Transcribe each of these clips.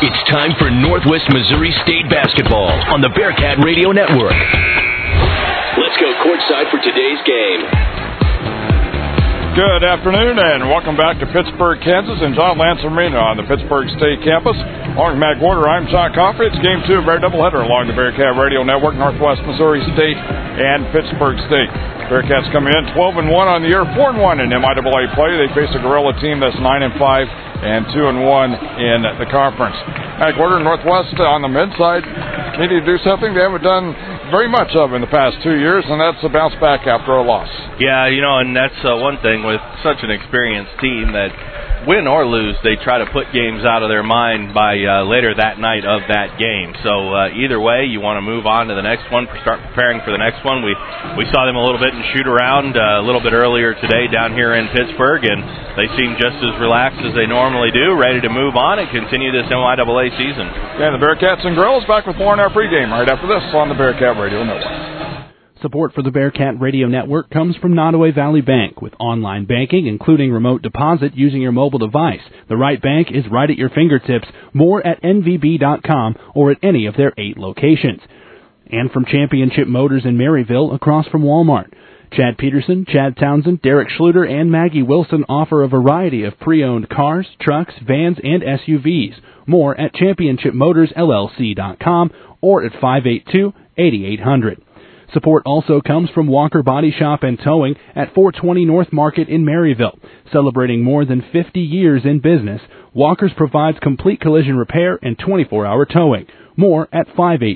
It's time for Northwest Missouri State basketball on the Bearcat Radio Network. Let's go courtside for today's game. Good afternoon and welcome back to Pittsburg, Kansas and John Lance Arena on the Pittsburg State campus. Along with Matt Gorder, I'm John Coffey. It's game 2 of our doubleheader along the Bearcat Radio Network, Northwest Missouri State and Pittsburg State. Bearcats coming in 12-1 on the year, 4-1 in MIAA play. They face a Gorilla team that's 9-5 and 2-1 in the conference. Matt Gorder, Northwest on the men's side, need to do something they haven't done very much of in the past 2 years, and that's a bounce back after a loss. Yeah, and that's one thing with such an experienced team that win or lose, they try to put games out of their mind by later that night of that game. So either way, you want to move on to the next one, start preparing for the next one. We saw them a little bit in shoot-around a little bit earlier today down here in Pittsburgh, and they seem just as relaxed as they normally do, ready to move on and continue this MIAA season. And the Bearcats and Gorillas back with more in our pregame right after this on the Bearcat Radio Network. Support for the Bearcat Radio Network comes from Nottoway Valley Bank. With online banking, including remote deposit using your mobile device, the right bank is right at your fingertips. More at nvb.com or at any of their 8 locations. And from Championship Motors in Maryville, across from Walmart. Chad Peterson, Chad Townsend, Derek Schluter, and Maggie Wilson offer a variety of pre-owned cars, trucks, vans, and SUVs. More at championshipmotorsllc.com or at 582-8800. Support also comes from Walker Body Shop and Towing at 420 North Market in Maryville. Celebrating more than 50 years in business, Walker's provides complete collision repair and 24-hour towing. More at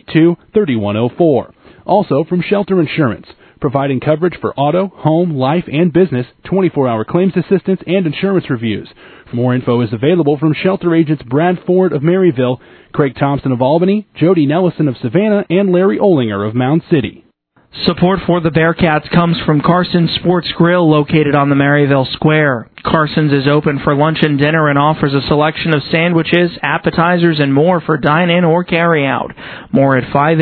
582-3104. Also from Shelter Insurance, providing coverage for auto, home, life, and business, 24-hour claims assistance, and insurance reviews. More info is available from Shelter Agents Brad Ford of Maryville, Craig Thompson of Albany, Jody Nellison of Savannah, and Larry Olinger of Mound City. Support for the Bearcats comes from Carson's Sports Grill, located on the Maryville Square. Carson's is open for lunch and dinner and offers a selection of sandwiches, appetizers, and more for dine-in or carry-out. More at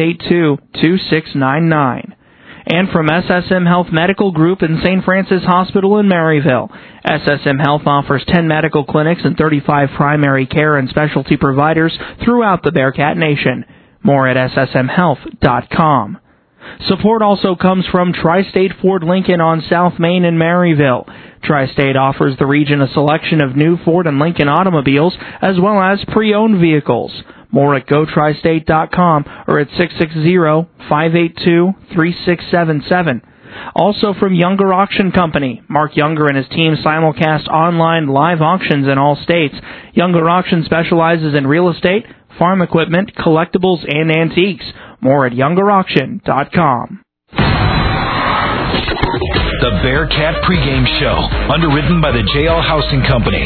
582-2699. And from SSM Health Medical Group and St. Francis Hospital in Maryville. SSM Health offers 10 medical clinics and 35 primary care and specialty providers throughout the Bearcat Nation. More at ssmhealth.com. Support also comes from Tri-State Ford Lincoln on South Main in Maryville. Tri-State offers the region a selection of new Ford and Lincoln automobiles as well as pre-owned vehicles. More at GoTristate.com or at 660-582-3677. Also from Younger Auction Company. Mark Younger and his team simulcast online live auctions in all states. Younger Auction specializes in real estate, farm equipment, collectibles, and antiques. More at YoungerAuction.com. The Bearcat pregame show, underwritten by the JL Housing Company.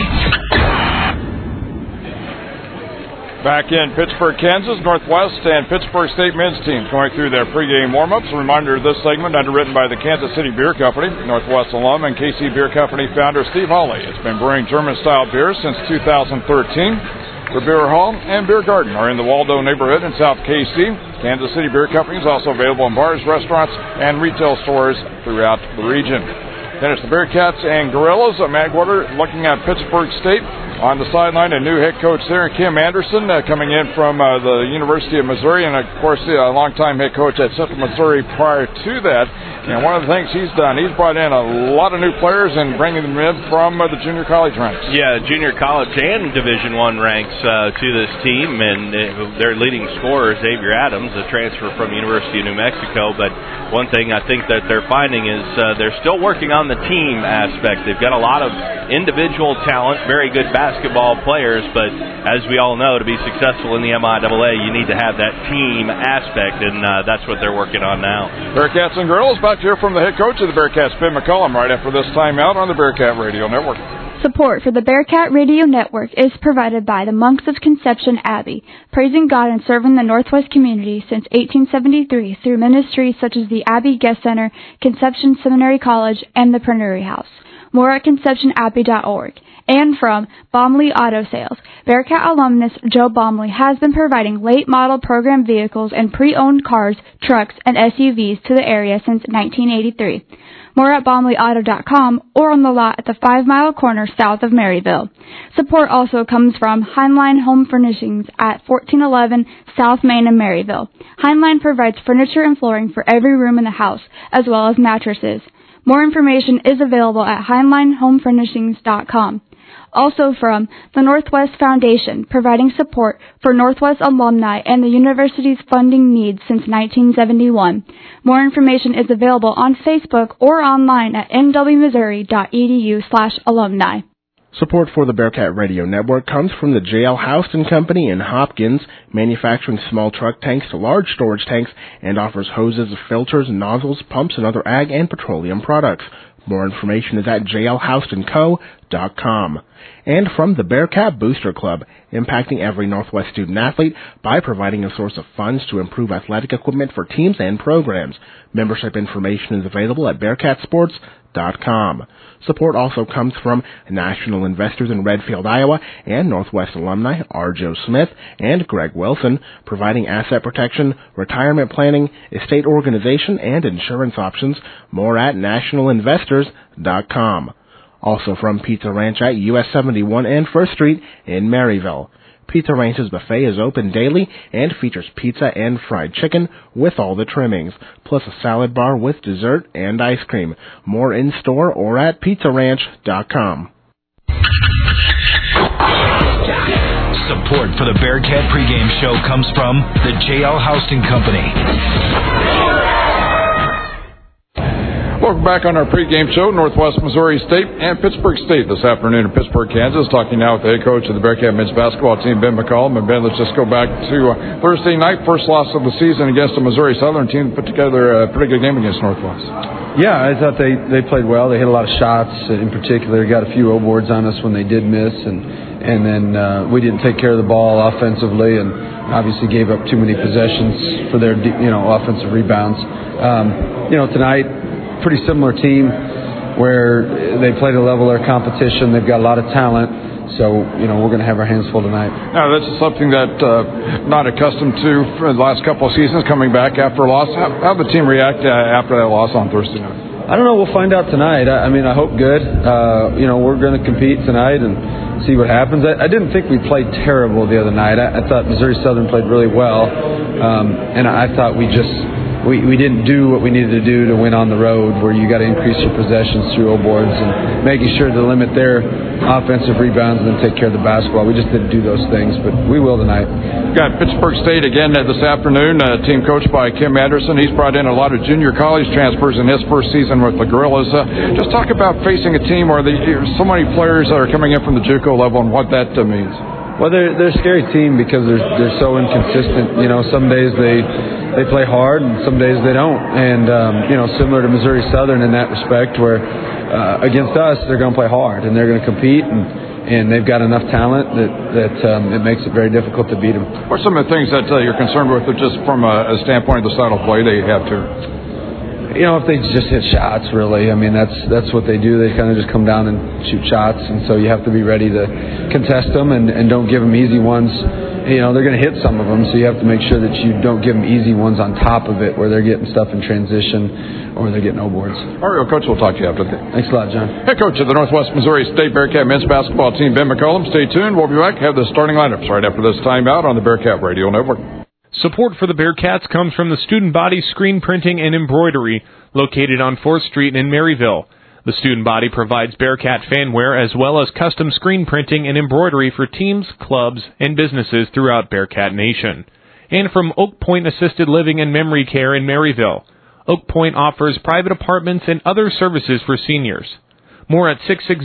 Back in Pittsburg, Kansas, Northwest and Pittsburg State men's teams going through their pregame warm-ups. A reminder of this segment underwritten by the Kansas City Beer Company, Northwest alum and KC Beer Company founder Steve Hawley. It's been brewing German-style beer since 2013. The Beer Hall and Beer Garden are in the Waldo neighborhood in South KC. Kansas City Beer Company is also available in bars, restaurants, and retail stores throughout the region. Finish the Bearcats and Gorillas. Matt Gorder looking at Pittsburg State. On the sideline, a new head coach there, Kim Anderson, coming in from the University of Missouri, and, of course, a longtime head coach at Central Missouri prior to that. And one of the things he's done, he's brought in a lot of new players and bringing them in from the junior college ranks. Yeah, junior college and Division I ranks to this team, and their leading scorer, Xavier Adams, a transfer from the University of New Mexico. But one thing I think that they're finding is they're still working on the team aspect. They've got a lot of individual talent, very good basketball players, but as we all know, to be successful in the MIAA, you need to have that team aspect, and that's what they're working on now. Bearcats and Girls, back to hear from the head coach of the Bearcats, Ben McCollum, right after this timeout on the Bearcat Radio Network. Support for the Bearcat Radio Network is provided by the Monks of Conception Abbey, praising God and serving the Northwest community since 1873 through ministries such as the Abbey Guest Center, Conception Seminary College, and the Preneury House. More at conceptionabbey.org. And from Baumley Auto Sales, Bearcat alumnus Joe Baumley has been providing late model program vehicles and pre-owned cars, trucks, and SUVs to the area since 1983. More at BaumleyAuto.com or on the lot at the 5 Mile Corner south of Maryville. Support also comes from Heinlein Home Furnishings at 1411 South Main in Maryville. Heinlein provides furniture and flooring for every room in the house, as well as mattresses. More information is available at HeinleinHomeFurnishings.com. Also from the Northwest Foundation, providing support for Northwest alumni and the university's funding needs since 1971. More information is available on Facebook or online at nwmissouri.edu/alumni. Support for the Bearcat Radio Network comes from the J.L. Houston Company in Hopkins, manufacturing small truck tanks to large storage tanks, and offers hoses, filters, nozzles, pumps, and other ag and petroleum products. More information is at jlhoustonco.com. And from the Bearcat Booster Club, impacting every Northwest student-athlete by providing a source of funds to improve athletic equipment for teams and programs. Membership information is available at bearcatsports.com. Support also comes from national investors in Redfield, Iowa, and Northwest alumni R. Joe Smith and Greg Wilson, providing asset protection, retirement planning, estate organization, and insurance options. More at nationalinvestors.com. Also from Pizza Ranch at US 71 and 1st Street in Maryville. Pizza Ranch's buffet is open daily and features pizza and fried chicken with all the trimmings, plus a salad bar with dessert and ice cream. More in-store or at pizzaranch.com. Support for the Bearcat pregame show comes from the J.L. Houston Company. Welcome back on our pregame show, Northwest Missouri State and Pittsburgh State this afternoon in Pittsburgh, Kansas. Talking now with the head coach of the Bearcat men's basketball team, Ben McCollum. And Ben, let's just go back to Thursday night, first loss of the season against the Missouri Southern team. Put together a pretty good game against Northwest. Yeah, I thought they played well. They hit a lot of shots. In particular, got a few O-boards on us when they did miss, and then we didn't take care of the ball offensively, and obviously gave up too many possessions for their offensive rebounds. Tonight, pretty similar team where they play to level their competition. They've got a lot of talent. So, we're going to have our hands full tonight. Now, this is something that not accustomed to for the last couple of seasons, coming back after a loss. How did the team react after that loss on Thursday night? I don't know. We'll find out tonight. I hope good. We're going to compete tonight and see what happens. I didn't think we played terrible the other night. I thought Missouri Southern played really well. And I thought we didn't do what we needed to do to win on the road, where you got to increase your possessions through O-boards and making sure to limit their offensive rebounds and then take care of the basketball. We just didn't do those things, but we will tonight. We've got Pittsburgh State again this afternoon, a team coached by Kim Anderson. He's brought in a lot of junior college transfers in his first season with the Gorillas. Just talk about facing a team where so many players are coming in from the JUCO level and what that means. Well, they're a scary team because they're so inconsistent. Some days they play hard and some days they don't. And similar to Missouri Southern in that respect, where against us they're going to play hard and they're going to compete, and they've got enough talent that it makes it very difficult to beat them. What are some of the things that you're concerned with, just from a standpoint of the style of play they have too? If they just hit shots, really. I mean, that's what they do. They kind of just come down and shoot shots, and so you have to be ready to contest them and don't give them easy ones. They're going to hit some of them, so you have to make sure that you don't give them easy ones on top of it, where they're getting stuff in transition or they're getting O-boards. All right, Coach, we'll talk to you after that. Thanks a lot, John. Head coach of the Northwest Missouri State Bearcat men's basketball team, Ben McCollum. Stay tuned. We'll be back. Have the starting lineups right after this timeout on the Bearcat Radio Network. Support for the Bearcats comes from the Student Body Screen Printing and Embroidery, located on 4th Street in Maryville. The Student Body provides Bearcat fanware as well as custom screen printing and embroidery for teams, clubs, and businesses throughout Bearcat Nation. And from Oak Point Assisted Living and Memory Care in Maryville. Oak Point offers private apartments and other services for seniors. More at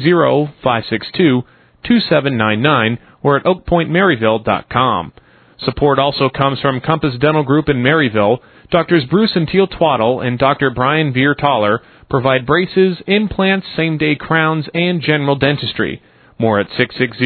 660-562-2799 or at oakpointmaryville.com. Support also comes from Compass Dental Group in Maryville. Doctors Bruce and Teal Twaddle and Dr. Brian Veer-Taller provide braces, implants, same-day crowns, and general dentistry. More at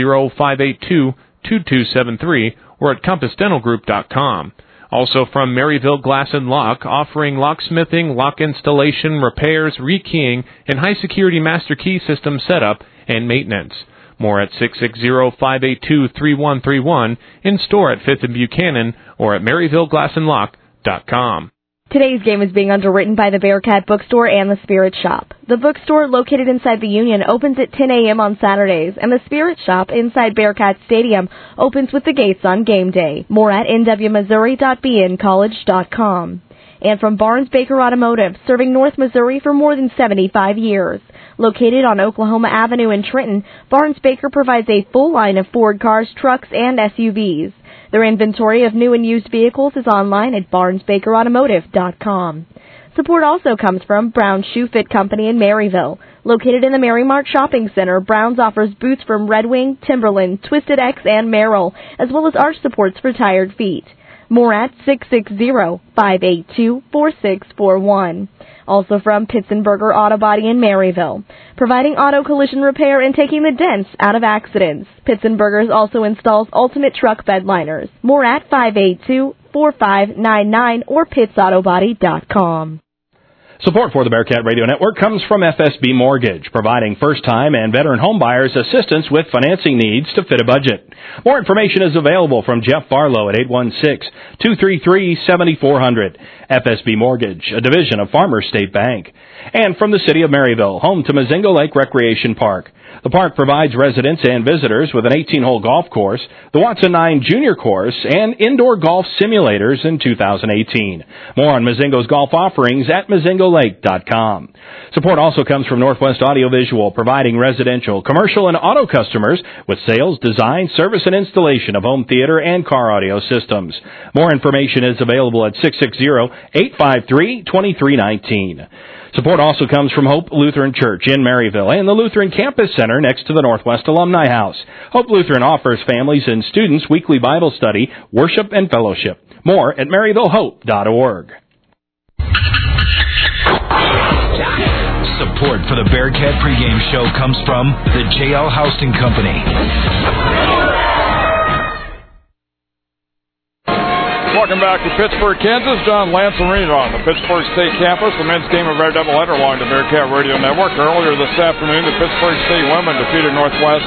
660-582-2273 or at compassdentalgroup.com. Also from Maryville Glass and Lock, offering locksmithing, lock installation, repairs, rekeying, and high-security master key system setup and maintenance. More at 660-582-3131, in store at 5th and Buchanan, or at MaryvilleGlassandLock.com. Today's game is being underwritten by the Bearcat Bookstore and the Spirit Shop. The bookstore, located inside the Union, opens at 10 a.m. on Saturdays, and the Spirit Shop inside Bearcat Stadium opens with the gates on game day. More at nwmissouri.bncollege.com. And from Barnes Baker Automotive, serving North Missouri for more than 75 years. Located on Oklahoma Avenue in Trenton, Barnes Baker provides a full line of Ford cars, trucks, and SUVs. Their inventory of new and used vehicles is online at barnesbakerautomotive.com. Support also comes from Brown's Shoe Fit Company in Maryville. Located in the Mary Mart Shopping Center, Brown's offers boots from Red Wing, Timberland, Twisted X, and Merrill, as well as arch supports for tired feet. More at 660-582-4641. Also from Pitzenberger Auto Body in Maryville, providing auto collision repair and taking the dents out of accidents. Pitzenberger's also installs ultimate truck bed liners. More at 582-4599 or pitsautobody.com. Support for the Bearcat Radio Network comes from FSB Mortgage, providing first-time and veteran homebuyers assistance with financing needs to fit a budget. More information is available from Jeff Farlow at 816-233-7400. FSB Mortgage, a division of Farmers State Bank. And from the City of Maryville, home to Mazingo Lake Recreation Park. The park provides residents and visitors with an 18-hole golf course, the Watson 9 Junior Course, and indoor golf simulators in 2018. More on Mazingo's golf offerings at MazingoLake.com. Support also comes from Northwest Audiovisual, providing residential, commercial, and auto customers with sales, design, service, and installation of home theater and car audio systems. More information is available at 660-853-2319. Support also comes from Hope Lutheran Church in Maryville and the Lutheran Campus Center next to the Northwest Alumni House. Hope Lutheran offers families and students weekly Bible study, worship, and fellowship. More at MaryvilleHope.org. Support for the Bearcat pregame show comes from the J.L. Houston Company. Welcome back to Pittsburgh, Kansas. John Lancerino on the Pittsburgh State campus. The men's game of Red Doubleheader along the Bearcat Radio Network. Earlier this afternoon, the Pittsburgh State women defeated Northwest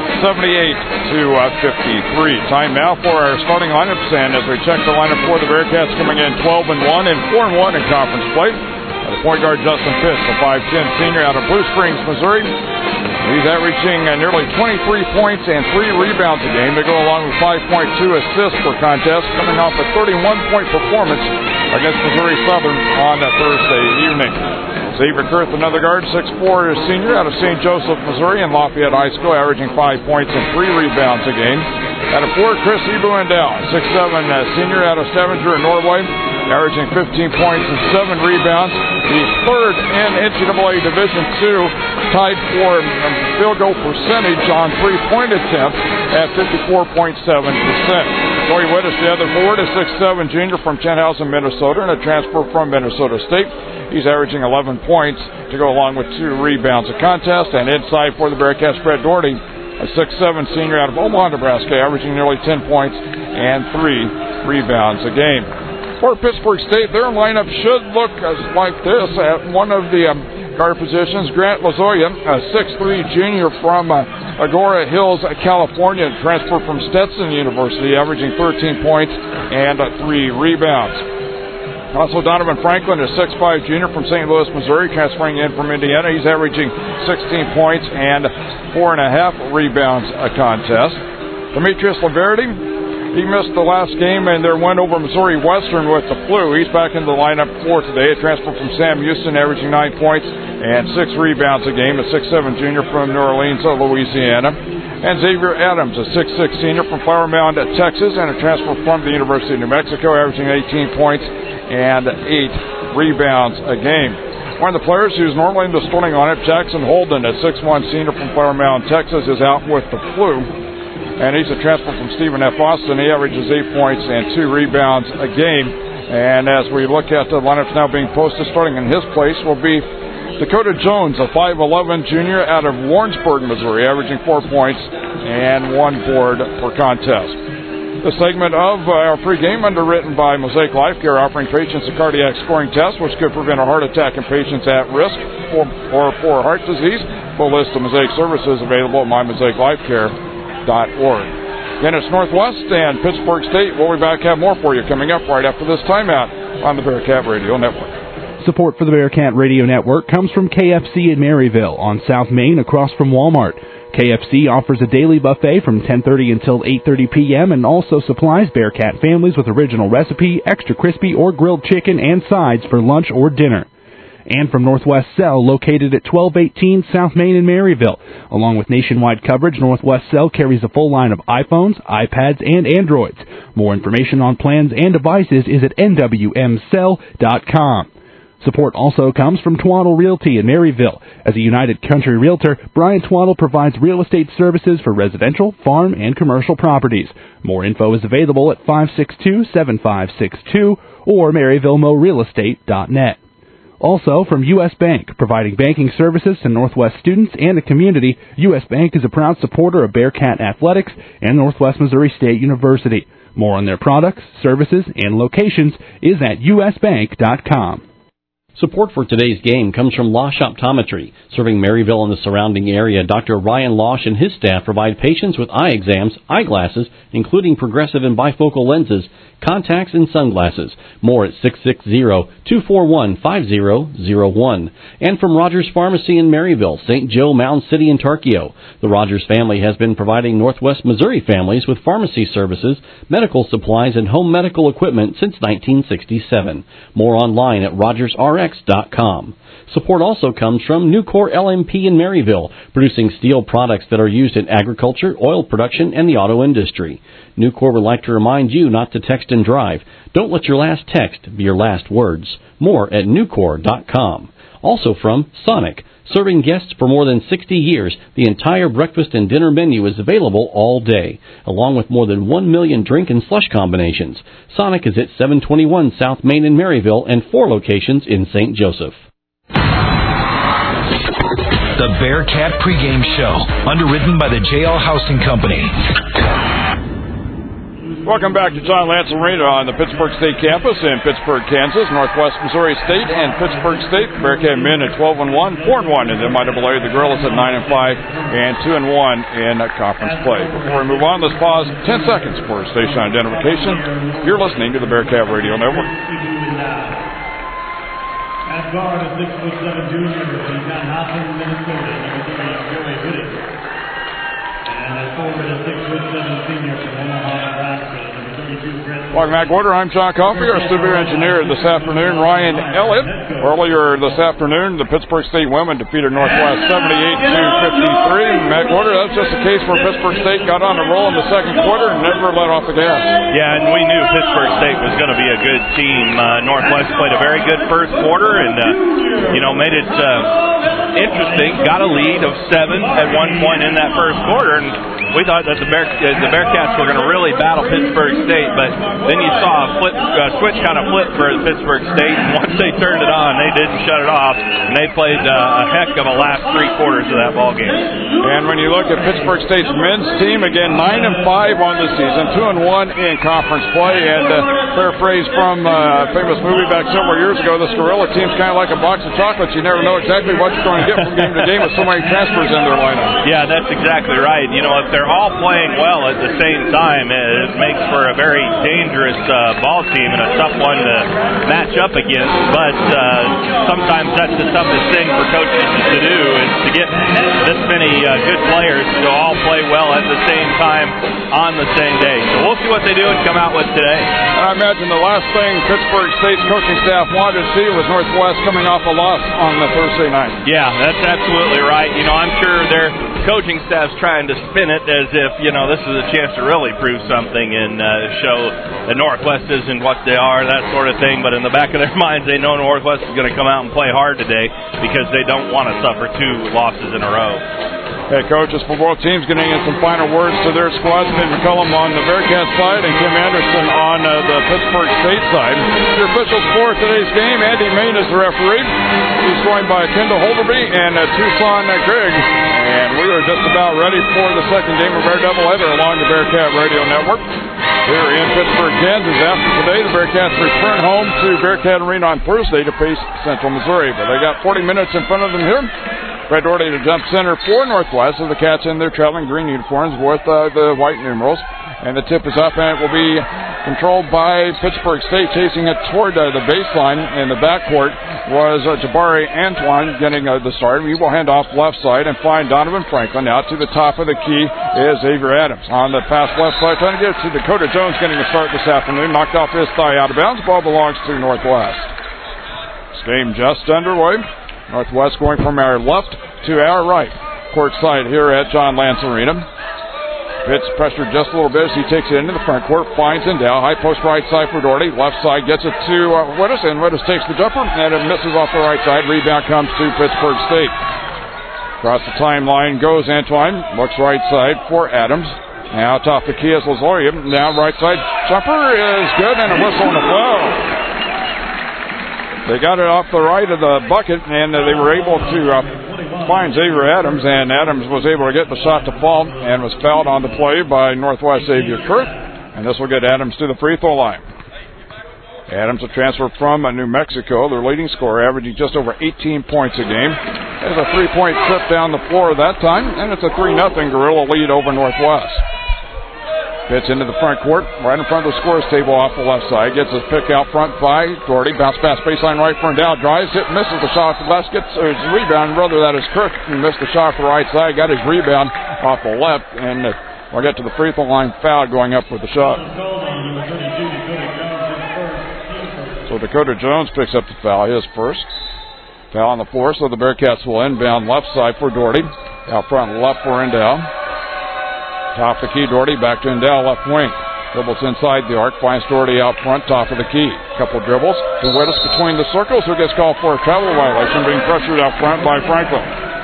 78-53. Time now for our starting lineups, and as we check the lineup for the Bearcats, coming in 12-1 and 4-1 in conference play. The point guard Justin Pitts, the 5'10 senior out of Blue Springs, Missouri. He's averaging nearly 23 points and 3 rebounds a game. They go along with 5.2 assists per contest, coming off a 31-point performance against Missouri Southern on Thursday evening. Xavier Kurth, another guard, 6'4 senior out of St. Joseph, Missouri, and Lafayette High School, averaging 5 points and 3 rebounds a game. Out of 4, Chris Ebuendel, 6'7 senior out of Stavanger in Norway, averaging 15 points and 7 rebounds. He's third in NCAA Division II, tied for field goal percentage on three-point attempts at 54.7%. Joey Wittis, the other forward, is 6'7 junior from Chanhassen, Minnesota, and a transfer from Minnesota State. He's averaging 11 points to go along with 2 rebounds a contest. And inside for the Bearcats, Brett Doherty, a 6'7 senior out of Omaha, Nebraska, averaging nearly 10 points and 3 rebounds a game. For Pittsburgh State, their lineup should look like this at one of the guard positions. Grant Lozoya, a 6'3 junior from Agora Hills, California, transfer from Stetson University, averaging 13 points and 3 rebounds. Also, Donovan Franklin, a 6'5 junior from St. Louis, Missouri, transferring in from Indiana. He's averaging 16 points and 4.5 rebounds a contest. Demetrius Laverty, he missed the last game in their win over Missouri Western with the flu. He's back in the lineup for today. A transfer from Sam Houston, averaging 9 points and 6 rebounds a game. A 6'7 junior from New Orleans, Louisiana. And Xavier Adams, a 6'6 senior from Flower Mound, Texas, and a transfer from the University of New Mexico, averaging 18 points and 8 rebounds a game. One of the players who's normally in the starting lineup, Jackson Holden, a 6'1 senior from Flower Mound, Texas, is out with the flu. And he's a transfer from Stephen F. Austin. He averages 8 points and 2 rebounds a game. And as we look at the lineups now being posted, starting in his place will be Dakota Jones, a 5'11 junior out of Warrensburg, Missouri, averaging 4 points and 1 board per contest. The segment of our pregame underwritten by Mosaic Life Care, offering patients a cardiac scoring test which could prevent a heart attack in patients at risk for heart disease. Full list of Mosaic services available at mymosaiclifecare.org. Again, it's Northwest and Pittsburg State. We'll be back, have more for you coming up right after this timeout on the Bearcat Radio Network. Support for the Bearcat Radio Network comes from KFC in Maryville on South Main across from Walmart. KFC offers a daily buffet from 10:30 until 8:30 p.m. and also supplies Bearcat families with original recipe, extra crispy, or grilled chicken and sides for lunch or dinner. And from Northwest Cell, located at 1218 South Main in Maryville. Along with nationwide coverage, Northwest Cell carries a full line of iPhones, iPads, and Androids. More information on plans and devices is at nwmcell.com. Support also comes from Twaddle Realty in Maryville. As a United Country Realtor, Brian Twaddle provides real estate services for residential, farm, and commercial properties. More info is available at 562-7562 or MaryvilleMoRealEstate.net. Also from U.S. Bank, providing banking services to Northwest students and the community, U.S. Bank is a proud supporter of Bearcat Athletics and Northwest Missouri State University. More on their products, services, and locations is at usbank.com. Support for today's game comes from Losh Optometry. Serving Maryville and the surrounding area, Dr. Ryan Losh and his staff provide patients with eye exams, eyeglasses, including progressive and bifocal lenses, contacts, and sunglasses. More at 660-241-5001. And from Rogers Pharmacy in Maryville, St. Joe, Mound City, and Tarkio. The Rogers family has been providing Northwest Missouri families with pharmacy services, medical supplies, and home medical equipment since 1967. More online at rogersrx.com. Support also comes from Nucor LMP in Maryville, producing steel products that are used in agriculture, oil production, and the auto industry. Nucor would like to remind you not to text and drive. Don't let your last text be your last words. More at Nucor.com. Also from Sonic. Serving guests for more than 60 years, the entire breakfast and dinner menu is available all day, along with more than 1 million drink and slush combinations. Sonic is at 721 South Main in Maryville and 4 locations in St. Joseph. The Bearcat pregame show, underwritten by the JL Housing Company. Welcome back to John Lance Arena on the Pittsburg State campus in Pittsburg, Kansas. Northwest Missouri State and Pittsburg State. Bearcat men at 12-1, 4-1 in the MIAA. The Gorillas at 9-5 and 2-1 in conference play. Before we move on, let's pause 10 seconds for station identification. You're listening to the Bearcat Radio Network. At guard, a 6'7" junior from John Hopkins, Minnesota, number 3, Joey Whittick. And at forward, a 6'7" senior from Omaha, Nebraska, number 32, Brett. Welcome back, order. I'm John Coffey, our severe engineer this afternoon, Ryan Elliott. Earlier this afternoon, the Pittsburg State women defeated Northwest 78-53. Matt Gorder, that's just a case where Pittsburg State got on a roll in the second quarter and never let off the gas. Yeah, and we knew Pittsburg State was going to be a good team. Northwest played a very good first quarter and, made it interesting. Got a lead of 7 at one point in that first quarter, and we thought that the Bearcats were going to really battle Pittsburg State, but then you saw a switch kind of flip for Pittsburg State, and once they turned it on, they didn't shut it off, and they played a heck of a last 3 quarters of that ball game. And when you look at Pittsburg State's men's team, again, 9-5 on the season, 2-1 in conference play, and paraphrase from a famous movie back several years ago, this Gorilla team's kind of like a box of chocolates. You never know exactly what you're going to get from game to game with so many transfers in their lineup. Yeah, that's exactly right. If they're all playing well at the same time, it makes for a very dangerous ball team and a tough one to match up against, but sometimes that's the toughest thing for coaches to do, is to get this many good players to all play well at the same time on the same day. So we'll see what they do and come out with today. I imagine the last thing Pittsburg State's coaching staff wanted to see was Northwest coming off a loss on the Thursday night. Yeah, that's absolutely right. I'm sure their coaching staff's trying to spin it as if, this is a chance to really prove something and show that Northwest isn't what they are, that sort of thing. But in the back of their minds, they know Northwest is going to come out and play hard today because they don't want to suffer 2 losses in a row. Head coaches for both teams getting in some final words to their squads. Nick McCullum on the Bearcat side and Kim Anderson on the Pittsburg State side. The officials for today's game, Andy Main is the referee. He's joined by Kendall Holderby and Tucson Grigg. And we are just about ready for the second game of our doubleheader along the Bearcat Radio Network. Here in Pittsburg, Kansas, after today, the Bearcats return home to Bearcat Arena on Thursday to face Central Missouri. But they got 40 minutes in front of them here. Fred Doherty to jump center for Northwest as the Cats in their traveling green uniforms with the white numerals. And the tip is up, and it will be controlled by Pittsburg State, chasing it toward the baseline. In the backcourt was Jabari Antoine getting the start. We will hand off left side and find Donovan Franklin. Out to the top of the key is Xavier Adams. On the pass left side, trying to get to Dakota Jones getting a start this afternoon. Knocked off his thigh out of bounds. Ball belongs to Northwest. This game just underway. Northwest going from our left to our right. Court side here at John Lance Arena. Pitts pressured just a little bit as he takes it into the front court. Finds Endow. High post right side for Doherty. Left side gets it to Wittes, and Wittes takes the jumper, and it misses off the right side. Rebound comes to Pittsburg State. Across the timeline goes Antoine. Looks right side for Adams. Now top the key is Lazoria. Now right side jumper is good, and a whistle and a foul. They got it off the right of the bucket, and they were able to find Xavier Adams, and Adams was able to get the shot to fall and was fouled on the play by Northwest Xavier Kurth, and this will get Adams to the free throw line. Adams, a transfer from New Mexico, their leading scorer, averaging just over 18 points a game. There's a three-point trip down the floor that time, and it's a 3-0 Gorilla lead over Northwest. Pitts into the front court, right in front of the scorer's table off the left side. Gets his pick out front by Doherty. Bounce pass baseline right for Endow. Drives it, misses the shot off the left. Gets his rebound. Rather, that is Kirk. He missed the shot off the right side. Got his rebound off the left. And we'll get to the free throw line foul going up with the shot. So Dakota Jones picks up the foul. His first. Foul on the floor. So the Bearcats will inbound left side for Doherty. Out front left for Endow. Top of the key, Doherty, back to Endow, left wing. Dribbles inside the arc, finds Doherty out front, top of the key. Couple dribbles to Wittes between the circles, who gets called for a travel violation, being pressured out front by Franklin.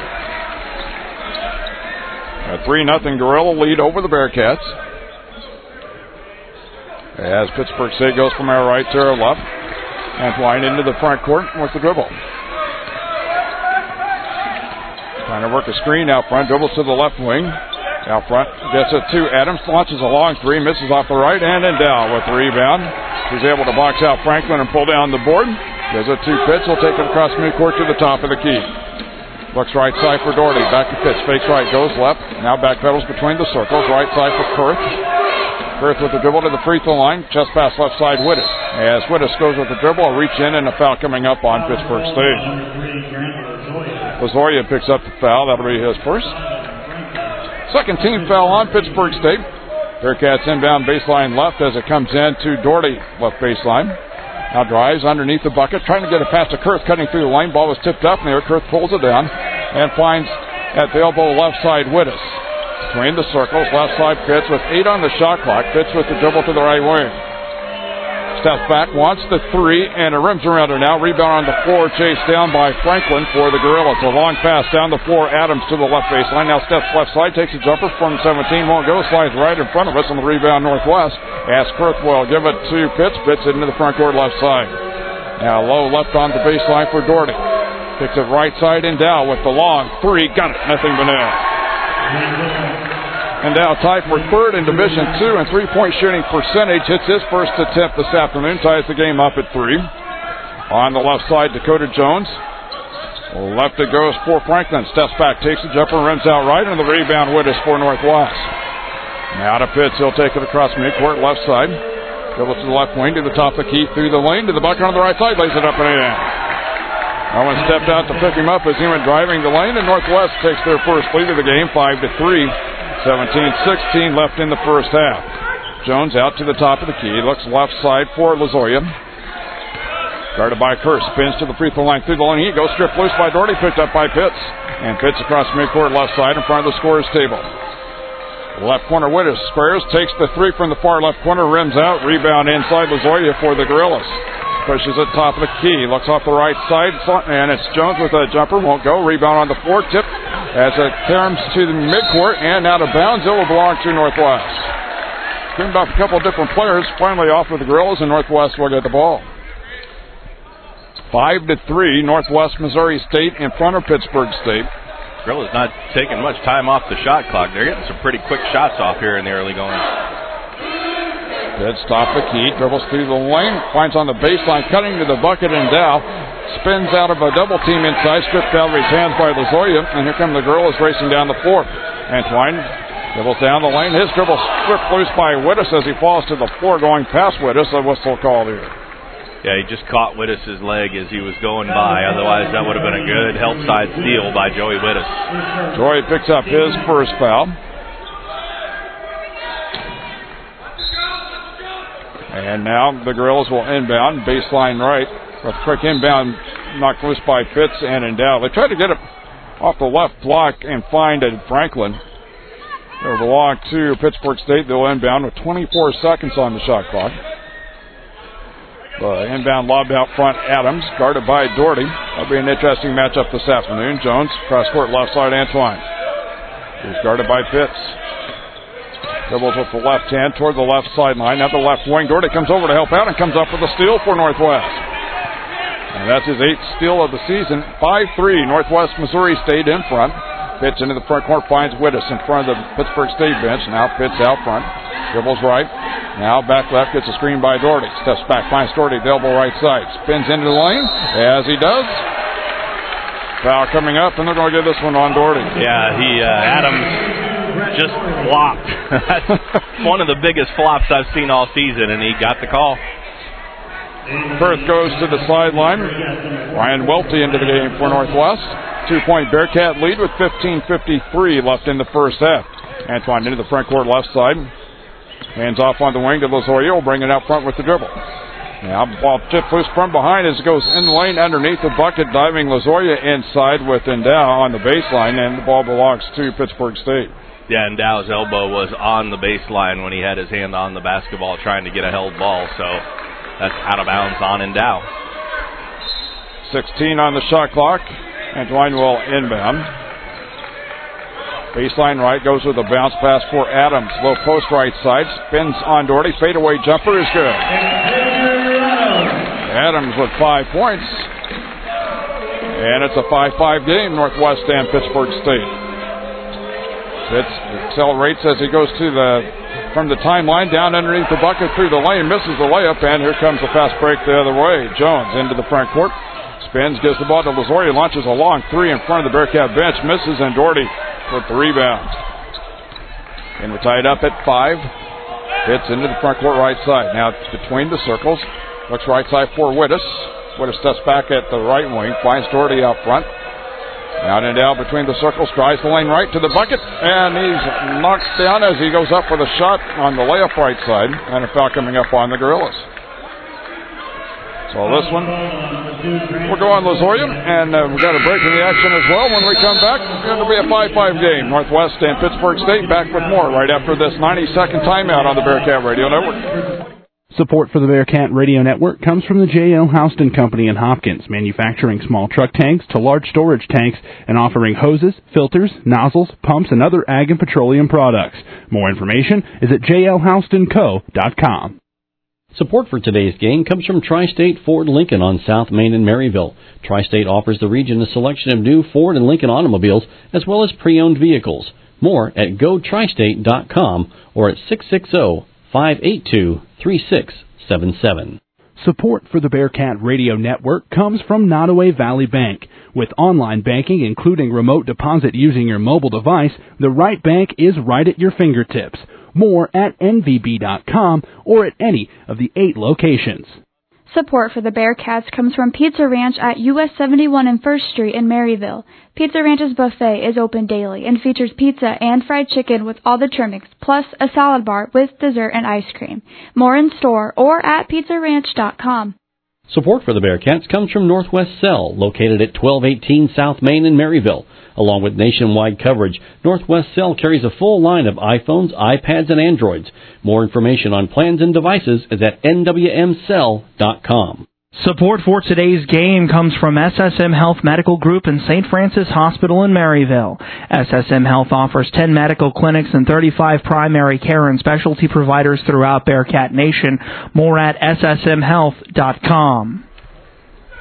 A 3-0 Gorilla lead over the Bearcats. As Pittsburg State goes from our right to our left. Antoine into the front court with the dribble. Trying to work a screen out front, dribbles to the left wing. Out front, gets it to Adams, launches a long three, misses off the right, and Endow with the rebound. He's able to box out Franklin and pull down the board. Gives it to Pitts, will take it across midcourt to the top of the key. Looks right side for Doherty, back to Pitts, fakes right, goes left, now backpedals between the circles, right side for Kurth. Kurth with the dribble to the free throw line, chest pass left side, Wittes. As Wittes goes with the dribble, a reach in and a foul coming up on Pittsburg State. Lazoria picks up the foul, that'll be his first. Second team foul on Pittsburg State. Bearcats inbound baseline left as it comes in to Doherty, left baseline. Now drives underneath the bucket, trying to get it past to Kurth, cutting through the lane. Ball was tipped up in there. Kurth pulls it down and finds at the elbow left side Wittes. Between the circles, left side Pitts with 8 on the shot clock. Pitts with the dribble to the right wing. Steps back, wants the three, and it rims around her now. Rebound on the floor, chased down by Franklin for the Gorillas. A long pass down the floor, Adams to the left baseline. Now steps left side, takes a jumper from 17, won't go, slides right in front of us on the rebound Northwest. As Kurth will give it to Pitts. Pitts into the front court left side. Now low left on the baseline for Doherty. Picks it right side, Endow with the long three. Got it, nothing but net. Endow tied for third in Division II and three-point shooting percentage. Hits his first attempt this afternoon. Ties the game up at 3. On the left side, Dakota Jones. Left it goes for Franklin. Steps back, takes the jumper, rims out right, and the rebound Wittes for Northwest. Now to Pitts. He'll take it across midcourt, left side. Dribbles to the left wing, to the top of the key, through the lane, to the bucket on the right side, lays it up and in. No one stepped out to pick him up as he went driving the lane, and Northwest takes their first lead of the game, 5-3. 17-16 left in the first half. Jones out to the top of the key. Looks left side for Lazoria. Guarded by Kurth. Spins to the free throw line through the lane. He goes stripped loose by Doherty. Picked up by Pitts. And Pitts across midcourt left side in front of the scorer's table. Left corner Wittes squares. Takes the three from the far left corner. Rims out. Rebound inside Lazoria for the Gorillas. Pushes it top of the key. Looks off the right side. And it's Jones with a jumper. Won't go. Rebound on the floor. Tip as it comes to the midcourt and out of bounds. It will belong to Northwest. Turned off a couple of different players. Finally off with the Gorillas, and Northwest will get the ball. 5-3. Northwest Missouri State in front of Pittsburg State. Gorillas not taking much time off the shot clock. They're getting some pretty quick shots off here in the early going. Good stop the key, dribbles through the lane, finds on the baseline, cutting to the bucket, and Dow spins out of a double team inside, stripped out of his hands by Lozoya, and here come the Gorillas racing down the floor. Antwine dribbles down the lane, his dribble stripped loose by Wittes as he falls to the floor, going past Wittes. A whistle called here. Yeah, he just caught Wittes' leg as he was going by. Otherwise, that would have been a good help side steal by Joey Wittes. Joey picks up his first foul. And now the Gorillas will inbound, baseline right. With a quick inbound knocked loose by Fitz and Endow. They tried to get it off the left block and find Franklin. It'll belong to Pittsburgh State. They'll inbound with 24 seconds on the shot clock. The inbound lob out front, Adams, guarded by Doherty. That'll be an interesting matchup this afternoon. Jones, cross court left side, Antwine. He's guarded by Fitz. Dribbles with the left hand toward the left sideline. At the left wing, Doherty comes over to help out and comes up with a steal for Northwest. And that's his 8th steal of the season. 5-3, Northwest Missouri State in front. Fitz into the front court, finds Wittes in front of the Pittsburgh State bench. Now Fitz out front. Dribbles right. Now back left, gets a screen by Doherty. Steps back, finds Doherty, the elbow right side. Spins into the lane, as he does. Foul coming up, and they're going to give this one on Doherty. Yeah, Adams just flopped. That's one of the biggest flops I've seen all season, and he got the call. Firth goes to the sideline. Ryan Welty into the game for Northwest. 2-point Bearcat lead with 15:53 left in the first half. Antwine into the front court left side. Hands off on the wing to Lozoya. Will bring it out front with the dribble. Now ball tipped loose from behind as it goes in the lane underneath the bucket. Diving Lozoya inside with Endow on the baseline, and the ball belongs to Pittsburgh State. Yeah, Endow's elbow was on the baseline when he had his hand on the basketball trying to get a held ball, so that's out of bounds on Endow. 16 on the shot clock. Antwine will inbound. Baseline right, goes with a bounce pass for Adams. Low post right side, spins on Doherty. Fadeaway jumper is good. Adams with 5 points. And it's a 5-5 game, Northwest and Pittsburgh State. Fitz accelerates as he goes from the timeline down underneath the bucket through the lane, misses the layup, and here comes a fast break the other way. Jones into the front court, spins, gives the ball to Lozoya, launches a long three in front of the Bearcat bench, misses, and Doherty with the rebound. And we're tied up at 5. Fitz into the front court right side. Now between the circles, looks right side for Wittes. Wittes steps back at the right wing, finds Doherty out front. Out and down between the circles, drives the lane right to the bucket, and he's knocked down as he goes up with a shot on the layup right side, and a foul coming up on the Gorillas. So this one will go on Lozoya, and we've got a break in the action as well. When we come back, it'll be a 5-5 game. Northwest and Pittsburgh State back with more right after this 90-second timeout on the Bearcat Radio Network. Support for the Bearcat Radio Network comes from the J.L. Houston Company in Hopkins, manufacturing small truck tanks to large storage tanks and offering hoses, filters, nozzles, pumps, and other ag and petroleum products. More information is at jlhoustonco.com. Support for today's game comes from Tri-State Ford Lincoln on South Main in Maryville. Tri-State offers the region a selection of new Ford and Lincoln automobiles as well as pre-owned vehicles. More at gotristate.com or at 660-582-3677. Support for the Bearcat Radio Network comes from Nottoway Valley Bank. With online banking, including remote deposit using your mobile device, the right bank is right at your fingertips. More at nvb.com or at any of the 8 locations. Support for the Bearcats comes from Pizza Ranch at US 71 and 1st Street in Maryville. Pizza Ranch's buffet is open daily and features pizza and fried chicken with all the trimmings, plus a salad bar with dessert and ice cream. More in store or at pizzaranch.com. Support for the Bearcats comes from Northwest Cell, located at 1218 South Main in Maryville. Along with nationwide coverage, Northwest Cell carries a full line of iPhones, iPads, and Androids. More information on plans and devices is at nwmcell.com. Support for today's game comes from SSM Health Medical Group and St. Francis Hospital in Maryville. SSM Health offers 10 medical clinics and 35 primary care and specialty providers throughout Bearcat Nation. More at ssmhealth.com.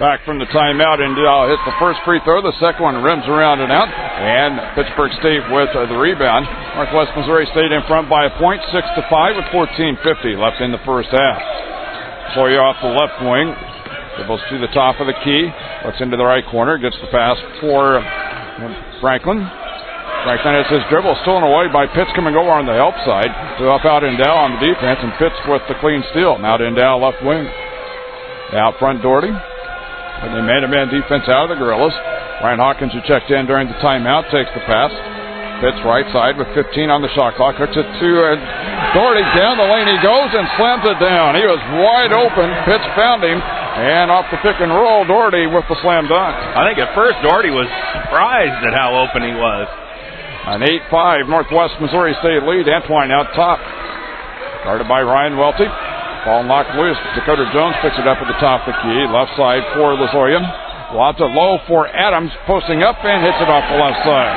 Back from the timeout, and hits the first free throw. The second one rims around and out. And Pittsburgh State with the rebound. Northwest Missouri State in front by a point, 6-5 with 14:50 left in the first half. Sawyer off the left wing. Dribbles to the top of the key. Looks into the right corner. Gets the pass for Franklin. Franklin has his dribble stolen away by Pitts coming over on the help side. To up out Endow on the defense, and Pitts with the clean steal. Now to Endow left wing. Out front Doherty. And they man-to-man defense out of the Gorillas. Ryan Hawkins, who checked in during the timeout, takes the pass. Pitts right side with 15 on the shot clock. Hooks it to Doherty. Down the lane he goes and slams it down. He was wide open. Pitts found him. And off the pick and roll, Doherty with the slam dunk. I think at first Doherty was surprised at how open he was. An 8-5 Northwest Missouri State lead. Antwine out top. Guarded by Ryan Welty. Ball knocked loose. Dakota Jones picks it up at the top of the key. Left side for Lozoya. Lots it low for Adams. Posting up and hits it off the left side.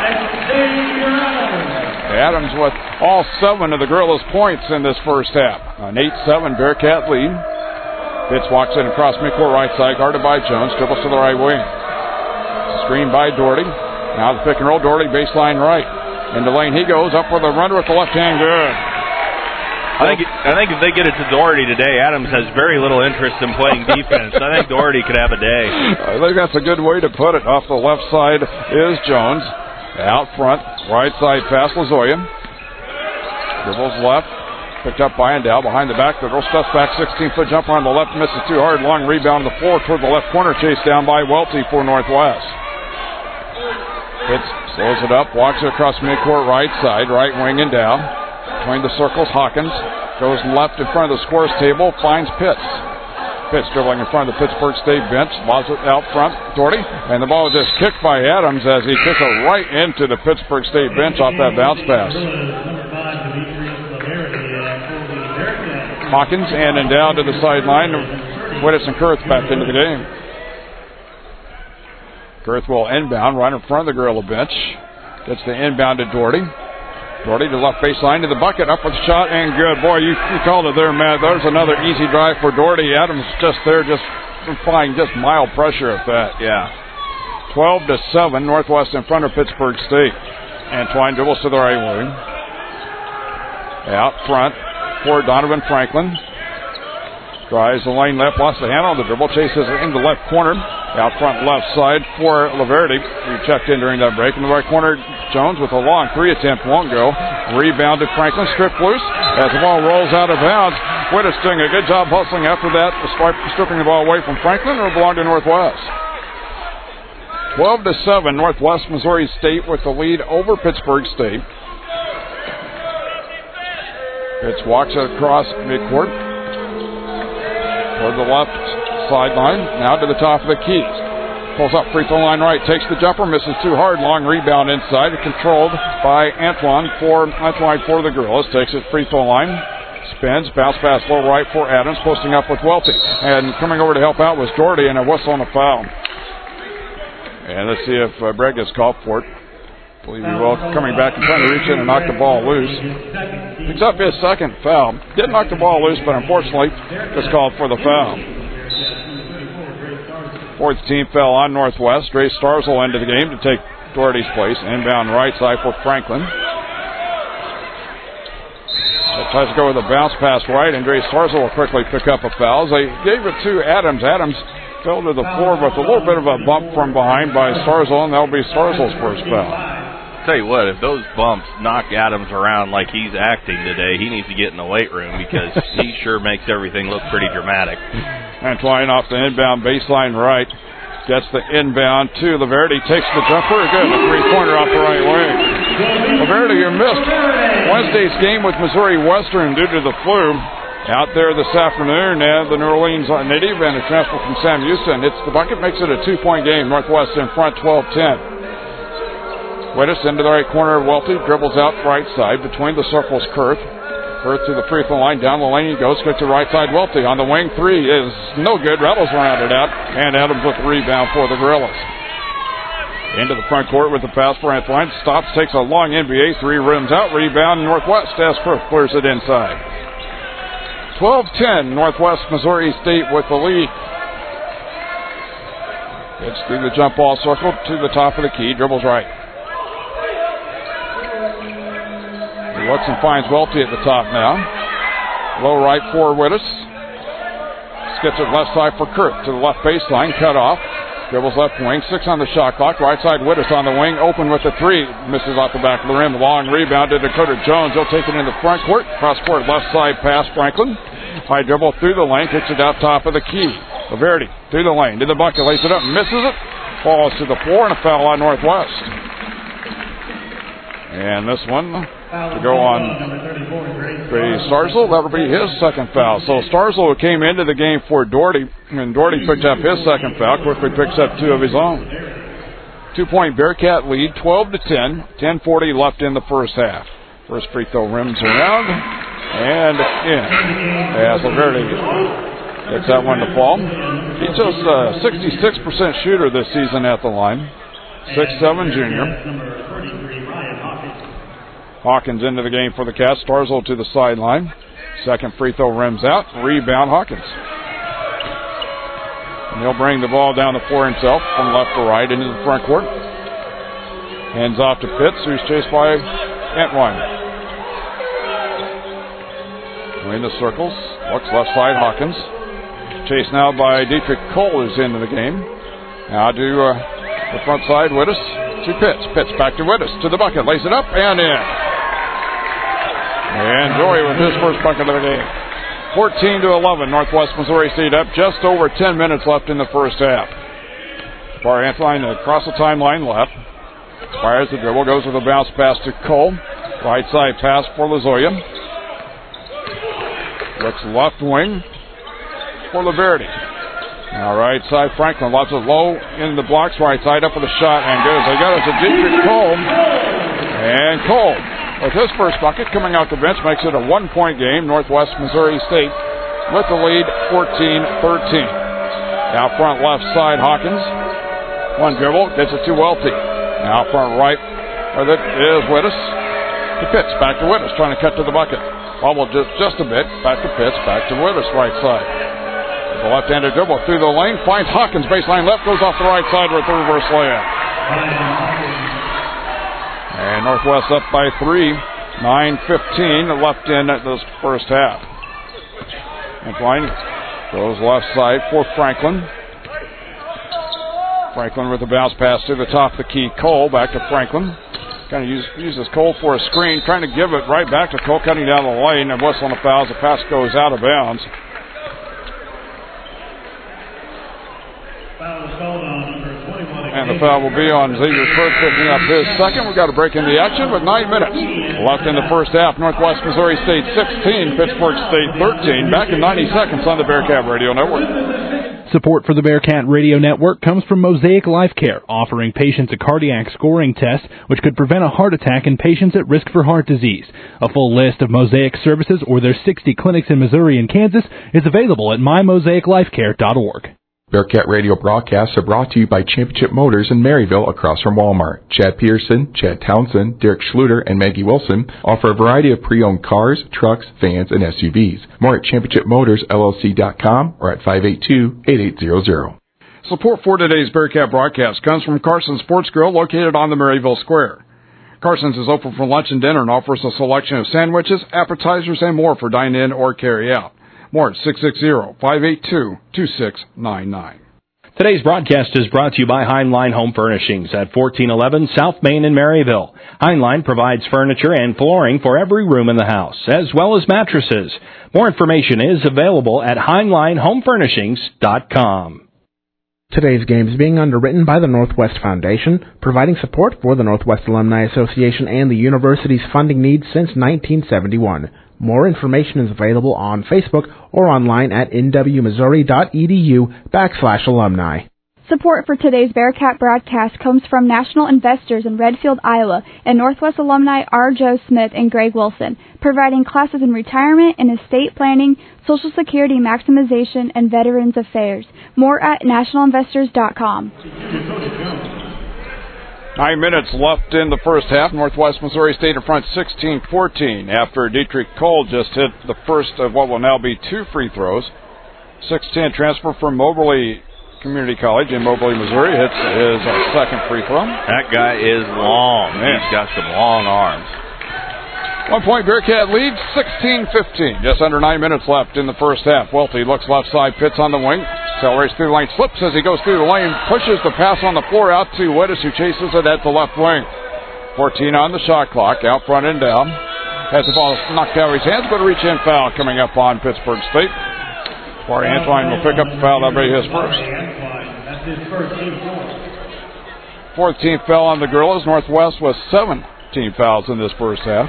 Adams with all 7 of the Gorillas' points in this first half. An 8-7 Bearcat lead. Pitts walks in across midcourt right side. Guarded by Jones. Dribbles to the right wing. Screen by Doherty. Now the pick and roll. Doherty baseline right. In the lane he goes. Up with a runner with the left hand. Good. I think if they get it to Doherty today, Adams has very little interest in playing defense. I think Doherty could have a day. I think that's a good way to put it. Off the left side is Jones. Out front, right side pass, Lozoya. Dribbles left. Picked up by Endow. Behind the back, the girl steps back. 16-foot jumper on the left. Misses too hard. Long rebound on the floor toward the left corner. Chased down by Welty for Northwest. Pitts slows it up. Walks it across midcourt right side. Right wing Endow. Between the circles, Hawkins goes left in front of the scores table, finds Pitts. Pitts dribbling in front of the Pittsburgh State bench, lobs it out front, Doherty, and the ball was just kicked by Adams as he kicks it right into the Pittsburgh State bench off that bounce pass. Hawkins and Endow to the sideline. Wittes and Kurth back into the game. Kurth will inbound right in front of the Gorilla bench. Gets the inbound to Doherty. Doherty to left baseline to the bucket, up with the shot, and good. Boy, you called it there, Matt. There's another easy drive for Doherty. Adams just there, just applying just mild pressure at that. Yeah. 12-7, Northwest in front of Pittsburgh State. Antwine dribbles to the right wing. Out front for Donovan Franklin. Drives the lane left, lost the handle on the dribble, chases it in the left corner. Out front left side for Laverty. We checked in during that break. In the right corner, Jones with a long 3 attempt, won't go. Rebounded Franklin, stripped loose as the ball rolls out of bounds. Wittes doing a good job hustling after that, stripping the ball away from Franklin, or belonged to Northwest. 12-7, Northwest Missouri State with the lead over Pittsburgh State. Pitts walks it across midcourt. Toward the left sideline, now to the top of the key. Pulls up free throw line right, takes the jumper, misses too hard. Long rebound inside, controlled by Antwine for the Gorillas. Takes it free throw line, spins, bounce pass low right for Adams, posting up with Welty. And coming over to help out was Doherty, and a whistle on a foul. And let's see if Brett gets called for it. I believe he will. Coming back and trying to reach in and knock the ball loose. Picks up his second foul. Did knock the ball loose, but unfortunately was called for the foul. Fourth team foul on Northwest. Dre Starzl into the game to take Doherty's place. Inbound right side for Franklin. Tries to go with a bounce pass right, and Dre Starzl will quickly pick up a foul. They gave it to Adams. Adams fell to the floor with a little bit of a bump from behind by Starzl, and that'll be Starzl's first foul. Tell you what, if those bumps knock Adams around like he's acting today, he needs to get in the weight room because he sure makes everything look pretty dramatic. Antwine off the inbound baseline right. Gets the inbound to Laverty. Takes the jumper. Good. The three-pointer off the right wing. Laverty, you missed Wednesday's game with Missouri Western due to the flu. Out there this afternoon, and the New Orleans native and a transfer from Sam Houston. The bucket makes it a 2-point game. Northwest in front, 12-10. Wittes into the right corner of Welty, dribbles out right side, between the circles, Kurth. Kurth to the free throw line, down the lane he goes, quick to right side, Welty. On the wing, 3 is no good, rattles around it out, and Adams with the rebound for the Gorillas. Into the front court with the pass for Antwine, stops, takes a long NBA, 3 rims out, rebound, Northwest, as Kurth clears it inside. 12-10, Northwest Missouri State with the lead. Gets through the jump ball circle to the top of the key. Dribbles right. He looks and finds Welty at the top now. Low right for Wittes. Gets it left side for Kurt to the left baseline. Cut off. Dribbles left wing. 6 on the shot clock. Right side Wittes on the wing. Open with the 3. Misses off the back of the rim. Long rebound to Dakota Jones. He'll take it in the front court. Cross court left side pass Franklin. High dribble through the lane. Kicks it out top of the key. Laverty through the lane. To the bucket. Lays it up. Misses it. Falls to the floor and a foul on Northwest. And this one to go on Brady Starzl. That'll be his second foul. So Starzl came into the game for Doherty, and Doherty picked up his second foul. Quickly picks up 2 of his own. 2-point Bearcat lead, 12-10. 10:40 left in the first half. First free throw rims around and in. As Laverty gets that one to fall. He's just a 66% shooter this season at the line. 6'7" junior. Hawkins into the game for the Cats. Starzl to the sideline. Second free throw rims out. Rebound Hawkins. And he'll bring the ball down the floor himself from left to right into the front court. Hands off to Pitts, who's chased by Entwine. In the circles. Looks left side Hawkins. Chased now by Dietrich Cole, who's into the game. Now to the front side, Wittes to Pitts. Pitts back to Wittes. To the bucket. Lays it up and in. And Joey with his first bucket of the game. 14-11. Northwest Missouri State up. Just over 10 minutes left in the first half. Bar Antline across the timeline left. Fires the dribble. Goes with a bounce pass to Cole. Right side pass for Lozoya. Looks left wing for Laverty. Now right side Franklin. Lots of low in the blocks. Right side up with a shot and good. They got it to Dietrich Cole. And Cole, with his first bucket coming out the bench, makes it a 1-point game. Northwest Missouri State with the lead 14-13. Now front left side Hawkins. One dribble. Gets it to Welty. Now front right with it is Wittes. To Pitts. Back to Wittes. Trying to cut to the bucket. Bubble just a bit. Back to Pitts. Back to Wittes. Right side. The left-handed dribble through the lane. Finds Hawkins. Baseline left. Goes off the right side with the reverse layup. And Northwest up by 3. 9:15 left in this first half. And Klein goes left side for Franklin. Franklin with the bounce pass to the top of the key. Cole back to Franklin. Kind of uses Cole for a screen. Trying to give it right back to Cole. Cutting down the lane and whistling a foul as the pass goes out of bounds. And the foul will be on Xavier Kurt, picking up his second. We've got a break in the action with 9 minutes left in the first half. Northwest Missouri State 16, Pittsburgh State 13. Back in 90 seconds on the Bearcat Radio Network. Support for the Bearcat Radio Network comes from Mosaic Life Care, offering patients a cardiac scoring test which could prevent a heart attack in patients at risk for heart disease. A full list of Mosaic services or their 60 clinics in Missouri and Kansas is available at mymosaiclifecare.org. Bearcat Radio broadcasts are brought to you by Championship Motors in Maryville across from Walmart. Chad Peterson, Chad Townsend, Derek Schluter, and Maggie Wilson offer a variety of pre-owned cars, trucks, vans, and SUVs. More at ChampionshipMotorsLLC.com or at 582-8800. Support for today's Bearcat broadcast comes from Carson's Sports Grill located on the Maryville Square. Carson's is open for lunch and dinner and offers a selection of sandwiches, appetizers, and more for dine-in or carry-out. More at 660-582-2699. Today's broadcast is brought to you by Heinlein Home Furnishings at 1411 South Main in Maryville. Heinlein provides furniture and flooring for every room in the house, as well as mattresses. More information is available at HeinleinHomeFurnishings.com. Today's game is being underwritten by the Northwest Foundation, providing support for the Northwest Alumni Association and the university's funding needs since 1971. More information is available on Facebook or online at nwmissouri.edu/alumni. Support for today's Bearcat broadcast comes from National Investors in Redfield, Iowa, and Northwest alumni R. Joe Smith and Greg Wilson, providing classes in retirement and estate planning, Social Security maximization, and Veterans Affairs. More at nationalinvestors.com. 9 minutes left in the first half. Northwest Missouri State in front 16-14 after Dietrich Cole just hit the first of what will now be 2 free throws. 6'10" transfer from Moberly Community College in Moberly, Missouri, hits his second free throw. That guy is long. Man. He's got some long arms. 1 point Bearcat lead, 16-15. Just under 9 minutes left in the first half. Welty looks left side, Pitts on the wing. Accelerates through the lane, slips as he goes through the lane, pushes the pass on the floor out to Wittes, who chases it at the left wing. 14 on the shot clock, out front and down. Has the ball knocked out of his hands, but a reach-in foul coming up on Pittsburgh State. Corey Antwine will pick up the foul. That'll be his first. Fourth team foul on the Gorillas. Northwest was 17 fouls in this first half.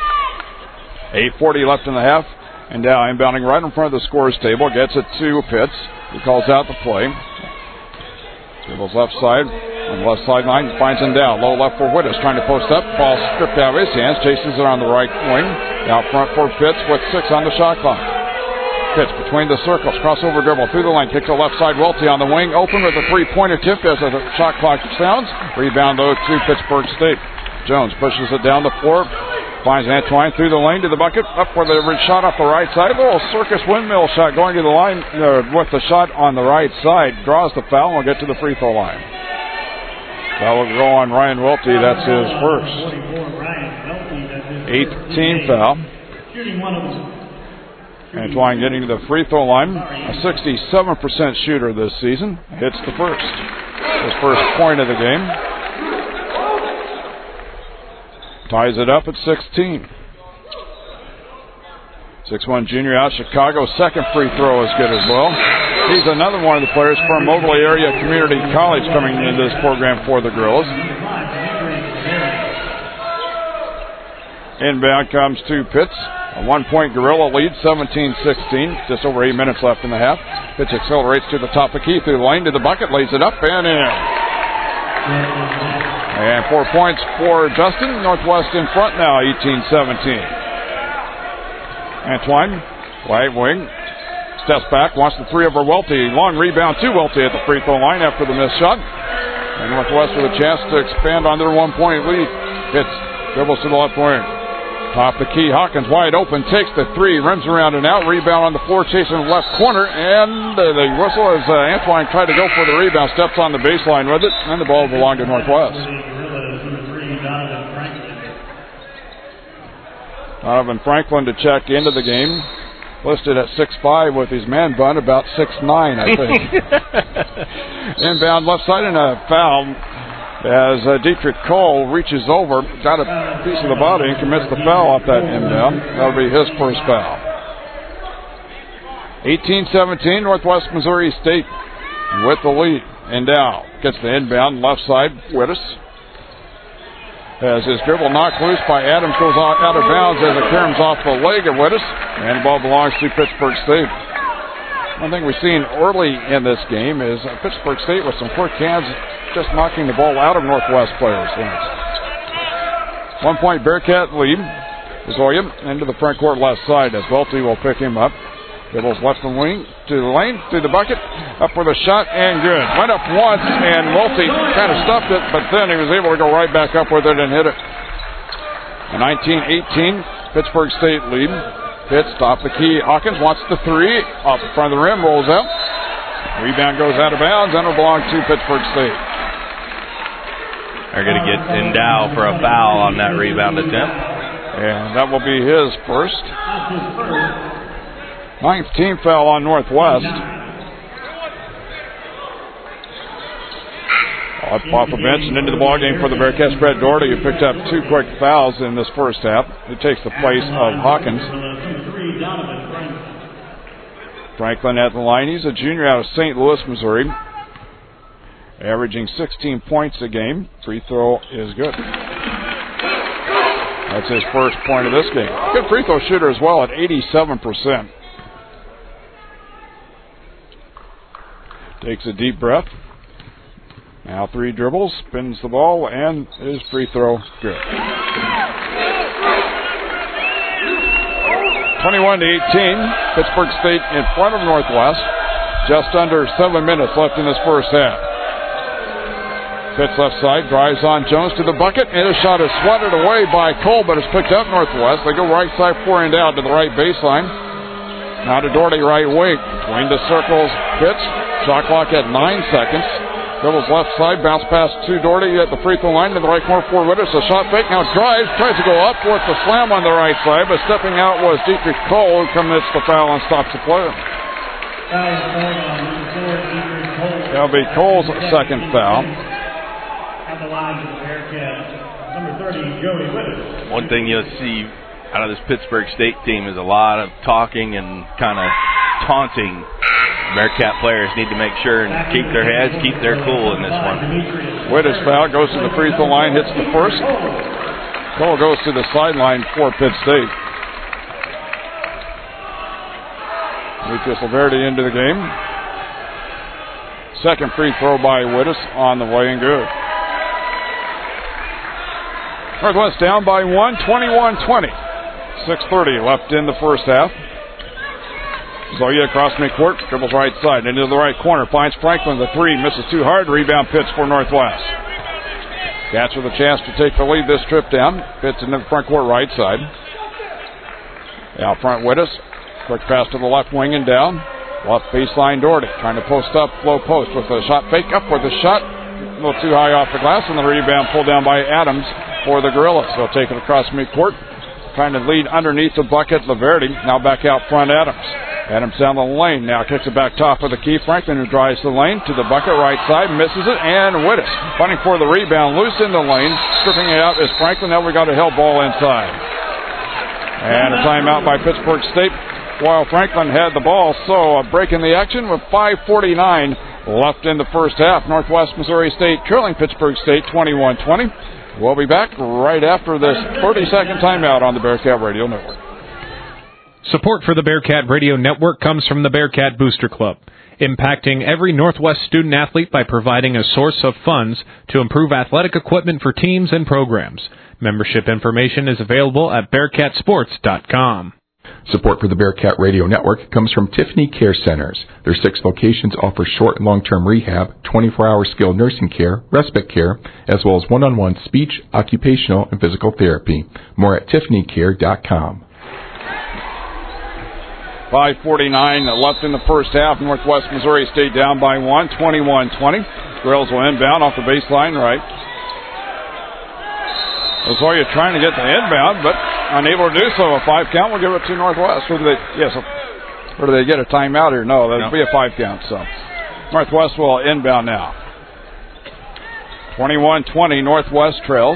8:40 left in the half. And now inbounding right in front of the scorer's table. Gets it to Pitts. He calls out the play. Dribbles left side. On the left sideline. Finds him down. Low left for Wittes. Trying to post up. Ball stripped out of his hands. Chases it on the right wing. Out front for Pitts with 6 on the shot clock. Pitts between the circles. Crossover dribble through the lane. Kicks it left side. Welty on the wing. Open with a three-point attempt as the shot clock sounds. Rebound though to Pittsburgh State. Jones pushes it down the floor. Finds Antwine through the lane to the bucket. Up for the shot off the right side. A little circus windmill shot going to the line with the shot on the right side. Draws the foul and will get to the free throw line. That will go on Ryan Welty. That's his first. 8th team foul. Antwine getting to the free throw line. A 67% shooter this season. Hits the first. His first point of the game. Ties it up at 16. 6'1" junior out Chicago. Second free throw is good as well. He's another one of the players from Moberly Area Community College coming into this program for the Gorillas. Inbound comes to Pitts. A 1 point Gorilla lead, 17-16. Just over 8 minutes left in the half. Pitts accelerates to the top of the key through the lane to the bucket. Lays it up and in. And 4 points for Justin. Northwest in front now, 18-17. Antwine, right wing, steps back, wants the three over Welty. Long rebound to Welty at the free throw line after the missed shot. And Northwest with a chance to expand on their 1 point lead. Hits, dribbles to the left wing. Top the key, Hawkins wide open, takes the three, rims around and out. Rebound on the floor, chasing the left corner. And the whistle as Antwine tried to go for the rebound, steps on the baseline with it. And the ball belonged to Northwest. Donovan Franklin to check into the game. Listed at 6'5" with his man bun, about 6'9", I think. Inbound left side and a foul as Dietrich Cole reaches over, got a piece of the body and commits the foul off that inbound. That'll be his first foul. 18-17, Northwest Missouri State with the lead. And now gets the inbound left side, Wittes. As his dribble knocked loose by Adams, goes out of bounds as it caroms off the leg of Wittes, and the ball belongs to Pittsburgh State. One thing we've seen early in this game is Pittsburgh State with some quick hands just knocking the ball out of Northwest players. 1 point Bearcat lead. Zoya into the front court left side as Welty will pick him up. Dribbles left and wing to the lane, to the bucket, up for the shot, and good. Went up once, and Welty kind of stuffed it, but then he was able to go right back up with it and hit it. 19-18, Pittsburgh State lead. Pitts, top the key. Hawkins wants the three. Off the front of the rim, rolls out. Rebound goes out of bounds, and will belong to Pittsburgh State. They're going to get Endow for a foul on that rebound attempt. And that will be his first. 9th team foul on Northwest. Off the bench and into the ballgame for the Bearcats. Brett Doherty, who picked up 2 quick fouls in this first half. He takes the place of Hawkins. Franklin at the line. He's a junior out of St. Louis, Missouri. Averaging 16 points a game. Free throw is good. That's his first point of this game. Good free throw shooter as well at 87%. Takes a deep breath. Now 3 dribbles, spins the ball, and his free throw good. 21-18, Pittsburgh State in front of Northwest. Just under 7 minutes left in this first half. Pitts left side, drives on Jones to the bucket, and his shot is swatted away by Cole, but it's picked up Northwest. They go right side, pouring down to the right baseline. Now to Doherty, right wing. Between the circles, Pitts Shot clock at 9 seconds. Dribbles left side, bounce pass to Doherty at the free throw line to the right corner for Witters. A shot fake, now drives, tries to go up with the slam on the right side, but stepping out was Dietrich Cole, who commits the foul and stops the play. That'll be Cole's second foul. At the line of the Bearcats, number 30, Joey Witters. One thing you'll see out of this Pittsburgh State team is a lot of talking and kind of taunting. Bearcat players need to make sure and keep their heads, keep their cool in this one. Witters foul, goes to the free throw line, hits the first. Cole goes to the sideline for Pitt State. Demetrius Laverty into the game. Second free throw by Witters on the way and good. Northwest down by 1, 21-20. 6:30 left in the first half. Zoya across midcourt, dribbles right side, into the right corner, finds Franklin, the three, misses too hard, rebound Pitts for Northwest. Cats with a chance to take the lead this trip down. Pitts into the front court right side. Out front Witters, quick pass to the left wing and down. Left baseline Doherty, trying to post up, low post with a shot fake, up with a shot, a little too high off the glass, and the rebound pulled down by Adams for the Gorillas. They'll take it across midcourt, trying to lead underneath the bucket, Laverty, now back out front Adams. Adams down the lane, now kicks it back top of the key. Franklin, who drives the lane to the bucket right side, misses it, and Witters fighting for the rebound, loose in the lane, stripping it out is Franklin. Now we got a held ball inside. And a timeout by Pittsburgh State while Franklin had the ball. So a break in the action with 5:49 left in the first half. Northwest Missouri State trailing Pittsburgh State 21-20. We'll be back right after this 30-second timeout on the Bearcat Radio Network. Support for the Bearcat Radio Network comes from the Bearcat Booster Club, impacting every Northwest student athlete by providing a source of funds to improve athletic equipment for teams and programs. Membership information is available at BearcatSports.com. Support for the Bearcat Radio Network comes from Tiffany Care Centers. Their 6 locations offer short and long-term rehab, 24-hour skilled nursing care, respite care, as well as one-on-one speech, occupational, and physical therapy. More at TiffanyCare.com. 5:49 left in the first half. Northwest Missouri State down by 1, 21-20. Grills will inbound off the baseline right. Lazoya trying to get the inbound, but unable to do so. A 5 count will give it to Northwest. Or do they get a timeout here? No, that'll be a 5 count. So Northwest will inbound now. 21-20, Northwest trails.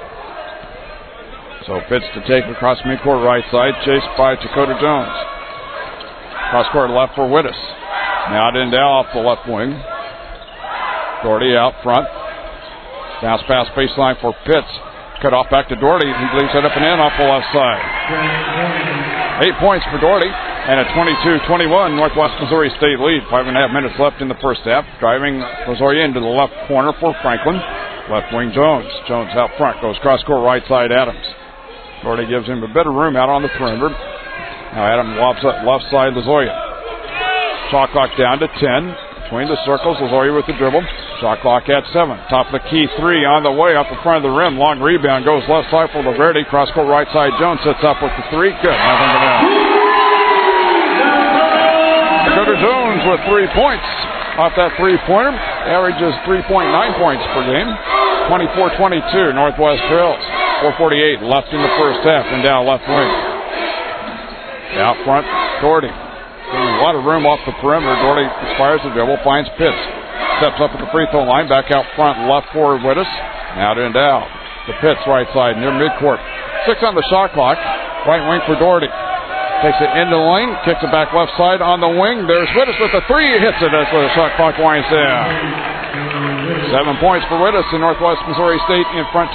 So Pitts to take across midcourt right side, chased by Dakota Jones. Cross court left for Witters. Now Dindal off the left wing. Doherty out front. Bounce pass baseline for Pitts. Cut off back to Doherty. He leaves it up and in off the left side. 8 points for Doherty. And a 22-21 Northwest Missouri State lead. 5.5 minutes left in the first half. Driving Lazoya into the left corner for Franklin. Left wing Jones. Jones out front. Goes cross court right side Adams. Doherty gives him a bit of room out on the perimeter. Now Adams lobs up left side Lazoya. Shot clock down to 10. Between the circles, Lazoya with the dribble. Shot clock at 7. Top of the key 3 on the way off the front of the rim. Long rebound goes left side for Laverty. Cross court right side. Jones sits up with the 3. Good. Nothing to do. Dakota Jones with 3 points. Off that 3-pointer. Averages 3.9 points per game. 24-22. Northwest trails. 4:48 left in the first half. And down left wing. Out front, Doherty. Getting a lot of room off the perimeter. Doherty expires the dribble, finds Pitts. Steps up at the free throw line, back out front, left forward Witters. Now to Dow. To Pitts, right side, near midcourt. 6 on the shot clock. Right wing for Doherty. Takes it into the lane, kicks it back left side on the wing. There's Witters with the 3. Hits it as the shot clock winds down. 7 points for Witters in Northwest Missouri State in front,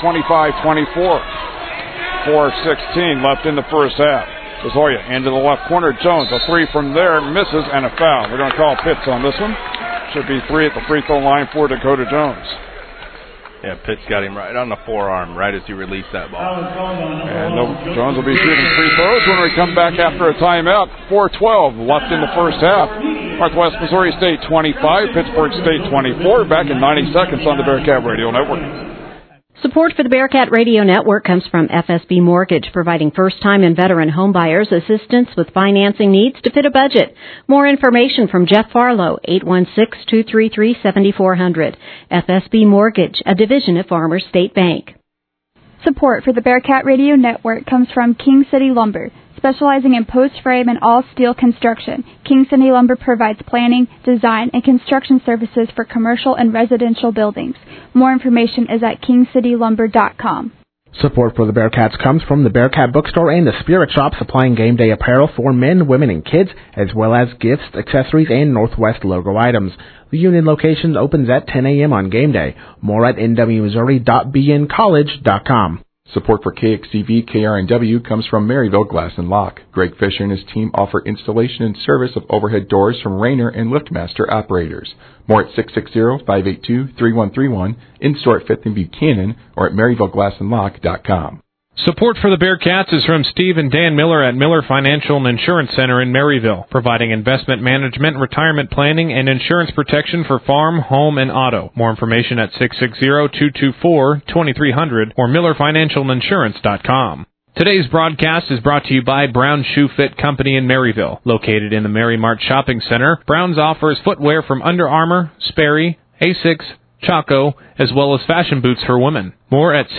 25-24. 4:16 left in the first half. Lazoya into the left corner. Jones, a 3 from there, misses, and a foul. We're going to call Pitts on this one. Should be 3 at the free throw line for Dakota Jones. Yeah, Pitts got him right on the forearm right as he released that ball. And Jones will be shooting free throws when we come back after a timeout. 4:12 left in the first half. Northwest Missouri State 25, Pittsburgh State 24. Back in 90 seconds on the Bearcat Radio Network. Support for the Bearcat Radio Network comes from FSB Mortgage, providing first-time and veteran homebuyers assistance with financing needs to fit a budget. More information from Jeff Farlow, 816-233-7400. FSB Mortgage, a division of Farmers State Bank. Support for the Bearcat Radio Network comes from King City Lumber. Specializing in post frame and all steel construction, King City Lumber provides planning, design, and construction services for commercial and residential buildings. More information is at kingcitylumber.com. Support for the Bearcats comes from the Bearcat Bookstore and the Spirit Shop, supplying game day apparel for men, women, and kids, as well as gifts, accessories, and Northwest logo items. The Union location opens at 10 a.m. on game day. More at nwmissouri.bncollege.com. Support for KXTV KRNW comes from Maryville Glass and Lock. Greg Fisher and his team offer installation and service of overhead doors from Rainer and LiftMaster operators. More at 660-582-3131, in-store at 5th and Buchanan, or at MaryvilleGlassandLock.com. Support for the Bearcats is from Steve and Dan Miller at Miller Financial and Insurance Center in Maryville, providing investment management, retirement planning, and insurance protection for farm, home, and auto. More information at 660-224-2300 or MillerFinancialInsurance.com. Today's broadcast is brought to you by Brown Shoe Fit Company in Maryville. Located in the Mary Mart Shopping Center, Brown's offers footwear from Under Armour, Sperry, Asics, Chaco, as well as fashion boots for women. More at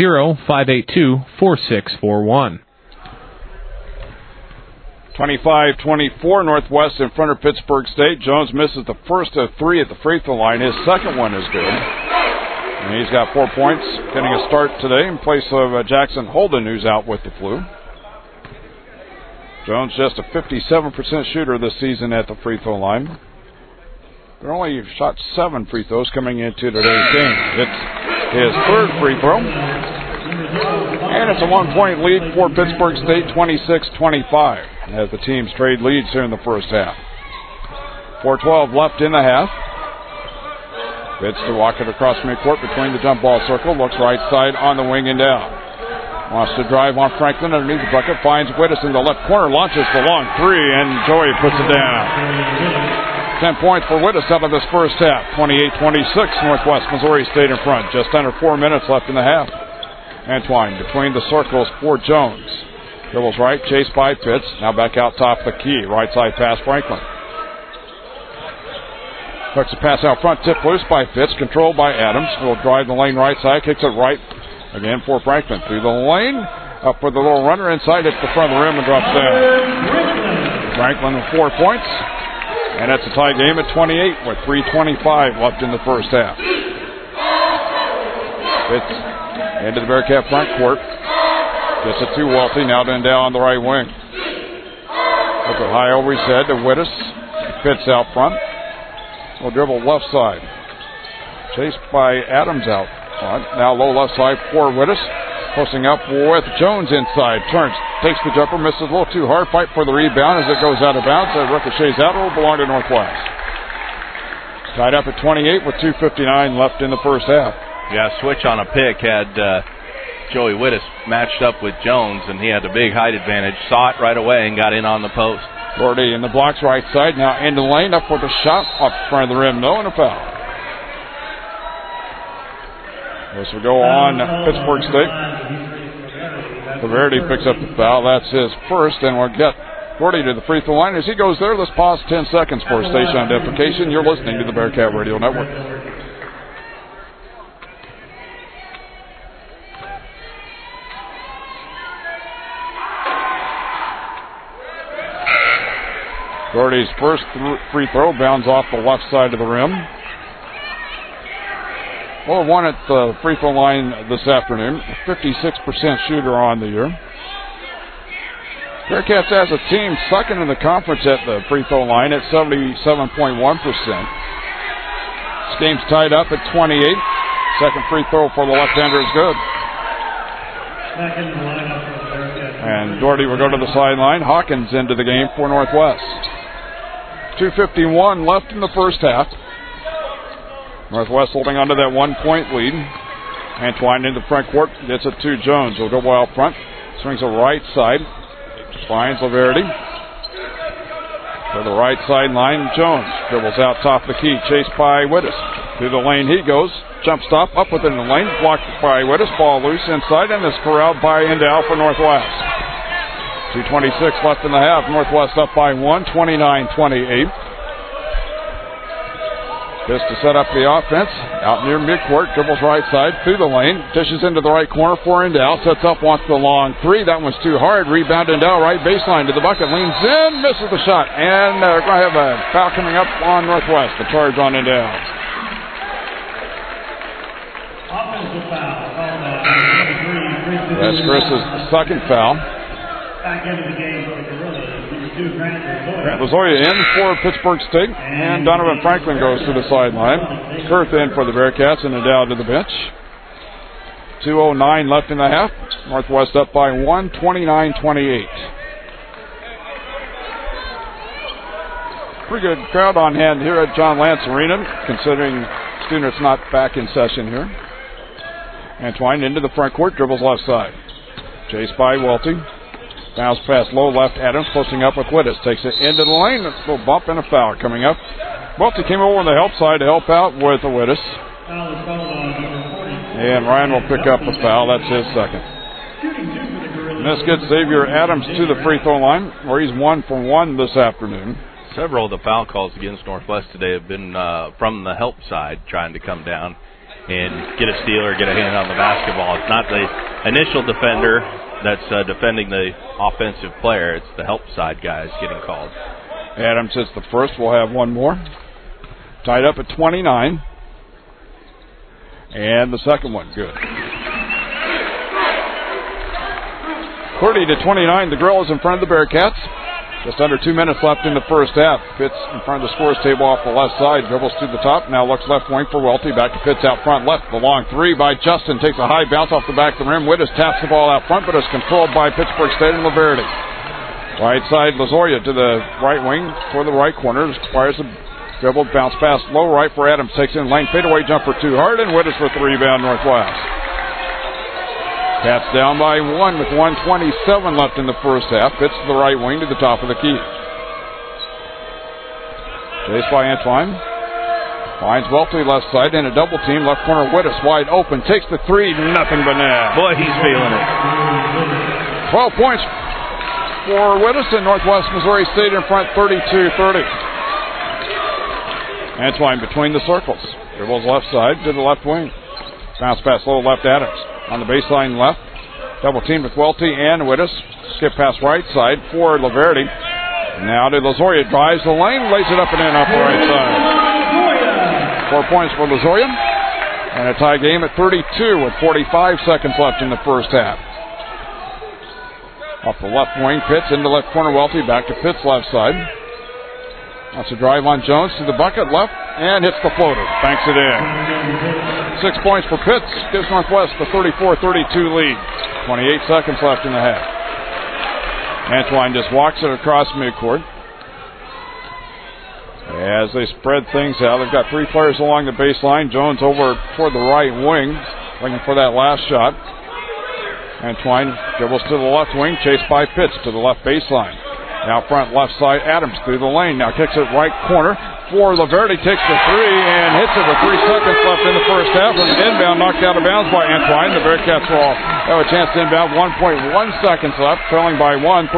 660-582-4641. 25-24 Northwest in front of Pittsburg State. Jones misses the first of three at the free throw line. His second one is good. And he's got 4 points, getting a start today in place of Jackson Holden, who's out with the flu. Jones just a 57% shooter this season at the free throw line. They're only shot 7 free throws coming into today's game. It's his third free throw. And it's a 1-point lead for Pittsburg State, 26-25, as the teams trade leads here in the first half. 4:12 left in the half. Fitz to walk it across midcourt between the jump ball circle. Looks right side on the wing and down. Wants to drive on Franklin underneath the bucket. Finds Wittes in the left corner. Launches the long three, and Joey puts it down. 10 points for Wittes out of this first half. 28-26, Northwest Missouri State in front. Just under 4 minutes left in the half. Antwine between the circles for Jones. Dribbles right, chased by Pitts. Now back out top the key. Right side pass Franklin. Hooks a pass out front, tipped loose by Pitts. Controlled by Adams. Will drive the lane right side. Kicks it right again for Franklin. Through the lane. Up for the little runner inside. Hits the front of the rim and drops down. Franklin with 4 points. And it's a tie game at 28 with 3:25 left in the first half. Fitz into the Bearcat front court. Gets it to Welty, now down on the right wing. Up it high over his head to Wittes. Fitz out front. Will dribble left side. Chased by Adams out front. Now low left side for Wittes. Posting up with Jones inside. Turns, takes the jumper, misses a little too hard. Fight for the rebound as it goes out of bounds. It ricochets out. It will belong to Northwest. Tied up at 28 with 2:59 left in the first half. Yeah, switch on a pick had Joey Wittes matched up with Jones, and he had a big height advantage. Saw it right away and got in on the post. Gordy in the blocks right side. Now into the lane. Up for the shot. Up front of the rim. No, and a foul. This will go on Pittsburg State. Verdi picks up the foul. That's his first, and we'll get Gordy to the free throw line. As he goes there, let's pause 10 seconds for station identification. You're listening to the Bearcat Radio Network. Gordy's first free throw bounds off the left side of the rim. Well, one at the free throw line this afternoon. 56% shooter on the year. Bearcats as a team second in the conference at the free throw line at 77.1%. This game's tied up at 28. Second free throw for the left-hander is good. And Doherty will go to the sideline. Hawkins into the game for Northwest. 2:51 left in the first half. Northwest holding on to that 1-point lead. Antwine into the front court. Gets it to Jones. He'll go out front. Swings the right side. Finds Laverty. For the right sideline, Jones dribbles out top of the key. Chased by Wittes. To the lane he goes. Jump stop up within the lane. Blocked by Wittes. Ball loose inside and is corralled by Endow for Northwest. 2:26 left in the half. Northwest up by 1, 29-28. Just to set up the offense. Out near midcourt. Dribbles right side through the lane. Dishes into the right corner for Endow. Sets up, wants the long three. That one's too hard. Rebound Endow. Right baseline to the bucket. Leans in. Misses the shot. And they're going to have a foul coming up on Northwest. The charge on Endow. Offensive foul. That's Chris's second foul. Back into the game for the Gorillas. Lozoya in for Pittsburg State, and Donovan Franklin goes to the sideline. Kurth in for the Bearcats, and Endow to the bench. 2:09 left in the half. Northwest up by 1, 29-28. Pretty good crowd on hand here at John Lance Arena, considering students not back in session here. Antwine into the front court, dribbles left side. Chased by Welty. Bounce pass low left. Adams posting up with Wittes. Takes it into the lane. A little bump and a foul coming up. Welty came over on the help side to help out with the Wittes. And Ryan will pick up the foul. That's his second. And this gets Xavier Adams to the free throw line, where he's 1 for 1 this afternoon. Several of the foul calls against Northwest today have been from the help side, trying to come down and get a steal or get a hand on the basketball. It's not the initial defender that's defending the offensive player. It's the help side guys getting called. Adams hits the first. We'll have one more. Tied up at 29. And the second one, good. 30-29, the Gorillas in front of the Bearcats. Just under 2 minutes left in the first half. Pitts in front of the scores table off the left side. Dribbles to the top. Now looks left wing for Welty. Back to Pitts out front left. The long three by Justin. Takes a high bounce off the back of the rim. Wittes taps the ball out front, but is controlled by Pittsburg State and Laverty. Right side, Lozoya to the right wing for the right corner. Requires a dribble, bounce pass low right for Adams. Takes in lane, fadeaway jumper too hard, and Wittes with the rebound, Northwest. Cats down by 1 with 1:27 left in the first half. Pitts to the right wing to the top of the key. Chased by Antwine. Finds Welty left side in a double team. Left corner, Wittes wide open. Takes the three, nothing but net. Boy, he's feeling it. 12 points for Wittes, and Northwest Missouri State in front 32-30. Antwine between the circles. Dribbles left side to the left wing. Bounce pass low left Adams. On the baseline left. Double team with Welty and Wittes. Skip pass right side for Laverty. Now to Lozoya. Drives the lane. Lays it up and in off the right side. 4 points for Lozoya. And a tie game at 32 with 45 seconds left in the first half. Off the left wing. Pitts into left corner. Welty back to Pitts left side. That's a drive on Jones to the bucket left. And hits the floater. Banks it in. 6 points for Pitts. Gives Northwest the 34-32 lead. 28 seconds left in the half. Antwine just walks it across midcourt. As they spread things out, they've got three players along the baseline. Jones over toward the right wing, looking for that last shot. Antwine dribbles to the left wing, chased by Pitts to the left baseline. Now front left side, Adams through the lane. Now kicks it right corner for Laverty. Takes the three and hits it with 3 seconds left in the first half. And an inbound knocked out of bounds by Antwine. The Bearcats will have a chance to inbound. 1.1 seconds left, trailing by 1,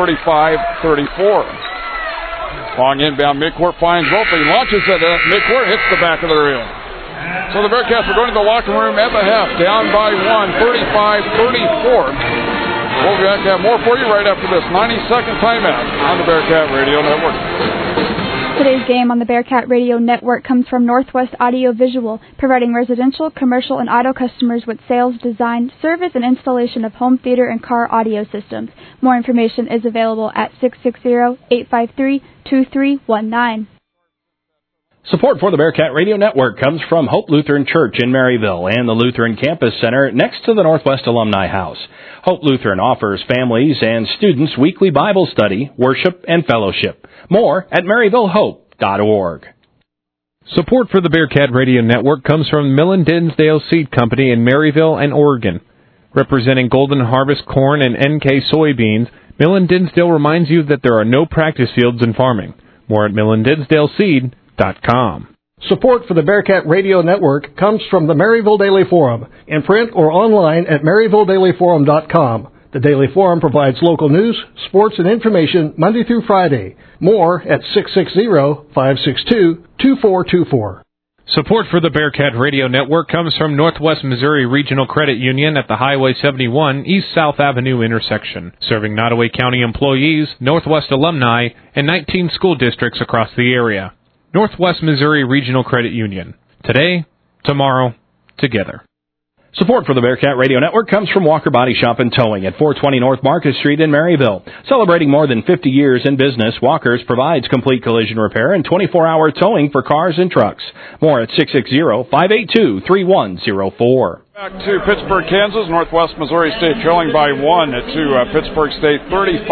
35-34. Long inbound midcourt finds Welty. Launches it at midcourt, hits the back of the rim. So the Bearcats are going to the locker room at the half, down by 1, 35-34. We'll be back to have more for you right after this 90-second timeout on the Bearcat Radio Network. Today's game on the Bearcat Radio Network comes from Northwest Audio Visual, providing residential, commercial, and auto customers with sales, design, service, and installation of home theater and car audio systems. More information is available at 660-853-2319. Support for the Bearcat Radio Network comes from Hope Lutheran Church in Maryville and the Lutheran Campus Center next to the Northwest Alumni House. Hope Lutheran offers families and students weekly Bible study, worship, and fellowship. More at maryvillehope.org. Support for the Bearcat Radio Network comes from Millen Dinsdale Seed Company in Maryville and Oregon. Representing Golden Harvest corn and NK soybeans, Millen Dinsdale reminds you that there are no practice fields in farming. More at millendinsdaleseed.com. Support for the Bearcat Radio Network comes from the Maryville Daily Forum, in print or online at MaryvilleDailyForum.com. The Daily Forum provides local news, sports, and information Monday through Friday. More at 660-562-2424. Support for the Bearcat Radio Network comes from Northwest Missouri Regional Credit Union at the Highway 71 East-South Avenue intersection, serving Nottoway County employees, Northwest alumni, and 19 school districts across the area. Northwest Missouri Regional Credit Union. Today, tomorrow, together. Support for the Bearcat Radio Network comes from Walker Body Shop and Towing at 420 North Market Street in Maryville. Celebrating more than 50 years in business, Walker's provides complete collision repair and 24-hour towing for cars and trucks. More at 660-582-3104. Back to Pittsburg, Kansas. Northwest Missouri State trailing by 1 to Pittsburg State,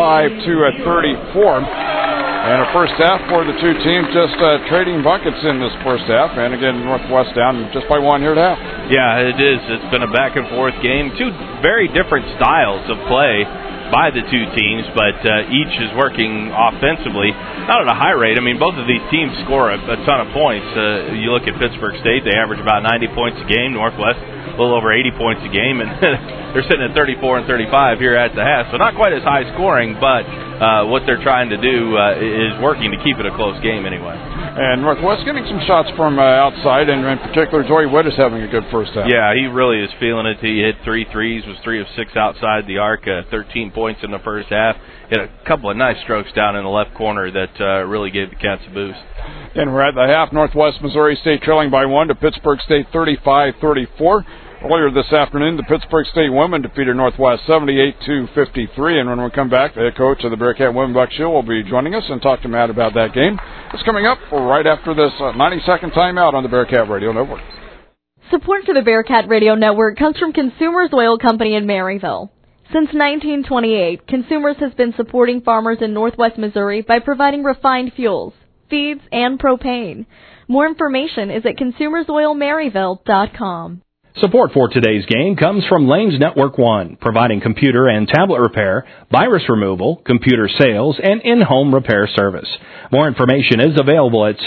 35-34. And a first half for the two teams, just trading buckets in this first half. And again, Northwest down just by 1 here at half. Yeah, it is. It's been a back-and-forth game. Two very different styles of play by the two teams, but each is working offensively, not at a high rate. I mean, both of these teams score a ton of points. You look at Pittsburg State, they average about 90 points a game. Northwest, a little over 80 points a game, and they're sitting at 34 and 35 here at the half. So not quite as high scoring, but what they're trying to do is working to keep it a close game anyway. And Northwest getting some shots from outside, and in particular, Joey Witt is having a good first half. Yeah, he really is feeling it. He hit 3 threes, was 3 of 6 outside the arc, 13 points in the first half. Hit a couple of nice strokes down in the left corner that really gave the Cats a boost. And we're at the half. Northwest Missouri State trailing by 1 to Pittsburg State, 35-34. Earlier this afternoon, the Pittsburg State women defeated Northwest 78-53. And when we come back, the head coach of the Bearcat women, Buck Shield, will be joining us and talk to Matt about that game. It's coming up right after this 90-second timeout on the Bearcat Radio Network. Support for the Bearcat Radio Network comes from Consumers Oil Company in Maryville. Since 1928, Consumers has been supporting farmers in Northwest Missouri by providing refined fuels, feeds, and propane. More information is at consumersoilmaryville.com. Support for today's game comes from Lanes Network One, providing computer and tablet repair, virus removal, computer sales, and in-home repair service. More information is available at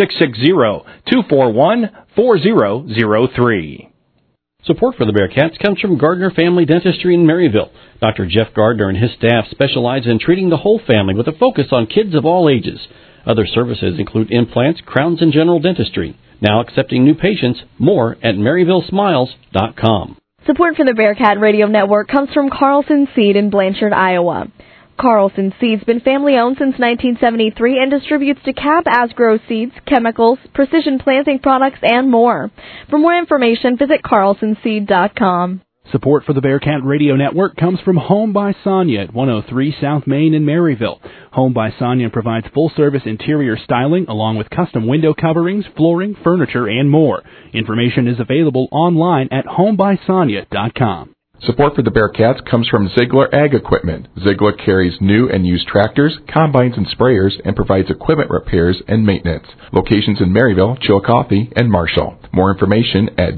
660-241-4003. Support for the Bearcats comes from Gardner Family Dentistry in Maryville. Dr. Jeff Gardner and his staff specialize in treating the whole family with a focus on kids of all ages. Other services include implants, crowns, and general dentistry. Now accepting new patients. More at MaryvilleSmiles.com. Support for the Bearcat Radio Network comes from Carlson Seed in Blanchard, Iowa. Carlson Seed's been family-owned since 1973 and distributes DeKalb Asgrow seeds, chemicals, precision planting products, and more. For more information, visit carlsonseed.com. Support for the Bearcat Radio Network comes from Home by Sonia at 103 South Main in Maryville. Home by Sonia provides full-service interior styling along with custom window coverings, flooring, furniture, and more. Information is available online at homebysonia.com. Support for the Bearcats comes from Ziegler Ag Equipment. Ziegler carries new and used tractors, combines, and sprayers and provides equipment repairs and maintenance. Locations in Maryville, Chillicothe, and Marshall. More information at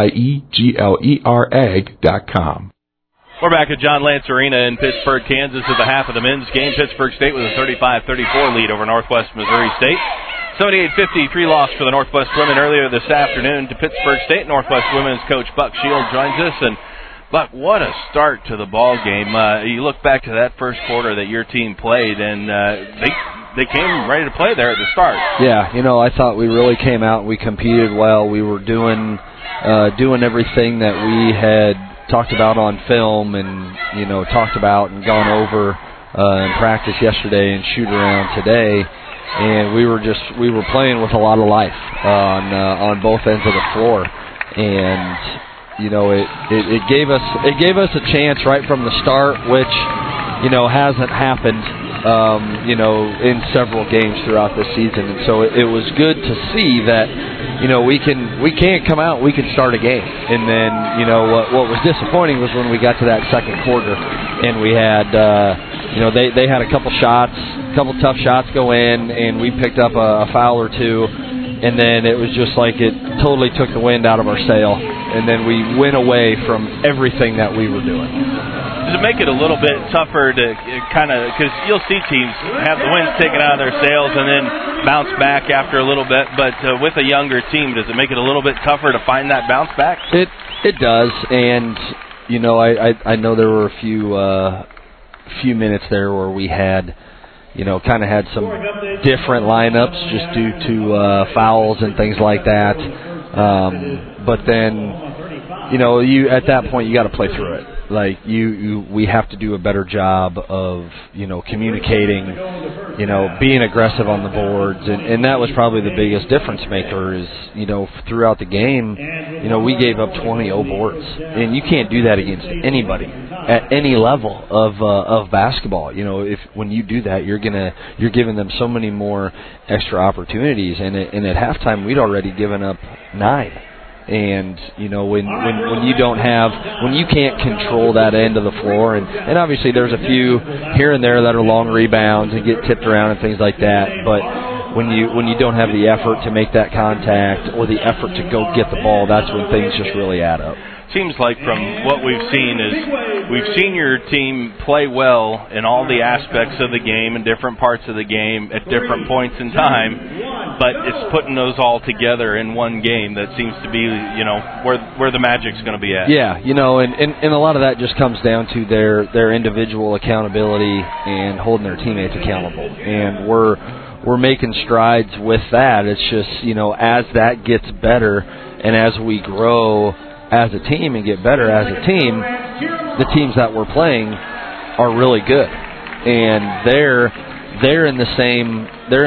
zieglerag.com. We're back at John Lance Arena in Pittsburg, Kansas at the half of the men's game. Pittsburg State with a 35-34 lead over Northwest Missouri State. 78-53 loss for the Northwest women earlier this afternoon to Pittsburg State. Northwest women's coach Buck Shield joins us, and Buck, what a start to the ball game. You look back to that first quarter that your team played, and they came ready to play there at the start. Yeah, I thought we really came out and we competed well. We were doing everything that we had talked about on film and, talked about and gone over in practice yesterday and shoot around today. And we were playing with a lot of life on both ends of the floor. And it gave us a chance right from the start, which hasn't happened in several games throughout this season. And so it was good to see that we can come out, we can start a game. And then what was disappointing was when we got to that second quarter and we had they had a couple tough shots go in, and we picked up a foul or two. And then it was just like it totally took the wind out of our sail. And then we went away from everything that we were doing. does it make it a little bit tougher to kind of, because you'll see teams have the wins taken out of their sails and then bounce back after a little bit, but with a younger team, does it make it a little bit tougher to find that bounce back? It does, and you know, I know there were a few minutes there where we had, you know, kind of had some different lineups just due to fouls and things like that. But then, you know, at that point you got to play through it. Like we have to do a better job of, you know, communicating, you know, being aggressive on the boards, and that was probably the biggest difference maker. Is, you know, throughout the game, you know, we gave up 20 boards, and you can't do that against anybody at any level of basketball. You know, when you do that, you're giving them so many more extra opportunities, and at halftime we'd already given up 9. And, you know, when you can't control that end of the floor, and obviously there's a few here and there that are long rebounds and get tipped around and things like that, but when you don't have the effort to make that contact or the effort to go get the ball, that's when things just really add up. Seems like from what we've seen is we've seen your team play well in all the aspects of the game and different parts of the game at different points in time, but it's putting those all together in one game that seems to be, you know, where the magic's going to be at. Yeah, you know, and a lot of that just comes down to their individual accountability and holding their teammates accountable, and we're making strides with that. It's just, you know, as that gets better and as we grow as a team and get better as a team, the teams that we're playing are really good, and they're in the same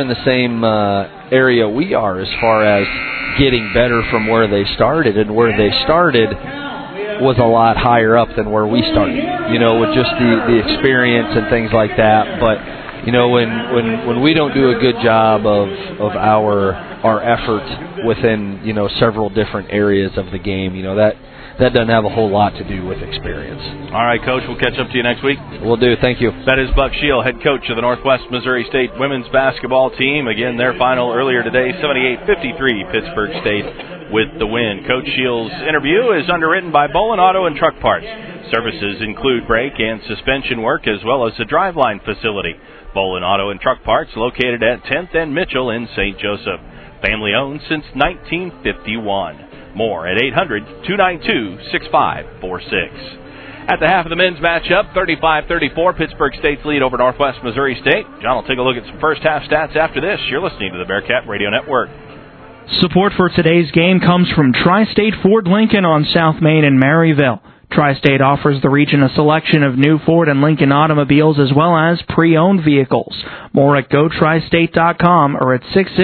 area we are as far as getting better from where they started, and where they started was a lot higher up than where we started, you know, with just the experience and things like that. But, you know, when we don't do a good job of our effort within, you know, several different areas of the game, you know, that doesn't have a whole lot to do with experience. All right, Coach, we'll catch up to you next week. Will do. Thank you. That is Buck Shield, head coach of the Northwest Missouri State women's basketball team. Again, their final earlier today, 78-53, Pittsburgh State with the win. Coach Shield's interview is underwritten by Bolin Auto and Truck Parts. Services include brake and suspension work as well as a driveline facility. Bolin Auto and Truck Parts, located at 10th and Mitchell in St. Joseph. Family owned since 1951. More at 800-292-6546. At the half of the men's matchup, 35-34, Pittsburgh State's lead over Northwest Missouri State. John will take a look at some first half stats after this. You're listening to the Bearcat Radio Network. Support for today's game comes from Tri-State Ford Lincoln on South Main in Maryville. Tri-State offers the region a selection of new Ford and Lincoln automobiles as well as pre-owned vehicles. More at GoTristate.com or at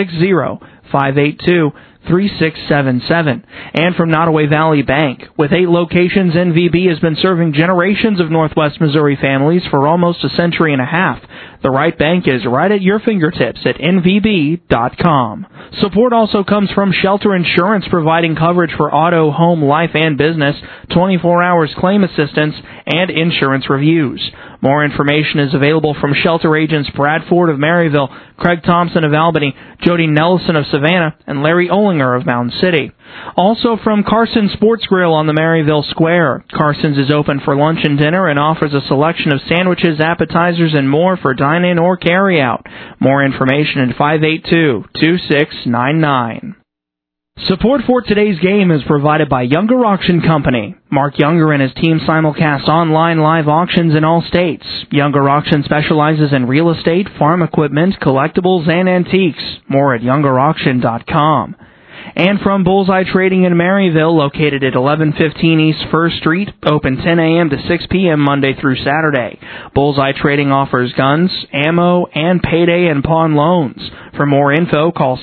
660-582-3677. And from Nottoway Valley Bank. With 8 locations, NVB has been serving generations of Northwest Missouri families for almost a century and a half. The right bank is right at your fingertips at NVB.com. Support also comes from Shelter Insurance, providing coverage for auto, home, life, and business, 24 hours claim assistance, and insurance reviews. More information is available from Shelter agents Brad Ford of Maryville, Craig Thompson of Albany, Jody Nelson of Savannah, and Larry Olinger of Mountain City. Also from Carson's Sports Grill on the Maryville Square. Carson's is open for lunch and dinner and offers a selection of sandwiches, appetizers, and more for dine-in or carry-out. More information at 582-2699. Support for today's game is provided by Younger Auction Company. Mark Younger and his team simulcast online live auctions in all states. Younger Auction specializes in real estate, farm equipment, collectibles, and antiques. More at YoungerAuction.com. And from Bullseye Trading in Maryville, located at 1115 East 1st Street, open 10 a.m. to 6 p.m. Monday through Saturday. Bullseye Trading offers guns, ammo, and payday and pawn loans. For more info, call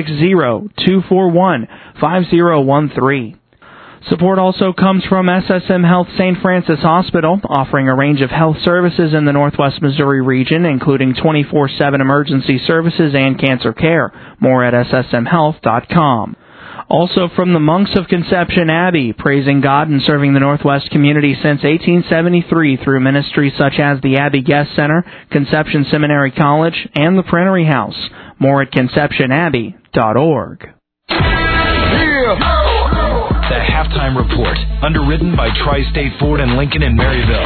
660-241-5013. Support also comes from SSM Health St. Francis Hospital, offering a range of health services in the Northwest Missouri region, including 24/7 emergency services and cancer care. More at ssmhealth.com. Also from the Monks of Conception Abbey, praising God and serving the Northwest community since 1873 through ministries such as the Abbey Guest Center, Conception Seminary College, and the Printery House. More at conceptionabbey.org. Yeah. The Halftime Report, underwritten by Tri-State Ford and Lincoln in Maryville.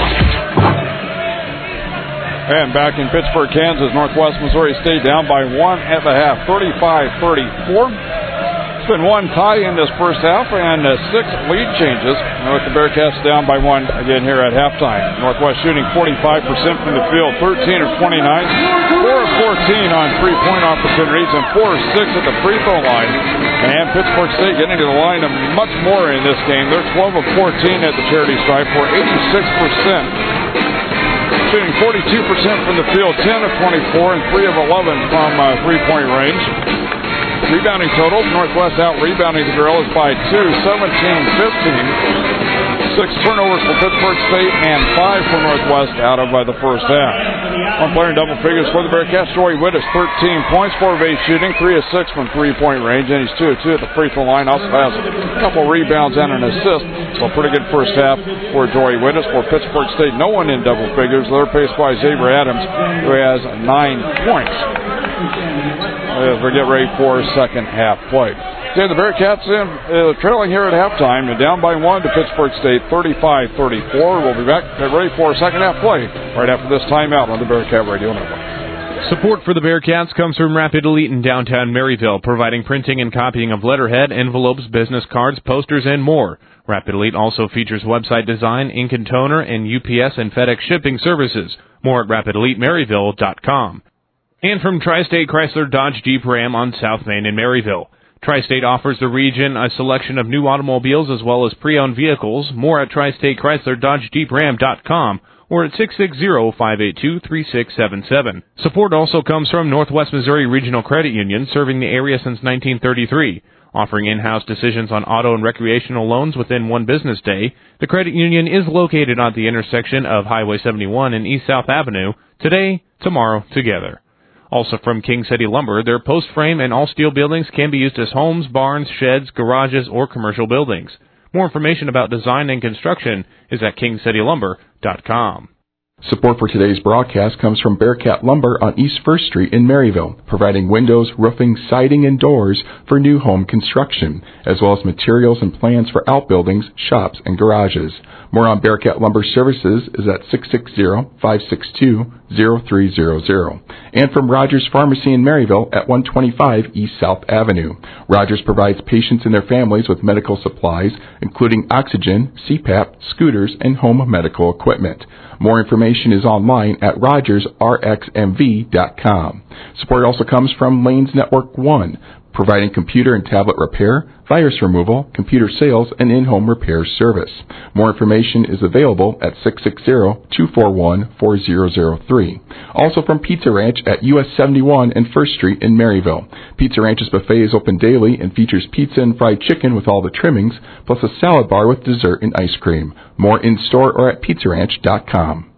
And back in Pittsburg, Kansas, Northwest Missouri State down by 1 at the half, 35-34. It's been one tie in this first half and 6 lead changes with the Bearcats down by 1 again here at halftime. Northwest shooting 45% from the field, 13 of 29, 4 of 14 on three-point opportunities, and 4 of 6 at the free throw line. And Pittsburg State getting to the line much more in this game. They're 12 of 14 at the charity stripe for 86%. Shooting 42% from the field, 10 of 24, and 3 of 11 from three-point range. Rebounding total, Northwest out-rebounding the Gorillas by 2, 17-15. 6 turnovers for Pittsburg State and 5 for Northwest out of the first half. One player in double figures for the Bearcats, Joey Wittes, 13 points, 4 of 8 shooting, 3 of 6 from three-point range, and he's 2 of 2 at the free throw line. Also has a couple rebounds and an assist. So pretty good first half for Joey Wittes. For Pittsburg State, no one in double figures. They're paced by Xavier Adams, who has 9 points. As we get ready for second half play. Okay, the Bearcats trailing here at halftime and down by 1 to Pittsburg State, 35-34. We'll be back, get ready for second half play right after this timeout on the Bearcat Radio Network. Support for the Bearcats comes from Rapid Elite in downtown Maryville, providing printing and copying of letterhead, envelopes, business cards, posters, and more. Rapid Elite also features website design, ink and toner, and UPS and FedEx shipping services. More at RapidEliteMaryville.com. And from Tri-State Chrysler Dodge Jeep Ram on South Main in Maryville. Tri-State offers the region a selection of new automobiles as well as pre-owned vehicles. More at Tri-State Chrysler Dodge Jeep Ram.com or at 660-582-3677. Support also comes from Northwest Missouri Regional Credit Union, serving the area since 1933. Offering in-house decisions on auto and recreational loans within one business day, the credit union is located at the intersection of Highway 71 and East South Avenue. Today, tomorrow, together. Also from King City Lumber, their post frame and all steel buildings can be used as homes, barns, sheds, garages, or commercial buildings. More information about design and construction is at KingCityLumber.com. Support for today's broadcast comes from Bearcat Lumber on East 1st Street in Maryville, providing windows, roofing, siding, and doors for new home construction, as well as materials and plans for outbuildings, shops, and garages. More on Bearcat Lumber Services is at 660-562-0300. And from Rogers Pharmacy in Maryville at 125 East South Avenue. Rogers provides patients and their families with medical supplies, including oxygen, CPAP, scooters, and home medical equipment. More information is online at rogersrxmv.com. Support also comes from Lanes Network One, providing computer and tablet repair, virus removal, computer sales, and in-home repair service. More information is available at 660-241-4003. Also from Pizza Ranch at US 71 and 1st Street in Maryville. Pizza Ranch's buffet is open daily and features pizza and fried chicken with all the trimmings, plus a salad bar with dessert and ice cream. More in-store or at pizzaranch.com.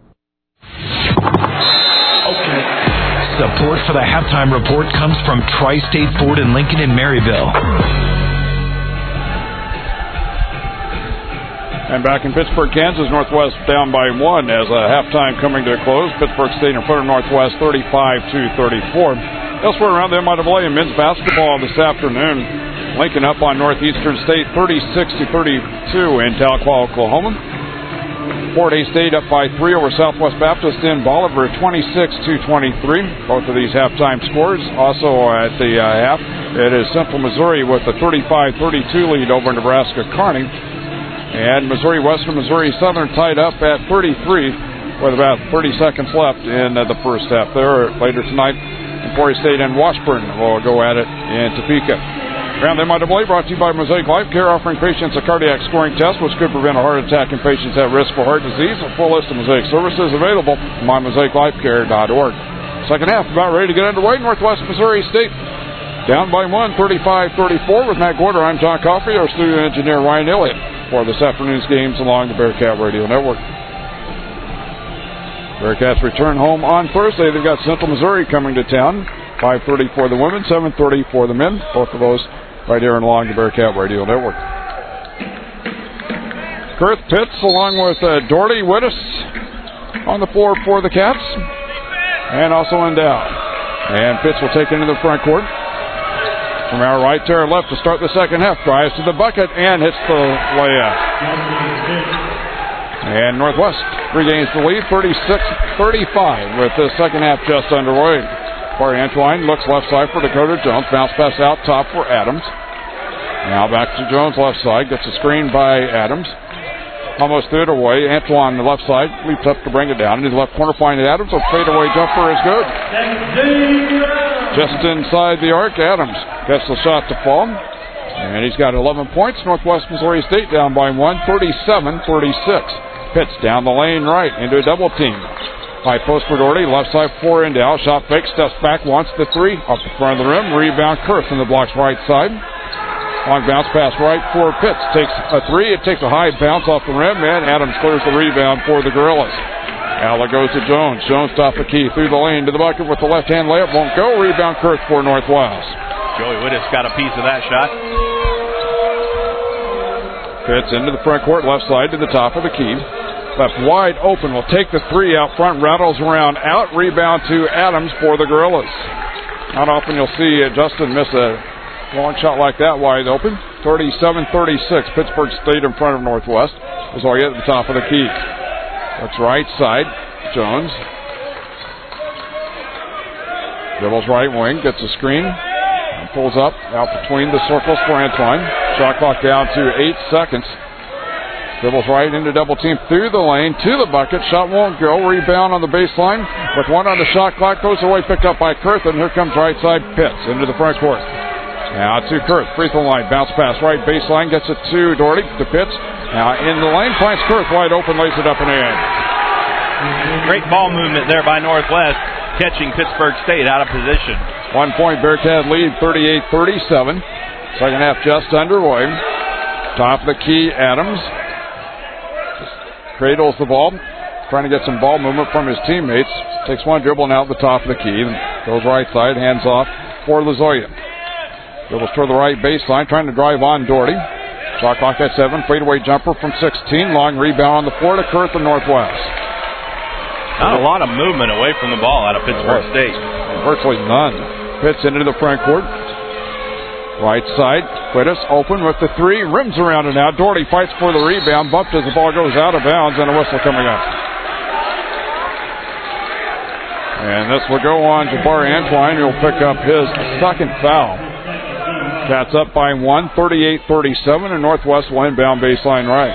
Support for the Halftime Report comes from Tri-State Ford and Lincoln in Maryville. And back in Pittsburg, Kansas, Northwest down by 1 as a halftime coming to a close. Pittsburg State in front of Northwest 35-34. Elsewhere around the MIAA in men's basketball this afternoon, Lincoln up on Northeastern State 36-32 in Tahlequah, Oklahoma. Fort Hays State up by 3 over Southwest Baptist in Bolivar, 26-23. Both of these halftime scores. Also at the half, it is Central Missouri with a 35-32 lead over Nebraska Kearney. And Western Missouri Southern tied up at 33 with about 30 seconds left in the first half. There later tonight, Fort Hays State and Washburn will go at it in Topeka. Around the MIAA brought to you by Mosaic Life Care, offering patients a cardiac scoring test which could prevent a heart attack in patients at risk for heart disease. A full list of Mosaic services available at mymosaiclifecare.org. Second half about ready to get underway. Northwest Missouri State down by 1, 35-34 with Matt Gorder. I'm John Coffey, our studio engineer Ryan Elliott for this afternoon's games along the Bearcat Radio Network. Bearcats return home on Thursday. They've got Central Missouri coming to town. 5:30 for the women, 7:30 for the men. Both of those right here along the Bearcat Radio Network. Kurth Pitts along with Doherty Wittes on the floor for the Cats. And also in down. And Pitts will take it into the front court. From our right to our left to start the second half. Drives to the bucket and hits the layup. And Northwest regains the lead, 36-35, with the second half just underway. Jabari Antwine looks left side for Dakota Jones. Bounce pass out top for Adams. Now back to Jones left side. Gets a screen by Adams. Almost threw it away. Antwine on the left side leaps up to bring it down. In his left corner finding Adams. A fadeaway jumper is good. Just inside the arc, Adams gets the shot to fall. And he's got 11 points. Northwest Missouri State down by 1, 37-36. Pitts down the lane right into a double team. High post for Doherty, left side 4 in down. Shot fake, steps back, wants the 3. Up the front of the rim, rebound Kurth in the block's right side. Long bounce pass right for Pitts. Takes a 3, it takes a high bounce off the rim, and Adams clears the rebound for the Gorillas. Now it goes to Jones. Jones top the key through the lane to the bucket with the left-hand layup. Won't go. Rebound Kurth for Northwest. Joey Wittes got a piece of that shot. Pitts into the front court, left side to the top of the key. Left wide open, will take the 3 out front, rattles around out, rebound to Adams for the Gorillas. Not often you'll see Justin miss a long shot like that wide open. 37-36, Pittsburgh State in front of Northwest. As all get at the top of the key. Looks right side, Jones. Dribbles right wing, gets a screen, and pulls up, out between the circles for Antwine. Shot clock down to 8 seconds. Dribbles right into double team through the lane to the bucket. Shot won't go. Rebound on the baseline with 1 on the shot clock. Goes away, picked up by Kurth, and here comes right side Pitts into the front court. Now to Kurth, free throw line, bounce pass right baseline, gets it to Doherty, to Pitts. Now in the lane, finds Kurth wide open, lays it up and in. Great ball movement there by Northwest, catching Pittsburgh State out of position. 1 point Bearcat lead, 38-37. Second half just underway. Top of the key, Adams. Cradles the ball, trying to get some ball movement from his teammates. Takes one dribble and out the top of the key. Goes right side, hands off for Lozoya. Dribbles toward the right baseline, trying to drive on Doherty. Shot clock at 7. Fadeaway jumper from 16. Long rebound on the floor to Kurth and Northwest. Not a lot of movement away from the ball out of Pittsburgh State. Virtually none. Pitts into the front court. Right side, Wittes open with the 3, rims around and out. Doherty fights for the rebound, bumped as the ball goes out of bounds, and a whistle coming up. And this will go on Jabari Antwine, who will pick up his second foul. Cats up by 1, 38-37, and Northwest will inbound baseline right.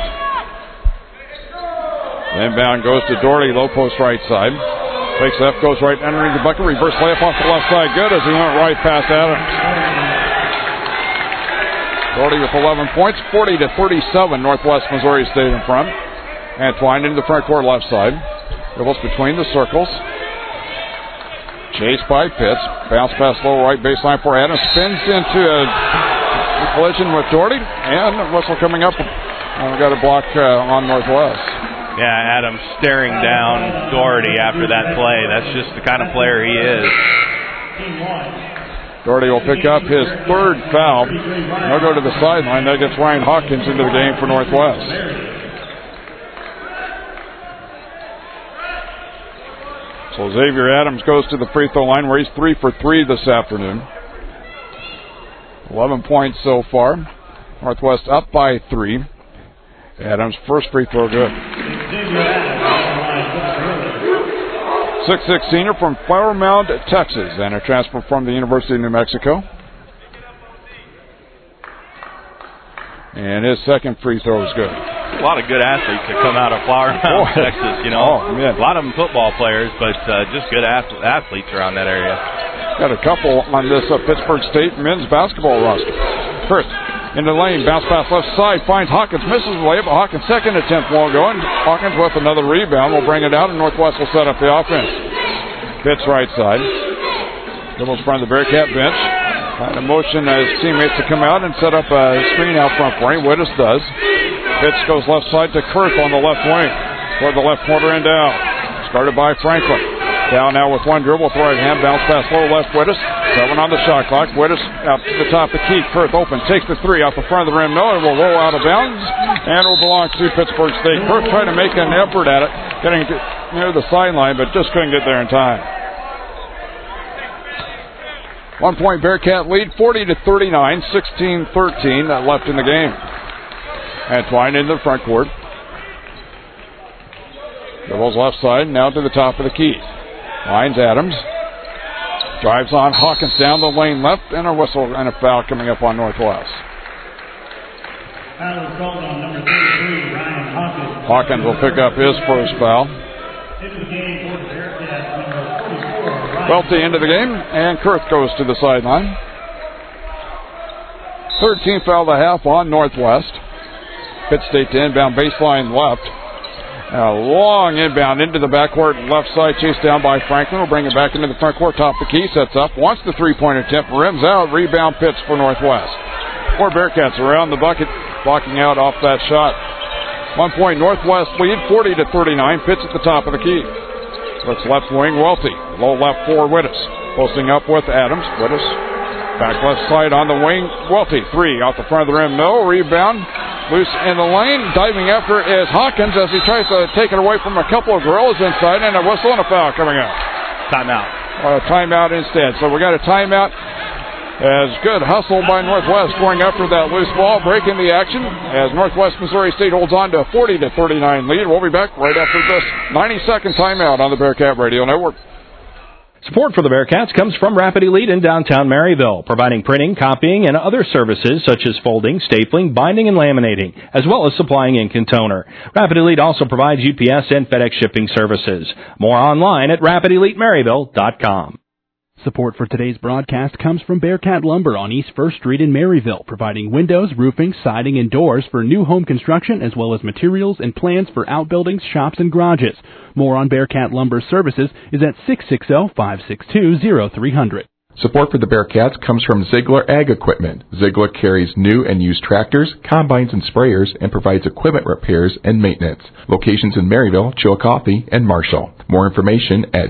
Inbound goes to Doherty, low post right side. Takes left, goes right underneath the bucket, reverse layup off the left side, good as he went right past Adams. Doherty with 11 points, 40-37, Northwest Missouri State in front. Antwine into the front court left side. Dribbles between the circles. Chased by Pitts. Bounce pass low right baseline for Adams. Spins into a collision with Doherty. And a whistle coming up. And we got a block on Northwest. Yeah, Adams staring down Doherty after that play. That's just the kind of player he is. Doherty will pick up his 3rd foul. He'll go to the sideline. That gets Ryan Hawkins into the game for Northwest. So Xavier Adams goes to the free throw line where he's 3 for 3 this afternoon. 11 points so far. Northwest up by 3. Adams' first free throw good. 6'6" senior from Flower Mound, Texas, and a transfer from the University of New Mexico. And his second free throw is good. A lot of good athletes that come out of Flower Mound, Texas. You know, a lot of them football players, but just good athletes around that area. Got a couple on this Pittsburgh State men's basketball roster. First, in the lane, bounce pass left side, finds Hawkins, misses the layup, but Hawkins' second attempt won't go, and Hawkins with another rebound will bring it out, and Northwest will set up the offense. Pitts right side. Dribbles front of the Bearcat bench. Trying to motion his teammates to come out and set up a screen out front for him. Wittes does. Pitts goes left side to Kurth on the left wing. Toward the left corner and down. Started by Franklin. Down now with one dribble with the right hand. Bounce pass low left. Wittes. 7 on the shot clock. Wittes out to the top of the key. Kurth open. Takes the 3 off the front of the rim. No, it will roll out of bounds. And it will belong to Pittsburgh State. Kurth trying to make an effort at it. Getting near the sideline, but just couldn't get there in time. 1 point Bearcat lead, 40-39, 16-13 left in the game. Antwine into the front court. Dribbles left side, now to the top of the key. Lines Adams. Drives on Hawkins down the lane left, and a whistle and a foul coming up on Northwest. Foul is called on number 33, Ryan Hawkins. Hawkins will pick up his first foul. Into the game for the Bearcats, number 44, Ryan. Welty into the game, and Kurth goes to the sideline. 13th foul of the half on Northwest. Pitt State to inbound baseline left. A long inbound into the backcourt left side, chased down by Franklin. Will bring it back into the front court, top of the key, sets up, wants the three-point attempt, rims out, rebound Pitts for Northwest. 4 Bearcats around the bucket, blocking out off that shot. 1 point Northwest lead, 40-39. Pitts at the top of the key. Looks left wing, Welty. Low left for Wittes. Posting up with Adams. Wittes back left side on the wing. Welty, 3 off the front of the rim. No rebound. Loose in the lane. Diving after is Hawkins as he tries to take it away from a couple of gorillas inside, and a whistle and a foul coming out. Timeout. Timeout instead. So we got a timeout. As good hustle by Northwest going after that loose ball, breaking the action as Northwest Missouri State holds on to a 40-39 lead. We'll be back right after this 90-second timeout on the Bearcat Radio Network. Support for the Bearcats comes from Rapid Elite in downtown Maryville, providing printing, copying, and other services such as folding, stapling, binding, and laminating, as well as supplying ink and toner. Rapid Elite also provides UPS and FedEx shipping services. More online at RapidEliteMaryville.com. Support for today's broadcast comes from Bearcat Lumber on East 1st Street in Maryville, providing windows, roofing, siding, and doors for new home construction, as well as materials and plans for outbuildings, shops, and garages. More on Bearcat Lumber services is at 660-562-0300. Support for the Bearcats comes from Ziegler Ag Equipment. Ziegler carries new and used tractors, combines, and sprayers and provides equipment repairs and maintenance. Locations in Maryville, Chillicothe, and Marshall. More information at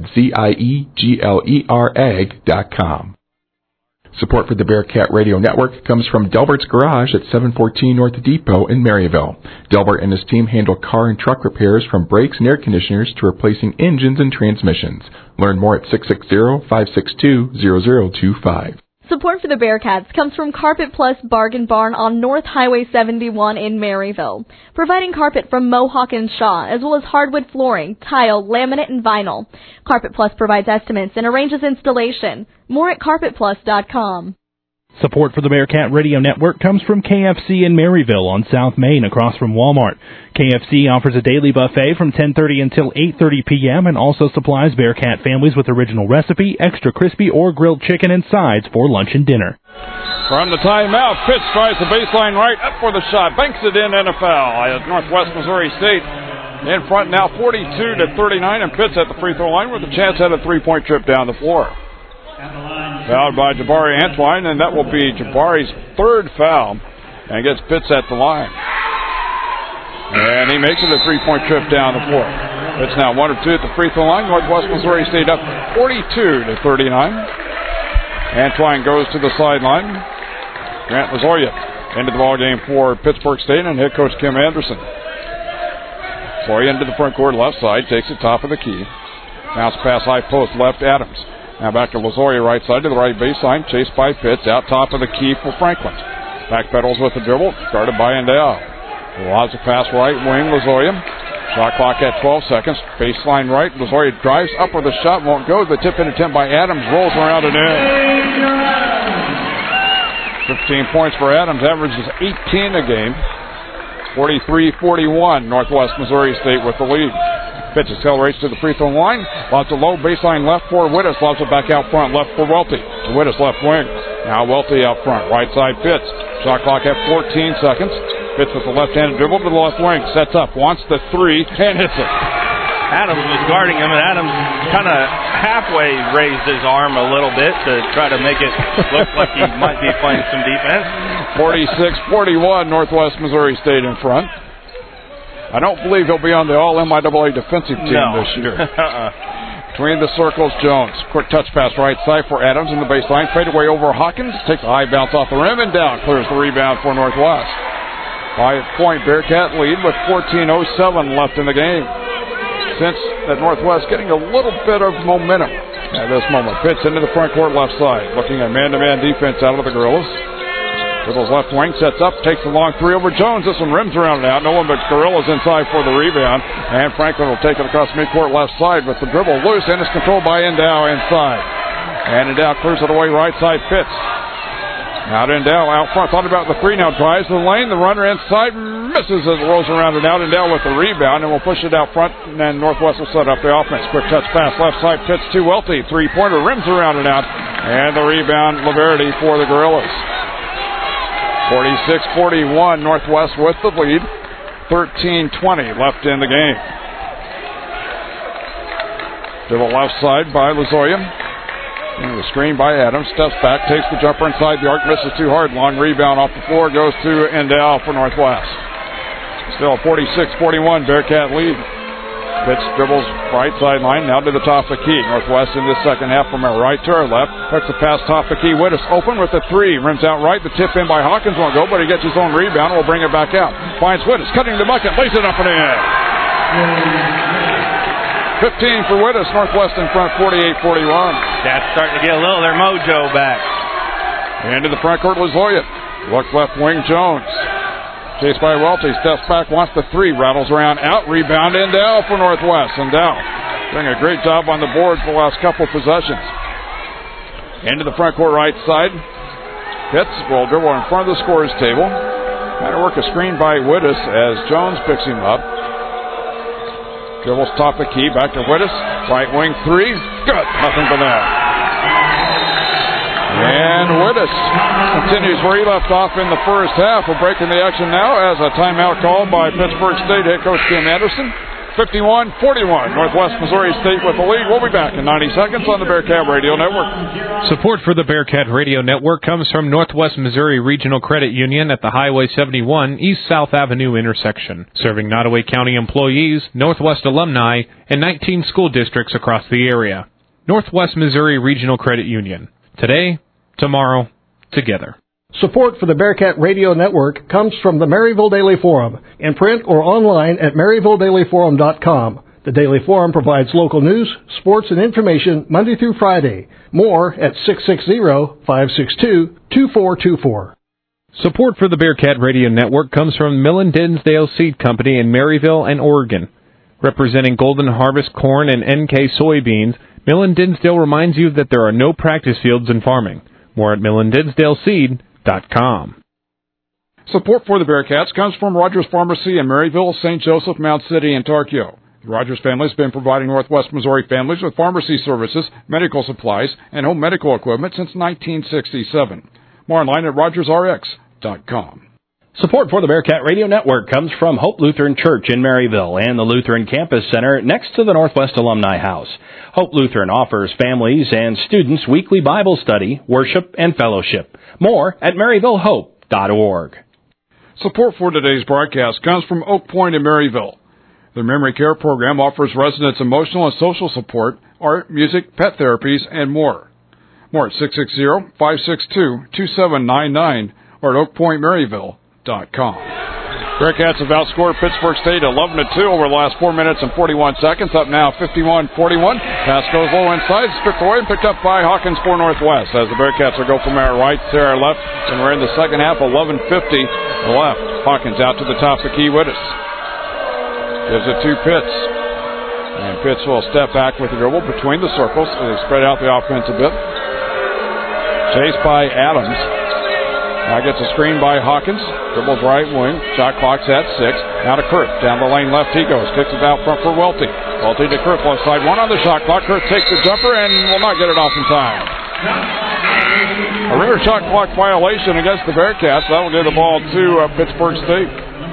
zieglerag.com. Support for the Bearcat Radio Network comes from Delbert's Garage at 714 North Depot in Maryville. Delbert and his team handle car and truck repairs from brakes and air conditioners to replacing engines and transmissions. Learn more at 660-562-0025. Support for the Bearcats comes from Carpet Plus Bargain Barn on North Highway 71 in Maryville, providing carpet from Mohawk and Shaw, as well as hardwood flooring, tile, laminate, and vinyl. Carpet Plus provides estimates and arranges installation. More at carpetplus.com. Support for the Bearcat Radio Network comes from KFC in Maryville on South Main across from Walmart. KFC offers a daily buffet from 10:30 until 8:30 p.m. and also supplies Bearcat families with original recipe, extra crispy, or grilled chicken and sides for lunch and dinner. From the timeout, Pitts tries the baseline right up for the shot, banks it in and a foul. As Northwest Missouri State in front now 42-39, and Pitts at the free throw line with a chance at a three-point trip down the floor. Fouled by Jabari Antwine, and that will be Jabari's third foul, and gets Pitts at the line. And he makes it a three-point trip down the floor. Pitts now 1 of 2 at the free throw line. Northwest Missouri State up 42-39. Antwine goes to the sideline. Grant Lazoya into the ballgame for Pittsburgh State and head coach Kim Anderson. Lazoya into the front court left side, takes it top of the key. Bounce pass high post left Adams. Now back to Lazoya right side to the right baseline, chased by Pitts, out top of the key for Franklin. Backpedals with the dribble, guarded by Endale. Allows a pass right wing, Lazoya. Shot clock at 12 seconds. Baseline right, Lazoya drives up with a shot, won't go. The tip-in attempt by Adams rolls around and in. 15 points for Adams, averages 18 a game. 43-41, Northwest Missouri State with the lead. Pitts accelerates to the free throw line. Lots of low baseline left for Wittes. Lots it back out front left for Welty. Wittes left wing. Now Welty out front. Right side Pitts. Shot clock at 14 seconds. Pitts with the left-handed dribble to the left wing. Sets up. Wants the three and hits it. Adams was guarding him, and Adams kind of halfway raised his arm a little bit to try to make it look like he might be playing some defense. 46-41, Northwest Missouri State in front. I don't believe he'll be on the All-MIAA defensive team this year. Between the circles, Jones. Quick touch pass right side for Adams in the baseline. Fade away over Hawkins. Takes a high bounce off the rim and down. Clears the rebound for Northwest. 5-point Bearcat lead with 14:07 left in the game. Since that Northwest getting a little bit of momentum. At this moment, Pitts into the front court left side, looking at man-to-man defense out of the Gorillas. Dribbles left wing, sets up, takes the long three over Jones. This one rims around and out. No one but Gorillas inside for the rebound. And Franklin will take it across midcourt left side with the dribble loose and is controlled by Endow inside. And Endow clears it away right side, Pitts. Out Endow, out front, thought about the three, now drives the lane. The runner inside, misses as it rolls around and out. Endow with the rebound, and we'll push it out front, and then Northwest will set up the offense. Quick touch pass, left side, Pitts to Welty. Three-pointer, rims around and out. And the rebound, Laverty for the Gorillas. 46-41, Northwest with the lead. 13-20 left in the game. To the left side by Lozoya. And the screen by Adams. Steps back, takes the jumper inside the arc, misses too hard. Long rebound off the floor, goes to Endow for Northwest. Still 46-41, Bearcat lead. Pitts dribbles right sideline, now to the top of the key. Northwest in this second half from our right to our left. Hooks the pass top of the key. Wittes open with the three. Rims out right. The tip in by Hawkins won't go, but he gets his own rebound. We'll bring it back out. Finds Wittes, cutting the bucket, lays it up and in. 15 for Wittes. Northwest in front, 48-41. That's starting to get a little of their mojo back. Into the front court, Lozoya. Look left wing, Jones. Chased by Welty, steps back, wants the three, rattles around, out, rebound, Endow for Northwest. Endow doing a great job on the board for the last couple possessions. Into the front court right side. Pitts will dribble in front of the scorer's table. Trying to work a screen by Wittes as Jones picks him up. Dribbles top of key, back to Wittes. Right wing three, good, nothing but that. And Wittes continues where he left off in the first half. We're breaking the action now as a timeout called by Pittsburgh State head coach Tim Anderson. 51-41, Northwest Missouri State with the lead. We'll be back in 90 seconds on the Bearcat Radio Network. Support for the Bearcat Radio Network comes from Northwest Missouri Regional Credit Union at the Highway 71 East-South Avenue intersection, serving Nottoway County employees, Northwest alumni, and 19 school districts across the area. Northwest Missouri Regional Credit Union. Today, tomorrow, together. Support for the Bearcat Radio Network comes from the Maryville Daily Forum, in print or online at MaryvilleDailyForum.com. The Daily Forum provides local news, sports, and information Monday through Friday. More at 660-562-2424. Support for the Bearcat Radio Network comes from Millen Dinsdale Seed Company in Maryville and Oregon. Representing Golden Harvest corn and NK soybeans, Millen Dinsdale reminds you that there are no practice fields in farming. More at MillenDinsdaleSeed.com. Support for the Bearcats comes from Rogers Pharmacy in Maryville, St. Joseph, Mount City, and Tarkio. The Rogers family has been providing Northwest Missouri families with pharmacy services, medical supplies, and home medical equipment since 1967. More online at RogersRx.com. Support for the Bearcat Radio Network comes from Hope Lutheran Church in Maryville and the Lutheran Campus Center next to the Northwest Alumni House. Hope Lutheran offers families and students weekly Bible study, worship, and fellowship. More at MaryvilleHope.org. Support for today's broadcast comes from Oak Point in Maryville. The Memory Care Program offers residents emotional and social support, art, music, pet therapies, and more. More at 660-562-2799 or at oakpointmaryville.com. Bearcats have outscored Pittsburgh State 11-2 over the last 4 minutes and 41 seconds. Up now 51-41. Pass goes low inside, stripped away and picked up by Hawkins for Northwest as the Bearcats will go from our right to our left. And we're in the second half, 11:50 left. Hawkins out to the top of Key Wittes. Gives it to Pitts. And Pitts will step back with the dribble between the circles as they spread out the offense a bit. Chased by Adams. Now gets a screen by Hawkins. Dribbles right wing. Shot clock's at 6. Now to Kurth. Down the lane left he goes. Kicks it out front for Welty. Welty to Kurth. Left side. One on the shot clock. Kurth takes the jumper and will not get it off in time. A rear shot clock violation against the Bearcats. That will give the ball to Pittsburgh State.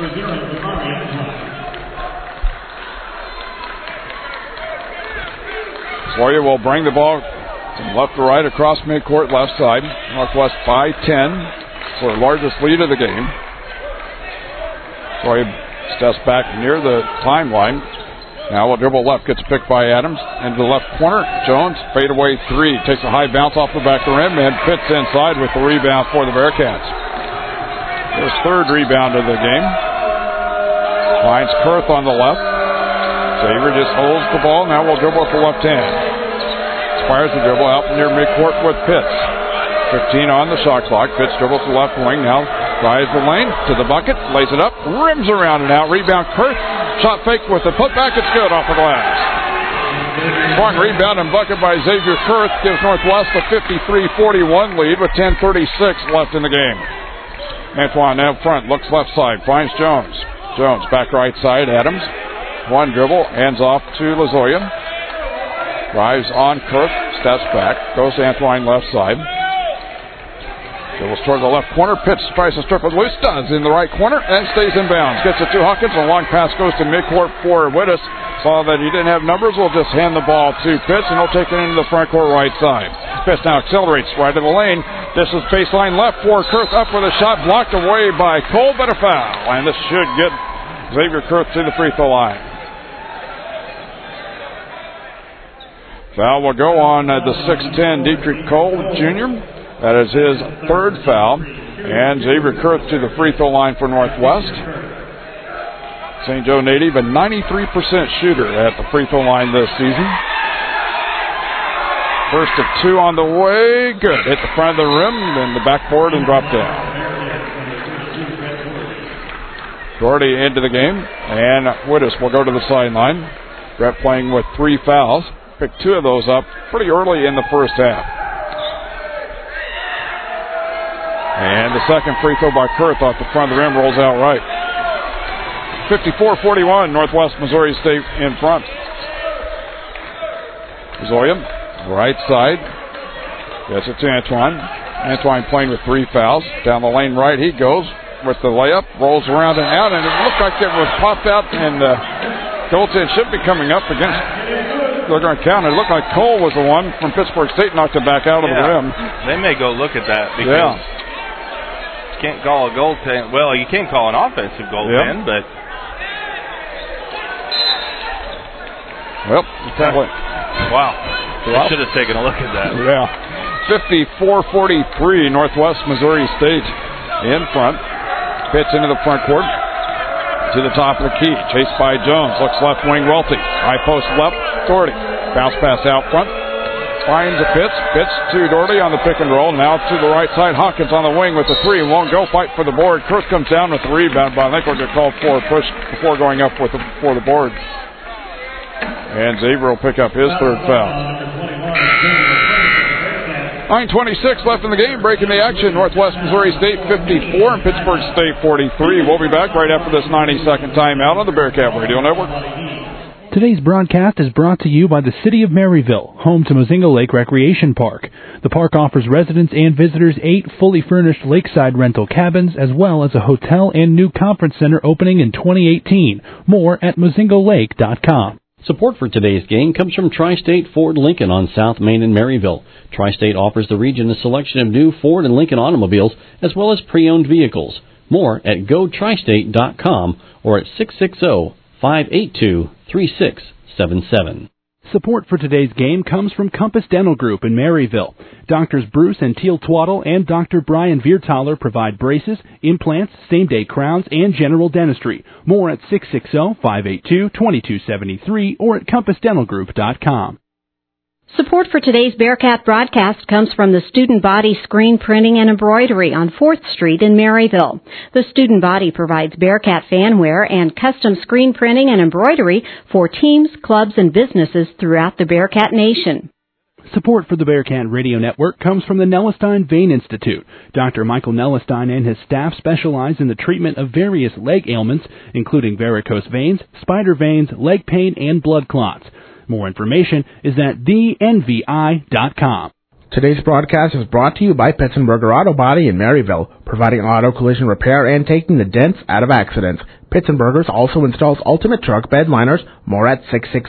Sawyer will bring the ball from left to right across midcourt left side. Northwest by 10. For the largest lead of the game. Troy steps back near the timeline. Now a dribble left, gets picked by Adams. Into the left corner, Jones, fadeaway three. Takes a high bounce off the back of the rim and Pitts inside with the rebound for the Bearcats. His third rebound of the game. Finds Kurth on the left. Xavier just holds the ball. Now we'll dribble with the left hand. fires the dribble out near midcourt with Pitts. 15 on the shot clock. Pitts dribbles to the left wing. Now drives the lane to the bucket. Lays it up. Rims around and out. Rebound Kurth. Shot fake with the putback. It's good off the glass. Strong rebound and bucket by Xavier Kurth gives Northwest a 53-41 lead with 10:36 left in the game. Antoine out front. Looks left side. Finds Jones. Jones back right side. Adams. One dribble. Hands off to Lozoya. Drives on Kurth. Steps back. Goes to Antoine left side. Dribbles toward the left corner. Pitts tries to strip it loose. Does in the right corner and stays in bounds. Gets it to Hawkins. A long pass goes to midcourt for Wittes. Saw that he didn't have numbers. We'll just hand the ball to Pitts and he'll take it into the front court right side. Pitts now accelerates right of the lane. This is baseline left for Kurth. Up with a shot blocked away by Cole, but a foul. And this should get Xavier Kurth to the free throw line. Foul will go on the 6'10 Dietrich Cole Jr. That is his third foul. And Xavier Kurth to the free throw line for Northwest. St. Joe native, a 93% shooter at the free throw line this season. First of two on the way. Good. Hit the front of the rim, then the backboard and drop down. Doherty into the game. And Wittes will go to the sideline. Brett playing with 3 fouls. Picked 2 of those up pretty early in the first half. And the second free throw by Kurth off the front of the rim rolls out right. 54-41, Northwest Missouri State in front. Zoya, right side. Gets it to Antoine. Antoine playing with 3 fouls. Down the lane right he goes with the layup. Rolls around and out, and it looked like it was popped out, and goaltend should be coming up against... They're going to count. It looked like Cole was the one from Pittsburgh State knocked it back out of the rim. They may go look at that because you can't call a goaltend. Well, you can call an offensive goaltend, but wow, they should have taken a look at that. Yeah, 54-43, Northwest Missouri State in front. Pitts into the front court. To the top of the key, chased by Jones. Looks left wing, Welty. High post left, Doherty. Bounce pass out front. Finds a Pitts. Pitts to Doherty on the pick and roll. Now to the right side. Hawkins on the wing with the 3. Won't go. Fight for the board. Kurth comes down with the rebound, but I think we'll get called for a push before going up for the board. And Xavier will pick up his third foul. 9:26 left in the game. Breaking the action. Northwest Missouri State 54 and Pittsburgh State 43. We'll be back right after this 90-second timeout on the Bearcat Radio Network. Today's broadcast is brought to you by the City of Maryville, home to Mozingo Lake Recreation Park. The park offers residents and visitors 8 fully furnished lakeside rental cabins, as well as a hotel and new conference center opening in 2018. More at mozingolake.com. Support for today's game comes from Tri-State Ford Lincoln on South Main in Maryville. Tri-State offers the region a selection of new Ford and Lincoln automobiles, as well as pre-owned vehicles. More at GoTristate.com or at 660-582-3677. Support for today's game comes from Compass Dental Group in Maryville. Doctors Bruce and Teal Twaddle and Dr. Brian Viertaler provide braces, implants, same-day crowns, and general dentistry. More at 660-582-2273 or at compassdentalgroup.com. Support for today's Bearcat broadcast comes from the Student Body Screen Printing and Embroidery on 4th Street in Maryville. The Student Body provides Bearcat fanwear and custom screen printing and embroidery for teams, clubs, and businesses throughout the Bearcat Nation. Support for the Bearcat Radio Network comes from the Nellestein Vein Institute. Dr. Michael Nellestein and his staff specialize in the treatment of various leg ailments, including varicose veins, spider veins, leg pain, and blood clots. More information is at thenvi.com. Today's broadcast is brought to you by Pitzenberger Auto Body in Maryville, providing auto collision repair and taking the dents out of accidents. Pitzenberger's also installs ultimate truck bed liners. More at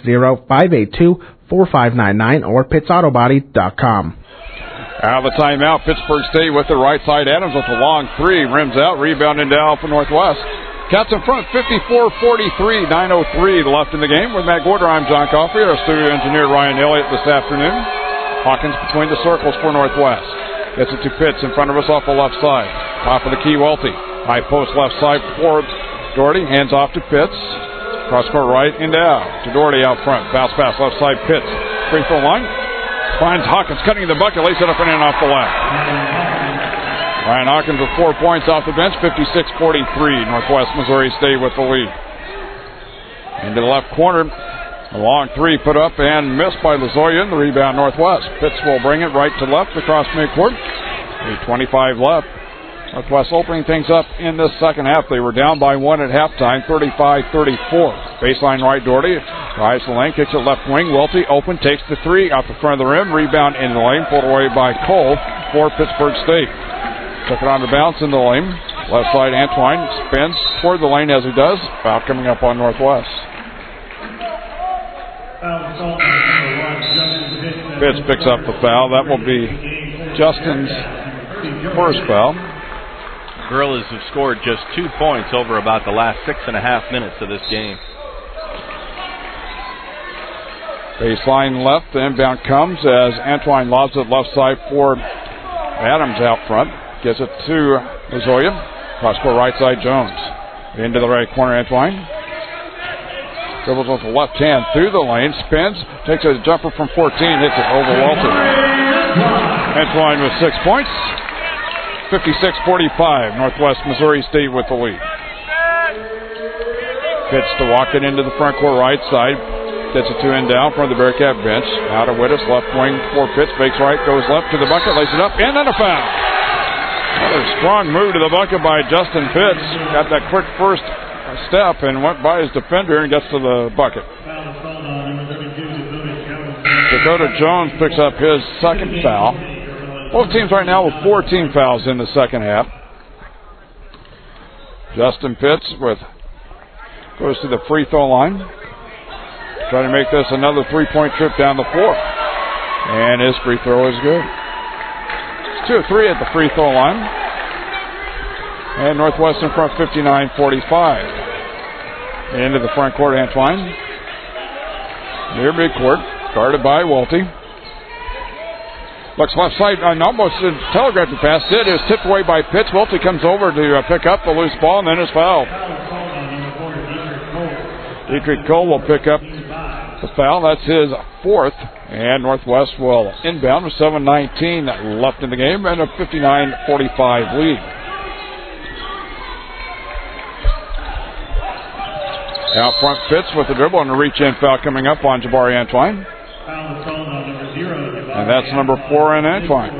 660-582-4599 or pitsautobody.com. Out of the timeout, Pittsburgh State with the right side. Adams with a long 3. Rims out, rebounding down for Northwest. Cats in front, 54-43, 9:03 left in the game. With Matt Gorder, I'm John Coffey. Our studio engineer, Ryan Elliott, this afternoon. Hawkins between the circles for Northwest. Gets it to Pitts in front of us off the left side. Top of the key, Welty. High post left side for Doherty. Hands off to Pitts. Cross court right and out to Doherty out front. Bounce pass left side, Pitts. Free throw line. Finds Hawkins cutting the bucket, lays it up and in off the left. Ryan Hawkins with 4 points off the bench, 56-43. Northwest Missouri State with the lead. Into the left corner. A long three put up and missed by Lozoya. The rebound Northwest. Pitts will bring it right to left across midcourt. 8:25 left. Northwest opening things up in this second half. They were down by 1 at halftime, 35-34. Baseline right, Doherty drives the lane, kicks it left wing. Welty open, takes the three off the front of the rim. Rebound in the lane, pulled away by Cole for Pittsburgh State. Took it on the bounce in the lane. Left side, Antwine spins toward the lane as he does. Foul coming up on Northwest. Pitts picks up the foul. That will be Justin's first foul. Gorillas have scored just 2 points over about the last 6.5 minutes of this game. Baseline left, the inbound comes as Antwine lobs it left side for Adams out front. Gets it to Lozoya. Cross court right side, Jones. Into the right corner, Antwine. Dribbles with the left hand through the lane, spins, takes a jumper from 14, hits it over Walton. Antwine with 6 points. 56-45. Northwest Missouri State with the lead. Pitts to walk it into the front court right side. Gets it to and down from the Bearcat bench. Out of Wittes, left wing for Pitts. Fakes right, goes left to the bucket, lays it up, and then a foul. Another strong move to the bucket by Justin Pitts. Got that quick first step and went by his defender and gets to the bucket. Dakota Jones picks up his second foul. Both teams right now with 14 fouls in the second half. Justin Pitts goes to the free throw line. Trying to make this another 3-point trip down the floor. And his free throw is good. It's 2 of 3 at the free throw line. And Northwest in front 59-45. Into the front court, Antwine. Near midcourt. Guarded by Welty. Looks left side, almost a telegraphed pass. It is tipped away by Pitts. Welty comes over to pick up the loose ball and then is fouled. Dietrich Cole will pick up the foul. That's his fourth. And Northwest will inbound with 7:19 left in the game and a 59-45 lead. Out front, Pitts with the dribble and a reach-in foul coming up on Jabari Antwine. And that's number 4 in Antwine.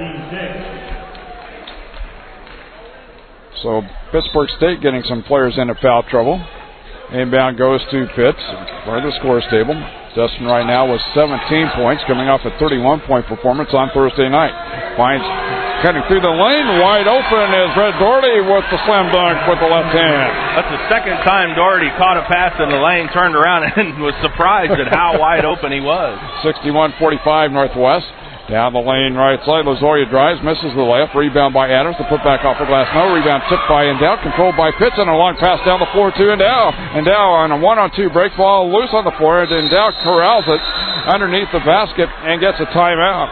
So Pittsburgh State getting some players into foul trouble. Inbound goes to Pitts for the scores table. Dustin right now with 17 points, coming off a 31-point performance on Thursday night. Finds cutting through the lane, wide open is Red Doherty with the slam dunk with the left hand. That's the second time Doherty caught a pass in the lane, turned around, and was surprised at how wide open he was. 61-45 Northwest. Down the lane right side, Lozoya drives, misses the layup. Rebound by Adams. The putback off the glass. No rebound tipped by Endow. Controlled by Pitts and a long pass down the floor to Endow. Endow on a 1-on-2 break ball loose on the floor. And Endow corrals it underneath the basket and gets a timeout.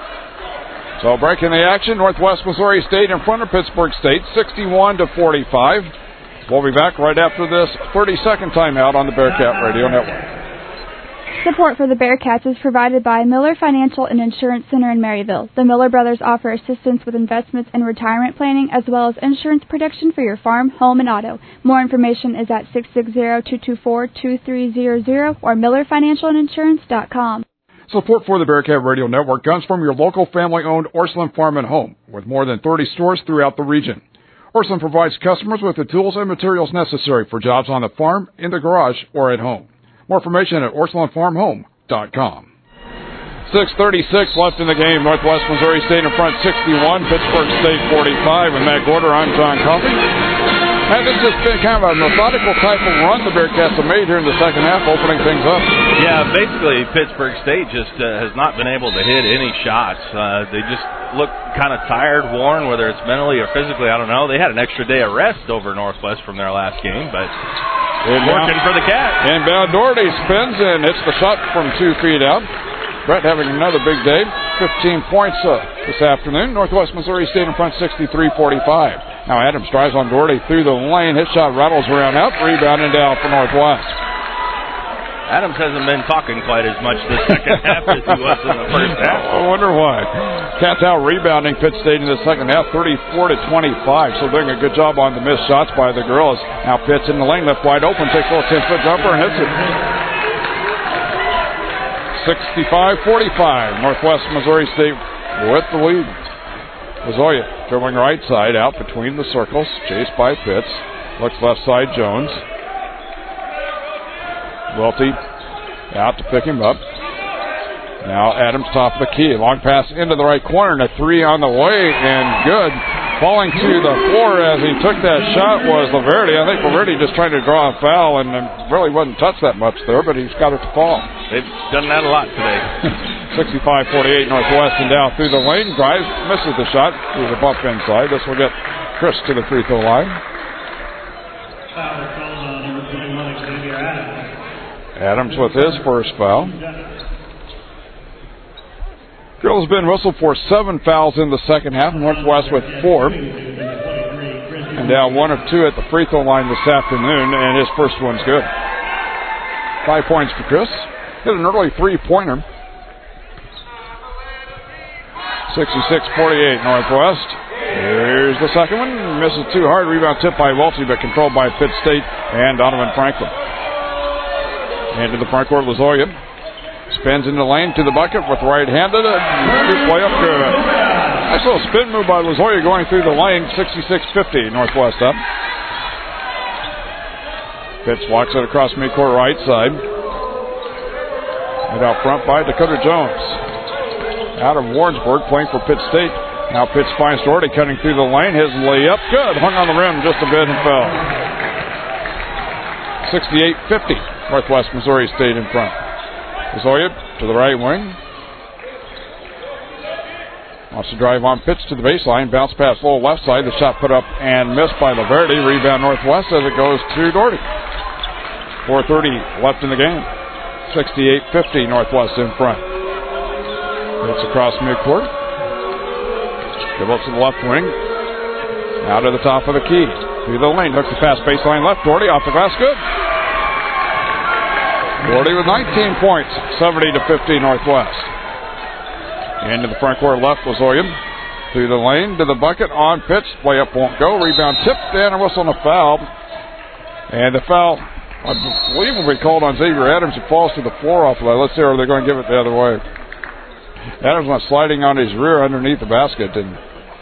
So breaking the action, Northwest Missouri State in front of Pittsburgh State, 61-45. We'll be back right after this 30-second timeout on the Bearcat Radio Network. Support for the Bearcats is provided by Miller Financial and Insurance Center in Maryville. The Miller brothers offer assistance with investments and retirement planning, as well as insurance protection for your farm, home, and auto. More information is at 660-224-2300 or MillerFinancialAndInsurance.com. Support for the Bearcat Radio Network comes from your local family-owned Orslin Farm and Home, with more than 30 stores throughout the region. Orslin provides customers with the tools and materials necessary for jobs on the farm, in the garage, or at home. More information at OrslinFarmHome.com. 6:36 left in the game. Northwest Missouri State in front 61, Pittsburgh State 45. And Matt Gorder, I'm John Coffey. And this has been kind of a methodical type of run the Bearcats have made here in the second half, opening things up. Yeah, basically Pittsburgh State just has not been able to hit any shots. They just look kind of tired, worn, whether it's mentally or physically, I don't know. They had an extra day of rest over Northwest from their last game, but working for the Cats. Inbound Doherty spins and hits the shot from 2 feet out. Brett having another big day, 15 points this afternoon. Northwest Missouri State in front 63-45. Now Adams drives on Doherty through the lane. His shot rattles around out. Rebound and down for Northwest. Adams hasn't been talking quite as much this second half as he was in the first half. I wonder why. Cats out rebounding Pitt State in the second half, 34-25. So doing a good job on the missed shots by the girls. Now Pitt's in the lane, left wide open, takes a little 10-foot jumper and hits it. 65-45. Northwest Missouri State with the lead. Lazoya dribbling right side out between the circles, chased by Pitts. Looks left side, Jones. Welty out to pick him up. Now Adams top of the key. Long pass into the right corner and a three on the way and good. Falling to the floor as he took that shot was Laverty. I think Laverty just trying to draw a foul and really wasn't touched that much there, but he's got it to fall. They've done that a lot today. 65-48 Northwestern down through the lane. Drives, misses the shot. There's a bump inside. This will get Chris to the free throw line. Adams with his first foul. Girls been whistled for 7 fouls in the second half. Northwest with 4. And down 1 of 2 at the free throw line this afternoon, and his first one's good. 5 points for Chris. Hit an early three-pointer. 66-48 Northwest. Here's the second one. Misses too hard. Rebound tipped by Welty, but controlled by Pitt State and Donovan Franklin. Into the front court, Lazoya. Spins into the lane to the bucket with right-handed. Play up good. Nice little spin move by Lazoya going through the lane. 66-50 Northwest up. Pitts walks it across midcourt right side. And out front by Dakota Jones. Out of Warrensburg playing for Pitt State. Now Pitts finds Doherty cutting through the lane. His layup good. Hung on the rim just a bit and fell. 68-50. Northwest Missouri State in front. Lazoya to the right wing. Wants to drive on Pitts to the baseline. Bounce pass low left side. The shot put up and missed by Laverty. Rebound Northwest as it goes to Doherty. 4:30 left in the game. 68-50 Northwest in front. It's across midcourt. Dribbles to the left wing. Out to the top of the key. Through the lane. Hooks the pass baseline left. Doherty off the glass. Good. Doherty with 19 points. 70-50 Northwest. Into the front court left. Lazoya. Through the lane to the bucket on Pitts. Layup won't go. Rebound tipped and a whistle and a foul. And the foul, I believe, will be called on Xavier Adams. It falls to the floor off of that. Let's see, are they going to give it the other way? Adams went sliding on his rear underneath the basket. And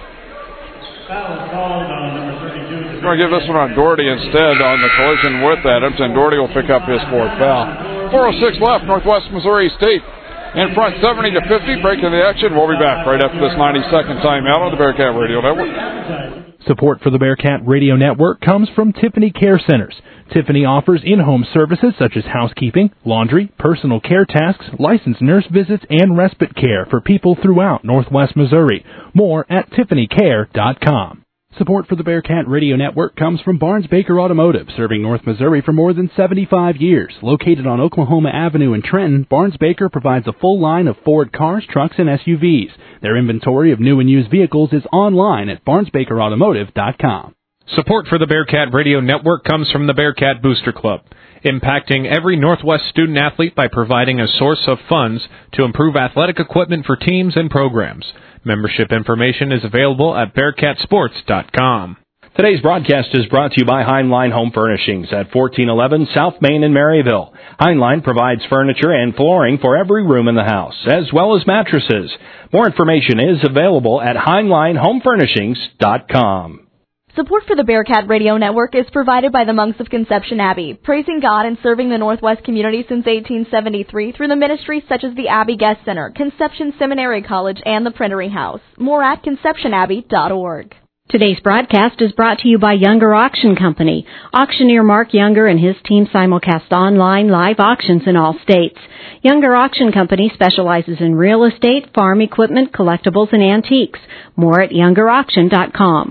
he's going to give this one on Doherty instead on the collision with Adams, and Doherty will pick up his fourth foul. 4:06 left. Northwest Missouri State in front 70-50. Breaking the action. We'll be back right after this 90-second timeout on the Bearcat Radio Network. Support for the Bearcat Radio Network comes from Tiffany Care Centers. Tiffany offers in-home services such as housekeeping, laundry, personal care tasks, licensed nurse visits, and respite care for people throughout Northwest Missouri. More at tiffanycare.com. Support for the Bearcat Radio Network comes from Barnes Baker Automotive, serving North Missouri for more than 75 years. Located on Oklahoma Avenue in Trenton, Barnes Baker provides a full line of Ford cars, trucks, and SUVs. Their inventory of new and used vehicles is online at barnesbakerautomotive.com. Support for the Bearcat Radio Network comes from the Bearcat Booster Club, impacting every Northwest student athlete by providing a source of funds to improve athletic equipment for teams and programs. Membership information is available at BearcatSports.com. Today's broadcast is brought to you by Heinlein Home Furnishings at 1411 South Main in Maryville. Heinlein provides furniture and flooring for every room in the house, as well as mattresses. More information is available at HeinleinHomeFurnishings.com. Support for the Bearcat Radio Network is provided by the Monks of Conception Abbey, praising God and serving the Northwest community since 1873 through the ministries such as the Abbey Guest Center, Conception Seminary College, and the Printery House. More at conceptionabbey.org. Today's broadcast is brought to you by Younger Auction Company. Auctioneer Mark Younger and his team simulcast online live auctions in all states. Younger Auction Company specializes in real estate, farm equipment, collectibles, and antiques. More at youngerauction.com.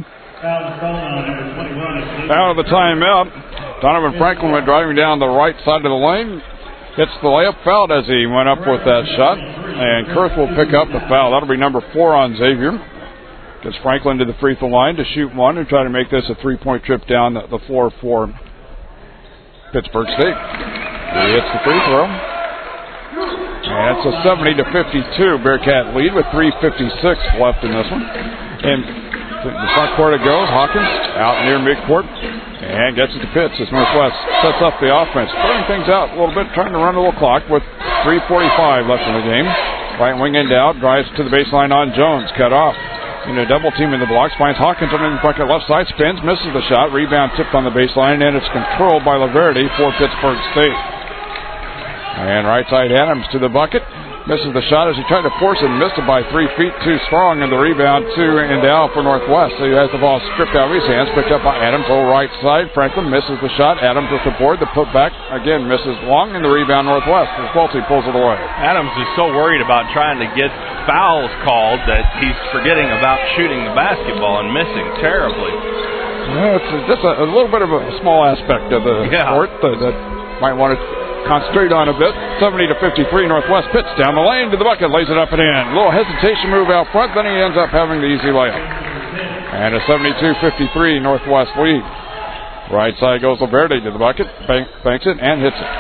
Out of the timeout, Donovan Franklin went driving down the right side of the lane. Hits the layup, fouled as he went up with that shot. And Kurth will pick up the foul. That'll be number 4 on Xavier. Gets Franklin to the free throw line to shoot one and try to make this a 3-point trip down the floor for Pittsburgh State. He hits the free throw. And it's a 70-52 Bearcat lead with 3:56 left in this one. And the front court it goes. Hawkins out near midcourt and gets it to Pitts as Northwest sets up the offense. Putting things out a little bit, trying to run a little clock with 3:45 left in the game. Right wing end out, drives to the baseline on Jones. Cut off. In a double team in the blocks, finds Hawkins on the bucket left side, spins, misses the shot. Rebound tipped on the baseline, and it's controlled by Laverty for Pittsburgh State. And right side Adams to the bucket. Misses the shot as he tried to force it and missed it by 3 feet. Too strong, and the rebound to Endow for Northwest. So he has the ball stripped out of his hands, picked up by Adams. Oh, right side. Franklin misses the shot. Adams with the board. The putback again misses long, and the rebound Northwest as Welty pulls it away. Adams is so worried about trying to get fouls called that he's forgetting about shooting the basketball and missing terribly. Yeah, it's just a little bit of a small aspect of the court that might want to concentrate on a bit. 70-53 Northwest. Pitts down the lane to the bucket, lays it up and in. A little hesitation move out front, then he ends up having the easy layup. And a 72-53 Northwest lead. Right side goes Laverty to the bucket, banks it and hits it.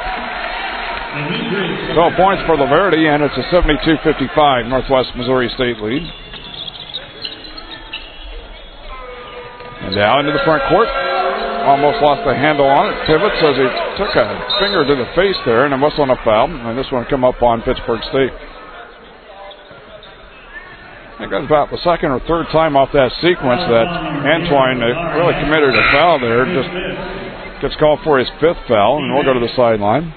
12 points for Laverty, and it's a 72-55 Northwest Missouri State lead. And now into the front court. Almost lost the handle on it. Pivots as he took a finger to the face there, and a whistle on a foul. And this one come up on Pittsburgh State. I think that's about the second or third time off that sequence that Antoine really committed a foul there. Just gets called for his fifth foul, and we'll go to the sideline.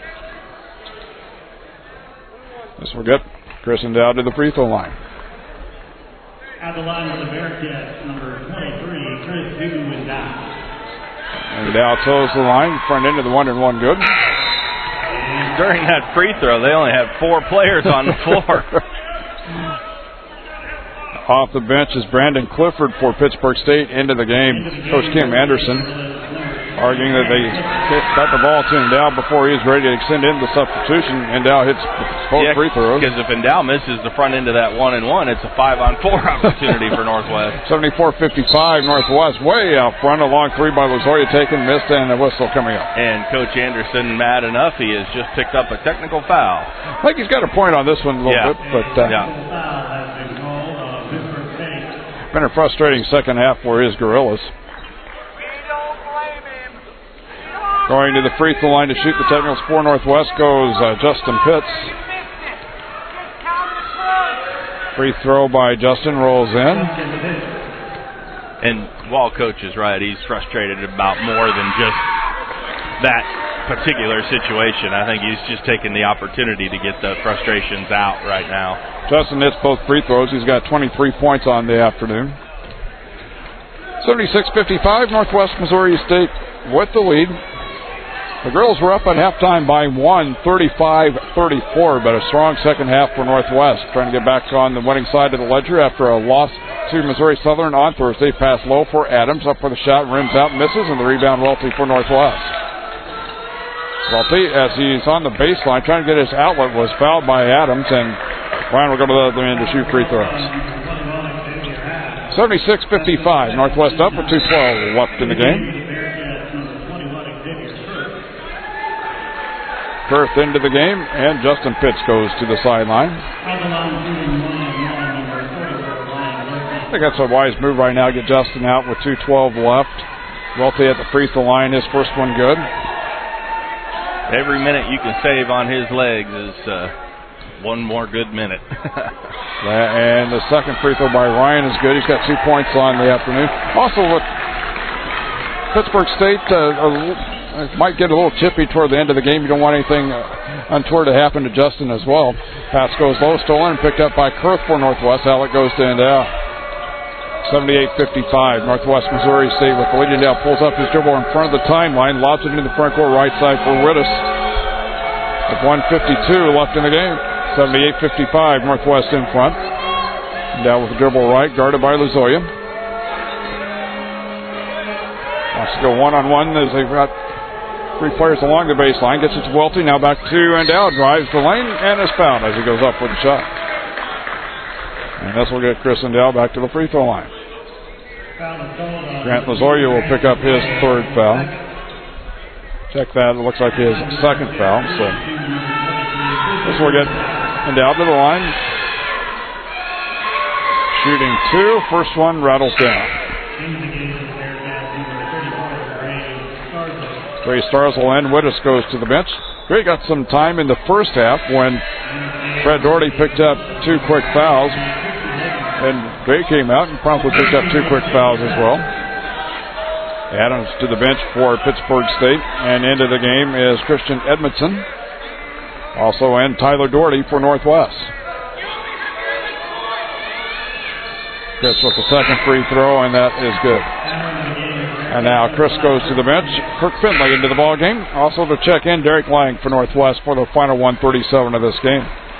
This will get Chris Endow to the free throw line. At the line for the Bearcats, number 23, Chris Endow. Endow toes the line, front end of the 1-and-1 good. During that free throw, they only had 4 players on the floor. Off the bench is Brandon Clifford for Pittsburgh State into the game. Coach Kim Anderson arguing that they got the ball to Endow before he was ready to extend into substitution. Endow hits both free throws. Because if Endow misses the front end of that 1-and-1, it's a 5-on-4 opportunity for Northwest. 74-55 Northwest, way out front. A long three by Lozoya taken, missed, and a whistle coming up. And Coach Anderson, mad enough, he has just picked up a technical foul. I think he's got a point on this one a little bit, but been a frustrating second half for his Gorillas. Going to the free throw line to shoot the technicals for Northwest goes Justin Pitts. Free throw by Justin rolls in. And while Coach is right, he's frustrated about more than just that particular situation. I think he's just taking the opportunity to get the frustrations out right now. Justin hits both free throws. He's got 23 points on the afternoon. 76-55, Northwest Missouri State with the lead. The girls were up at halftime by 35-34, but a strong second half for Northwest, trying to get back on the winning side of the ledger after a loss to Missouri Southern on Thursday. Pass low for Adams, up for the shot, rims out, misses, and the rebound Welty for Northwest. Welty, as he's on the baseline trying to get his outlet, was fouled by Adams, and Ryan will go to the other end to shoot free throws. 76-55, Northwest up with 2:12 left in the game. Kurth into the game, and Justin Pitts goes to the sideline. I think that's a wise move right now, get Justin out with 2:12 left. Welty at the free throw line, his first one good. Every minute you can save on his legs is one more good minute. And the second free throw by Ryan is good. He's got 2 points on the afternoon. Also, with Pittsburgh State might get a little chippy toward the end of the game. You don't want anything untoward to happen to Justin as well. Pass goes low, stolen, and picked up by Kurth for Northwest. Outlet goes to Endow. 78-55, Northwest Missouri State with the lead. Endow pulls up his dribble in front of the timeline, lobs it into the front court right side for Wittes. With 1:52 left in the game. 78-55, Northwest in front. Endow with the dribble right, guarded by Lozoya. Wants to go one-on-one as they've got 3 players along the baseline. Gets it to Welty. Now back to Endow. Drives the lane and is fouled as he goes up with the shot. And this will get Chris Endow back to the free throw line. Grant Lozoya will pick up his third foul. Check that. It looks like his second foul. So this will get down to the line. Shooting two. First one rattles down. Trey Starzl and Wittes goes to the bench. Trey got some time in the first half when Fred Doherty picked up two quick fouls. And Trey came out and promptly picked up two quick fouls as well. Adams to the bench for Pittsburgh State. And into the game is Christian Edmondson. Also and Tyler Doherty for Northwest. Chris with the second free throw, and that is good. And now Chris goes to the bench. Kirk Findlay into the ball game. Also to check in, Derek Lang for Northwest for the final 137 of this game.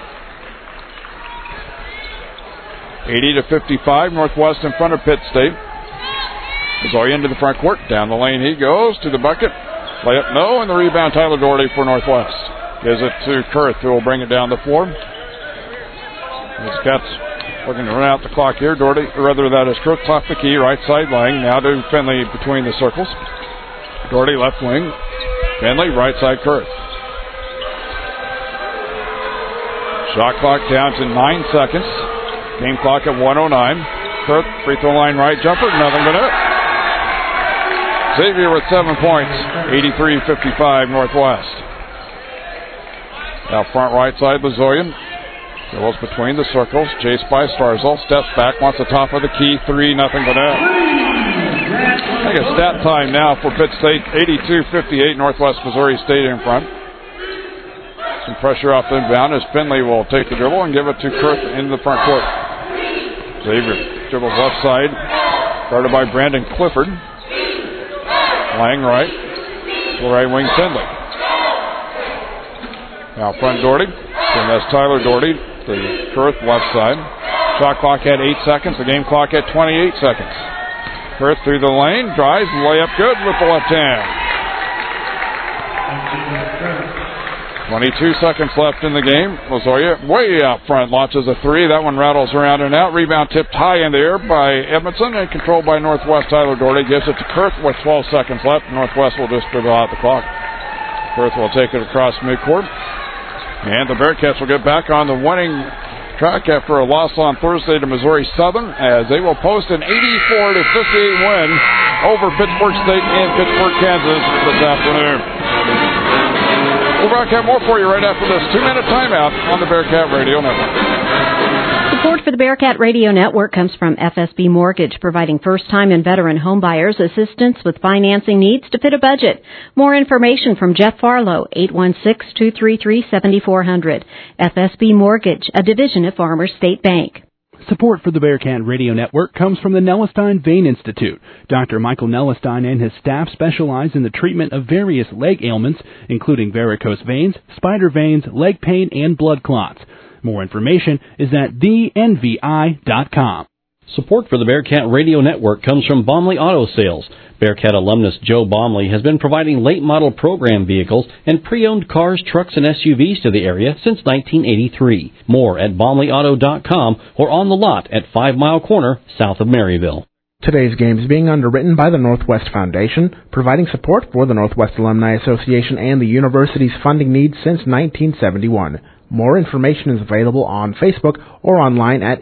80-55, Northwest in front of Pitt State. Zoya into the front court. Down the lane he goes to the bucket. Layup no, and the rebound Tyler Doherty for Northwest. Gives it to Kurth, who will bring it down the floor. As Cats looking to run out the clock here. Doherty, or rather that is Kurth off the key, right side Lang. Now to Finley between the circles. Doherty left wing. Finley, right side Kurth. Shot clock down to 9 seconds. Game clock at 1:09. Kurth, free throw line right jumper, nothing but it. Xavier with 7 points, 83-55 Northwest. Now front right side, Lazoyan. Goes between the circles, chased by Starzl. Steps back, wants the top of the key. Three, nothing but net. I think it's stat time now for Pitt State. 82-58, Northwest Missouri State in front. Some pressure off the inbound as Finley will take the dribble and give it to Kurth in the front court. Xavier dribbles left side, guarded by Brandon Clifford. Lang right, to right wing Finley. Now front Doherty, and that's Tyler Doherty to Kurth left side. Shot clock at 8 seconds, the game clock at 28 seconds. Kurth through the lane, drives, layup good with the left hand. 22 seconds left in the game. Lazoya way out front launches a three. That one rattles around and out. Rebound tipped high in the air by Edmondson and controlled by Northwest. Tyler Doherty gives it to Kurth with 12 seconds left. Northwest will just dribble out the clock. Kurth will take it across midcourt. And the Bearcats will get back on the winning track after a loss on Thursday to Missouri Southern as they will post an 84-58 win over Pittsburgh State and Pittsburgh, Kansas this afternoon. We'll broadcast more for you right after this 2-minute timeout on the Bearcat Radio Network. Support for the Bearcat Radio Network comes from FSB Mortgage, providing first-time and veteran homebuyers assistance with financing needs to fit a budget. More information from Jeff Farlow, 816-233-7400. FSB Mortgage, a division of Farmers State Bank. Support for the Bearcat Radio Network comes from the Nellestein Vein Institute. Dr. Michael Nellestein and his staff specialize in the treatment of various leg ailments, including varicose veins, spider veins, leg pain, and blood clots. More information is at thenvi.com. Support for the Bearcat Radio Network comes from Baumley Auto Sales. Bearcat alumnus Joe Baumley has been providing late-model program vehicles and pre-owned cars, trucks, and SUVs to the area since 1983. More at BaumleyAuto.com or on the lot at 5 Mile Corner, south of Maryville. Today's game is being underwritten by the Northwest Foundation, providing support for the Northwest Alumni Association and the university's funding needs since 1971. More information is available on Facebook or online at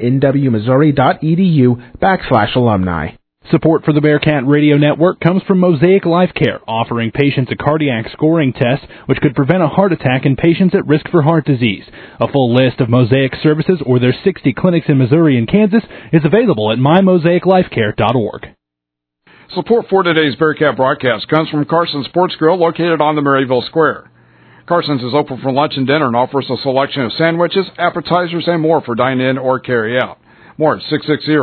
nwmissouri.edu/alumni. Support for the Bearcat Radio Network comes from Mosaic Life Care, offering patients a cardiac scoring test which could prevent a heart attack in patients at risk for heart disease. A full list of Mosaic services or their 60 clinics in Missouri and Kansas is available at mymosaiclifecare.org. Support for today's Bearcat broadcast comes from Carson's Sports Grill, located on the Maryville Square. Carson's is open for lunch and dinner and offers a selection of sandwiches, appetizers, and more for dine-in or carry-out. More at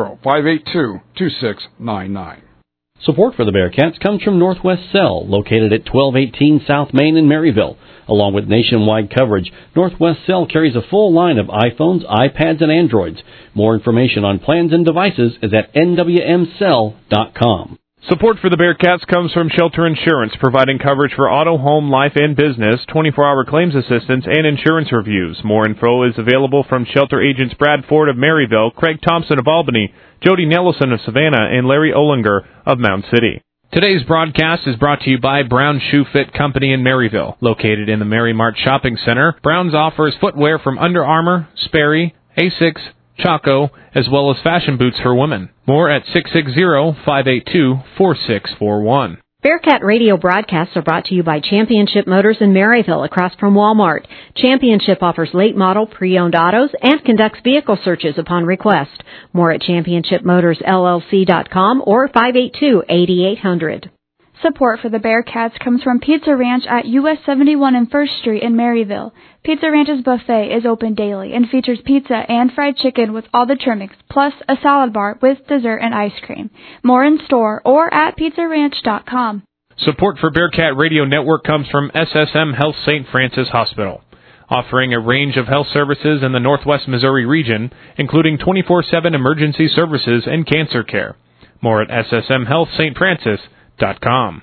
660-582-2699. Support for the Bearcats comes from Northwest Cell, located at 1218 South Main in Maryville. Along with nationwide coverage, Northwest Cell carries a full line of iPhones, iPads, and Androids. More information on plans and devices is at nwmcell.com. Support for the Bearcats comes from Shelter Insurance, providing coverage for auto, home, life, and business, 24-hour claims assistance, and insurance reviews. More info is available from Shelter agents Brad Ford of Maryville, Craig Thompson of Albany, Jody Nellison of Savannah, and Larry Olinger of Mound City. Today's broadcast is brought to you by Brown Shoe Fit Company in Maryville. Located in the Mary Mart Shopping Center, Brown's offers footwear from Under Armour, Sperry, Asics, Chaco, as well as fashion boots for women. More at 660-582-4641. Bearcat radio broadcasts are brought to you by Championship Motors in Maryville, across from Walmart. Championship offers late model pre-owned autos and conducts vehicle searches upon request. More at championshipmotorsllc.com or 582-8800. Support for the Bearcats comes from Pizza Ranch at US 71 and 1st Street in Maryville. Pizza Ranch's buffet is open daily and features pizza and fried chicken with all the trimmings, plus a salad bar with dessert and ice cream. More in store or at pizzaranch.com. Support for Bearcat Radio Network comes from SSM Health St. Francis Hospital, offering a range of health services in the Northwest Missouri region, including 24/7 emergency services and cancer care. More at ssmhealthstfrancis.com.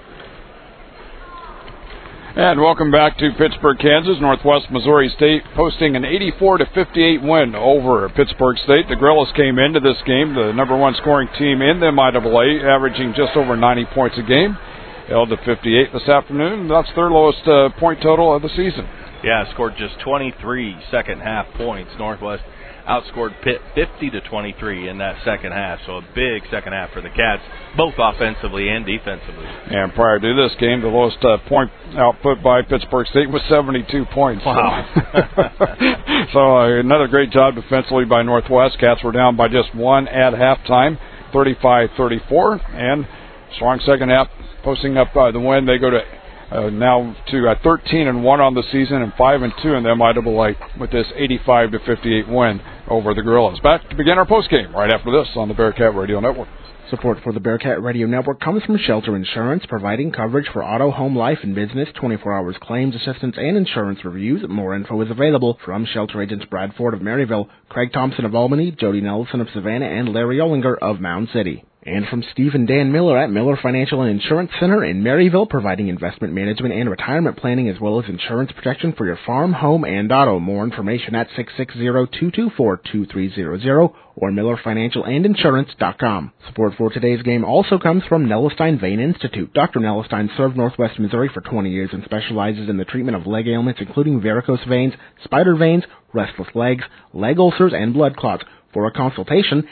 And welcome back to Pittsburg, Kansas. Northwest Missouri State posting an 84-58 win over Pittsburg State. The Gorillas came into this game, the number one scoring team in the MIAA, averaging just over 90 points a game. Held to 58 this afternoon. That's their lowest point total of the season. Yeah, scored just 23 second-half points. Northwest outscored Pitt 50-23 in that second half, so a big second half for the Cats, both offensively and defensively. And prior to this game, the lowest point output by Pittsburg State was 72 points. Wow. So another great job defensively by Northwest. Cats were down by just one at halftime, 35-34, and strong second half, posting up the win. They go to now to 13-1 on the season and 5-2 in the MIAA with this 85-58 win over the Gorillas. Back to begin our postgame right after this on the Bearcat Radio Network. Support for the Bearcat Radio Network comes from Shelter Insurance, providing coverage for auto, home, life, and business, 24 hours claims assistance, and insurance reviews. More info is available from Shelter Agents Brad Ford of Maryville, Craig Thompson of Albany, Jody Nelson of Savannah, and Larry Ollinger of Mound City. And from Steve and Dan Miller at Miller Financial and Insurance Center in Maryville, providing investment management and retirement planning as well as insurance protection for your farm, home, and auto. More information at 660-224-2300 or millerfinancialandinsurance.com. Support for today's game also comes from Nellestein Vein Institute. Dr. Nellestein served Northwest Missouri for 20 years and specializes in the treatment of leg ailments including varicose veins, spider veins, restless legs, leg ulcers, and blood clots. For a consultation,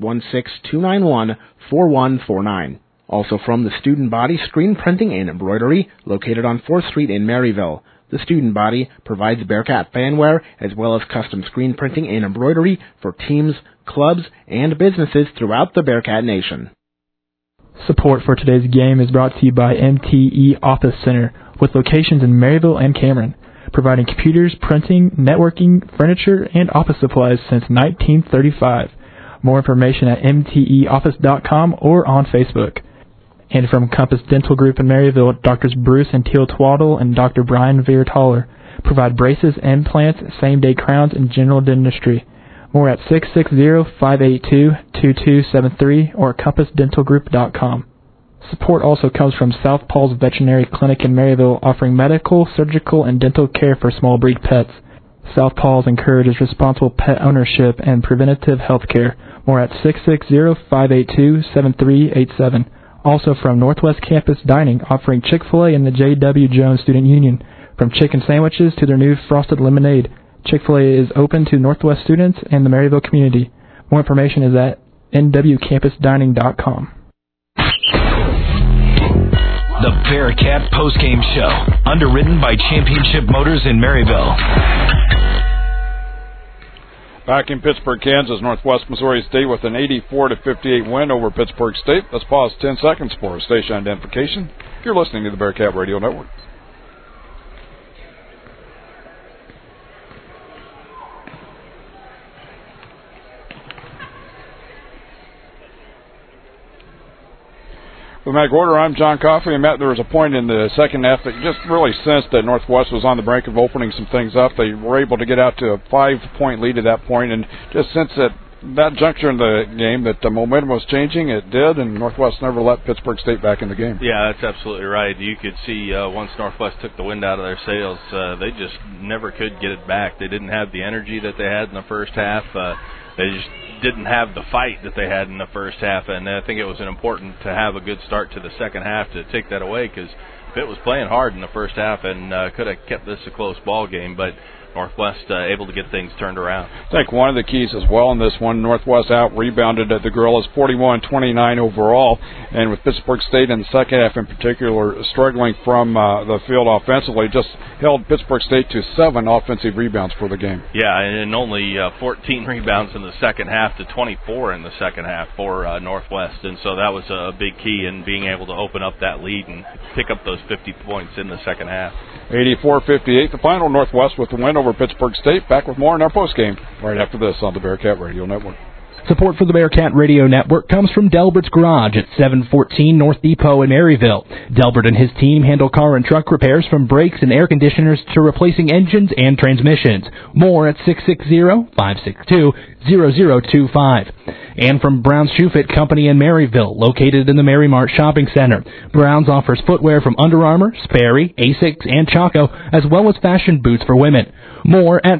816-291-4149. Also from the Student Body Screen Printing and Embroidery, located on 4th Street in Maryville. The Student Body provides Bearcat fanwear as well as custom screen printing and embroidery for teams, clubs, and businesses throughout the Bearcat Nation. Support for today's game is brought to you by MTE Office Center, with locations in Maryville and Cameron, providing computers, printing, networking, furniture, and office supplies since 1935. More information at mteoffice.com or on Facebook. And from Compass Dental Group in Maryville, Drs. Bruce and Teal Twaddle and Dr. Brian Veertaller provide braces, implants, same-day crowns, and general dentistry. More at 660-582-2273 or compassdentalgroup.com. Support also comes from South Paul's Veterinary Clinic in Maryville, offering medical, surgical, and dental care for small breed pets. South Paul's encourages responsible pet ownership and preventative health care. More at 660-582-7387. Also from Northwest Campus Dining, offering Chick-fil-A and the J.W. Jones Student Union. From chicken sandwiches to their new frosted lemonade, Chick-fil-A is open to Northwest students and the Maryville community. More information is at nwcampusdining.com. The Bearcat Postgame Show, underwritten by Championship Motors in Maryville. Back in Pittsburg, Kansas, Northwest Missouri State with an 84-58 win over Pittsburg State. Let's pause 10 seconds for station identification. You're listening to the Bearcat Radio Network. With Matt Gorder, I'm John Coffey. And Matt, there was a point in the second half that you just really sensed that Northwest was on the brink of opening some things up. They were able to get out to a 5-point lead at that point, and just since that juncture in the game that the momentum was changing, it did, and Northwest never let Pittsburg State back in the game. Yeah, that's absolutely right. You could see once Northwest took the wind out of their sails, they just never could get it back. They didn't have the energy that they had in the first half. they just didn't have the fight that they had in the first half, and I think it was important to have a good start to the second half to take that away, because Pitt was playing hard in the first half and could have kept this a close ball game, but Northwest able to get things turned around. I think one of the keys as well in this one, Northwest out-rebounded the Gorillas 41-29 overall, and with Pittsburg State in the second half in particular struggling from the field offensively, just held Pittsburg State to 7 offensive rebounds for the game. Yeah, and only 14 rebounds in the second half to 24 in the second half for Northwest, and so that was a big key in being able to open up that lead and pick up those 50 points in the second half. 84-58, the final. Northwest with the win over Pittsburg State. Back with more in our postgame right after this on the Bearcat Radio Network. Support for the Bearcat Radio Network comes from Delbert's Garage at 714 North Depot in Maryville. Delbert and his team handle car and truck repairs from brakes and air conditioners to replacing engines and transmissions. More at 660-562-0025. And from Brown's Shoe Fit Company in Maryville, located in the Mary Mart Shopping Center. Brown's offers footwear from Under Armour, Sperry, Asics, and Chaco, as well as fashion boots for women. More at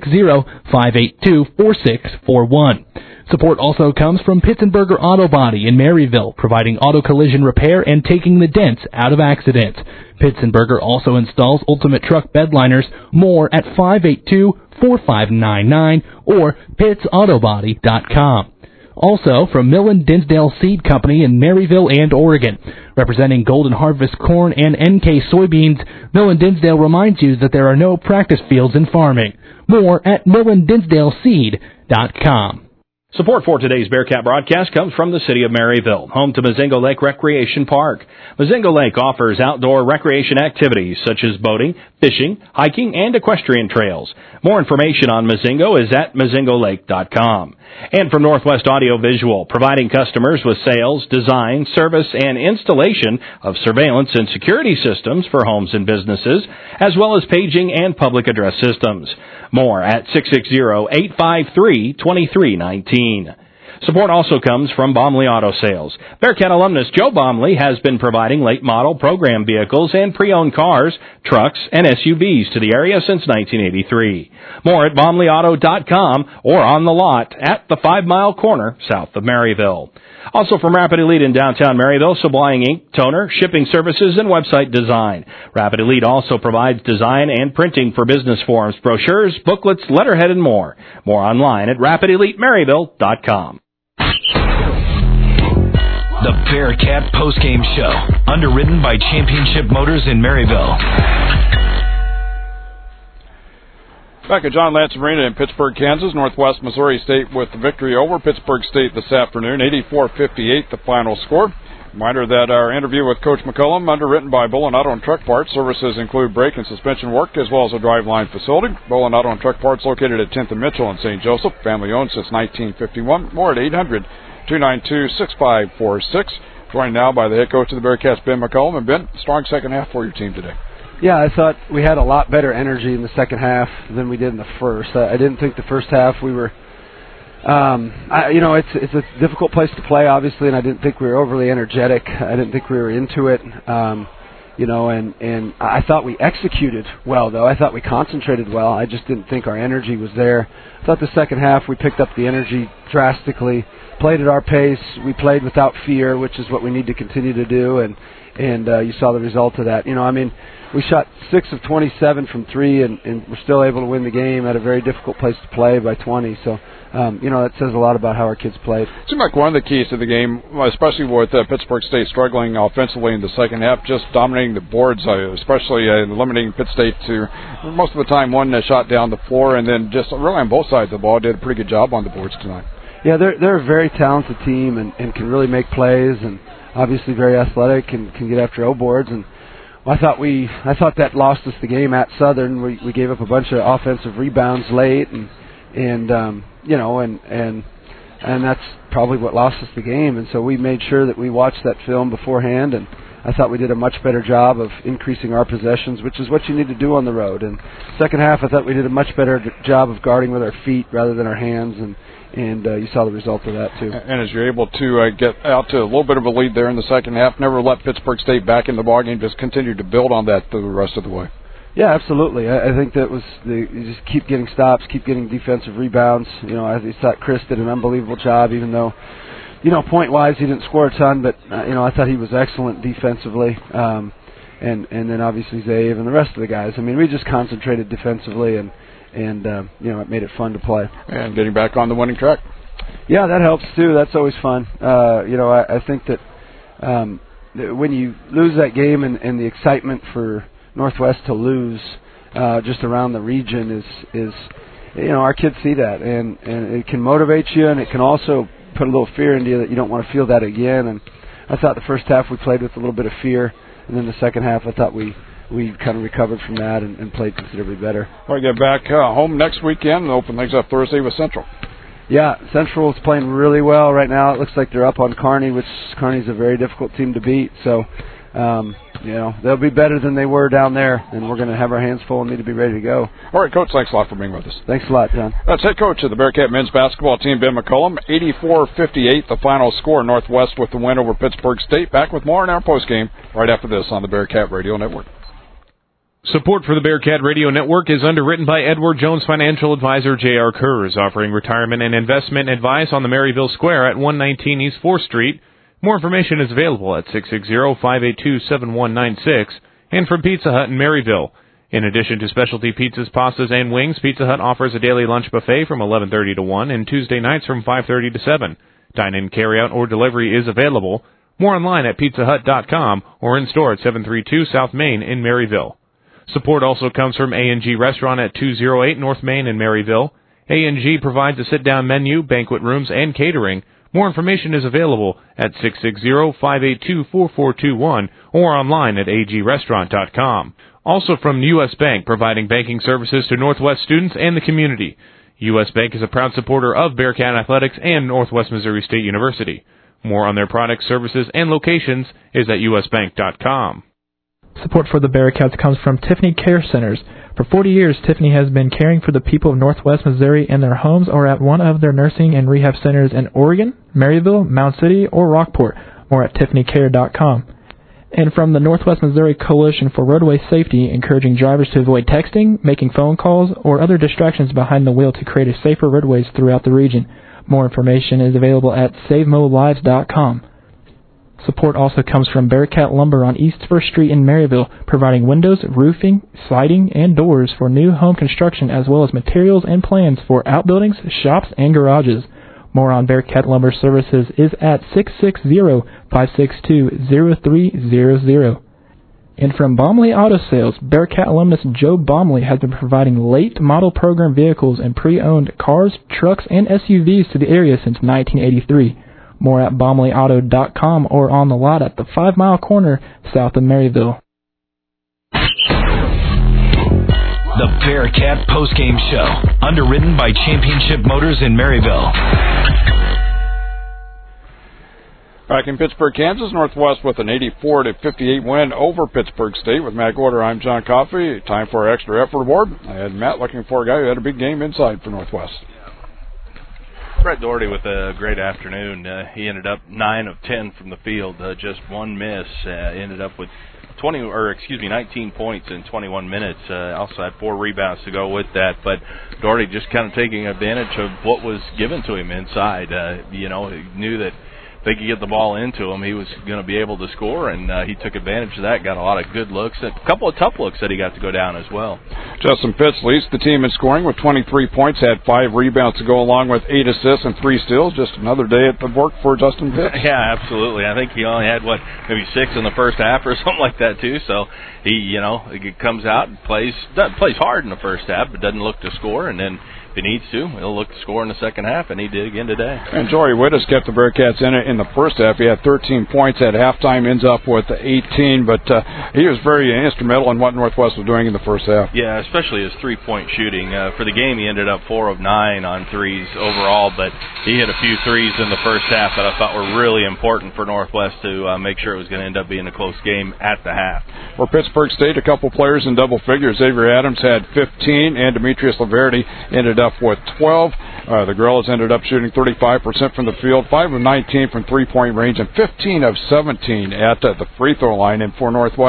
660-582-4641. Support also comes from Pitzenberger Auto Body in Maryville, providing auto collision repair and taking the dents out of accidents. Pitzenberger also installs ultimate truck bed liners. More at 582-4599 or pittsautobody.com. Also from Millen Dinsdale Seed Company in Maryville and Oregon. Representing Golden Harvest corn and NK soybeans, Millen Dinsdale reminds you that there are no practice fields in farming. More at millendinsdaleseed.com. Support for today's Bearcat broadcast comes from the City of Maryville, home to Mazingo Lake Recreation Park. Mazingo Lake offers outdoor recreation activities such as boating, fishing, hiking, and equestrian trails. More information on Mazingo is at mazingolake.com. And from Northwest Audio Visual, providing customers with sales, design, service, and installation of surveillance and security systems for homes and businesses, as well as paging and public address systems. More at 660-853-2319. Support also comes from Baumley Auto Sales. Bearcat alumnus Joe Baumley has been providing late model program vehicles and pre-owned cars, trucks, and SUVs to the area since 1983. More at BaumleyAuto.com or on the lot at the 5 Mile Corner south of Maryville. Also from Rapid Elite in downtown Maryville, supplying ink, toner, shipping services, and website design. Rapid Elite also provides design and printing for business forms, brochures, booklets, letterhead, and more. More online at RapidEliteMaryville.com. The Bearcat Postgame Show, underwritten by Championship Motors in Maryville. Back at John Lance Arena in Pittsburg, Kansas, Northwest Missouri State with the victory over Pittsburg State this afternoon, 84-58 the final score. Reminder that our interview with Coach McCullum, underwritten by Bullen Auto and Truck Parts. Services include brake and suspension work as well as a driveline facility. Bullen Auto and Truck Parts located at 10th and Mitchell in St. Joseph. Family owned since 1951. More at 800-292-6546. Joined now by the head coach of the Bearcats, Ben McCullum. And Ben, strong second half for your team today. Yeah, I thought we had a lot better energy in the second half than we did in the first. I didn't think the first half we were, it's a difficult place to play, obviously, and I didn't think we were overly energetic. I didn't think we were into it, and I thought we executed well, though. I thought we concentrated well. I just didn't think our energy was there. I thought the second half we picked up the energy drastically, played at our pace. We played without fear, which is what we need to continue to do, and you saw the result of that. We shot 6 of 27 from 3, and we're still able to win the game at a very difficult place to play by 20. So, that says a lot about how our kids played. It seemed like one of the keys to the game, especially with Pittsburg State struggling offensively in the second half, just dominating the boards, especially limiting Pitt State to most of the time one shot down the floor, and then just really on both sides of the ball did a pretty good job on the boards tonight. Yeah, they're a very talented team and can really make plays, and obviously very athletic and can get after O boards. And I thought that lost us the game at Southern. We gave up a bunch of offensive rebounds late, and that's probably what lost us the game. And so we made sure that we watched that film beforehand, and I thought we did a much better job of increasing our possessions, which is what you need to do on the road. And second half, I thought we did a much better job of guarding with our feet rather than our hands, and you saw the result of that, too. And as you're able to get out to a little bit of a lead there in the second half, never let Pittsburg State back in the ballgame, just continue to build on that through the rest of the way. Yeah, absolutely. I think that was you just keep getting stops, keep getting defensive rebounds. I thought Chris did an unbelievable job, even though, point-wise he didn't score a ton, but I thought he was excellent defensively. And then obviously Zave and the rest of the guys. I mean, we just concentrated defensively, and it made it fun to play. And getting back on the winning track. Yeah, that helps too. That's always fun. I think that when you lose that game and the excitement for Northwest to lose just around the region is our kids see that, and it can motivate you, and it can also put a little fear into you that you don't want to feel that again. And I thought the first half we played with a little bit of fear, and then the second half I thought we kind of recovered from that and played considerably better. We'll get back home next weekend and open things up Thursday with Central. Yeah, Central is playing really well right now. It looks like they're up on Kearney, which Kearney's a very difficult team to beat. So, they'll be better than they were down there, and we're going to have our hands full and need to be ready to go. All right, Coach, thanks a lot for being with us. Thanks a lot, John. That's head coach of the Bearcat men's basketball team, Ben McCullum. 84-58, the final score. Northwest with the win over Pittsburg State. Back with more in our postgame right after this on the Bearcat Radio Network. Support for the Bearcat Radio Network is underwritten by Edward Jones Financial Advisor J.R. Kurz, offering retirement and investment advice on the Maryville Square at 119 East 4th Street. More information is available at 660-582-7196 and from Pizza Hut in Maryville. In addition to specialty pizzas, pastas, and wings, Pizza Hut offers a daily lunch buffet from 11:30 to 1 and Tuesday nights from 5:30 to 7. Dine-in, carry-out, or delivery is available. More online at pizzahut.com or in store at 732 South Main in Maryville. Support also comes from A&G Restaurant at 208 North Main in Maryville. A&G provides a sit-down menu, banquet rooms, and catering. More information is available at 660-582-4421 or online at agrestaurant.com. Also from U.S. Bank, providing banking services to Northwest students and the community. U.S. Bank is a proud supporter of Bearcat Athletics and Northwest Missouri State University. More on their products, services, and locations is at usbank.com. Support for the Bearcats comes from Tiffany Care Centers. For 40 years, Tiffany has been caring for the people of Northwest Missouri in their homes or at one of their nursing and rehab centers in Oregon, Maryville, Mound City, or Rockport. More at tiffanycare.com. And from the Northwest Missouri Coalition for Roadway Safety, encouraging drivers to avoid texting, making phone calls, or other distractions behind the wheel to create a safer roadways throughout the region. More information is available at SaveMoLives.com. Support also comes from Bearcat Lumber on East 1st Street in Maryville, providing windows, roofing, siding, and doors for new home construction, as well as materials and plans for outbuildings, shops, and garages. More on Bearcat Lumber Services is at 660-562-0300. And from Baumley Auto Sales, Bearcat alumnus Joe Baumley has been providing late model program vehicles and pre-owned cars, trucks, and SUVs to the area since 1983. More at BaumleyAuto.com or on the lot at the 5 Mile Corner south of Maryville. The Bearcat Postgame Show, underwritten by Championship Motors in Maryville. Back in Pittsburg, Kansas, Northwest with an 84-58 win over Pittsburg State. With Matt Gorder, I'm John Coffey. Time for our extra effort award. I had Matt looking for a guy who had a big game inside for Northwest. Brett Doherty with a great afternoon. He ended up 9 of 10 from the field, just one miss. Ended up with 19 points in 21 minutes. Also had 4 rebounds to go with that. But Doherty just kind of taking advantage of what was given to him inside. He knew that if they could get the ball into him, he was going to be able to score, and he took advantage of that. Got a lot of good looks, a couple of tough looks that he got to go down as well. Justin Pitts leads the team in scoring with 23 points, had 5 rebounds to go along with 8 assists and 3 steals. Just another day at the work for Justin Pitts. Yeah, absolutely. I think he only had, maybe 6 in the first half or something like that too. So he comes out and plays hard in the first half, but doesn't look to score, and then if he needs to, he'll look to score in the second half, and he did again today. And Jory Wittes kept the Bearcats in it in the first half. He had 13 points at halftime, ends up with 18, but he was very instrumental in what Northwest was doing in the first half. Yeah, especially his three-point shooting. For the game, he ended up 4 of 9 on threes overall, but he hit a few threes in the first half that I thought were really important for Northwest to make sure it was going to end up being a close game at the half. For Pittsburg State, a couple players in double figures. Xavier Adams had 15, and Demetrius Laverty ended up with 12. The Gorillas ended up shooting 35% from the field, 5 of 19 from three-point range, and 15 of 17 at the free throw line. And for Northwest,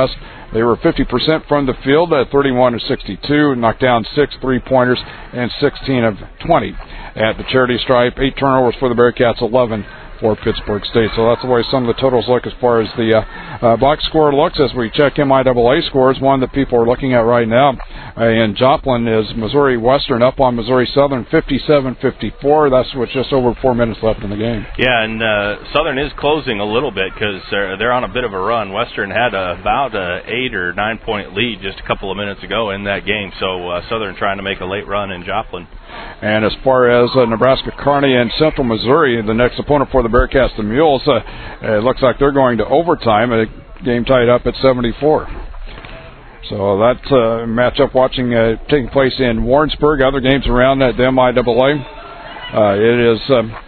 They were 50% from the field at 31 of 62, knocked down 6 3-pointers and 16 of 20 at the charity stripe. 8 turnovers for the Bearcats, 11 for Pittsburg State. So that's the way some of the totals look as far as the box score looks. As we check MIAA scores, one that people are looking at right now in Joplin is Missouri Western up on Missouri Southern 57-54. That's with just over 4 minutes left in the game. Yeah, and Southern is closing a little bit because they're on a bit of a run. Western had about a 8 or 9 point lead just a couple of minutes ago in that game. So Southern trying to make a late run in Joplin. And as far as Nebraska Kearney and Central Missouri, the next opponent for the Bearcats, the Mules, it looks like they're going to overtime. A game tied up at 74. So that's a matchup taking place in Warrensburg. Other games around the MIAA. It is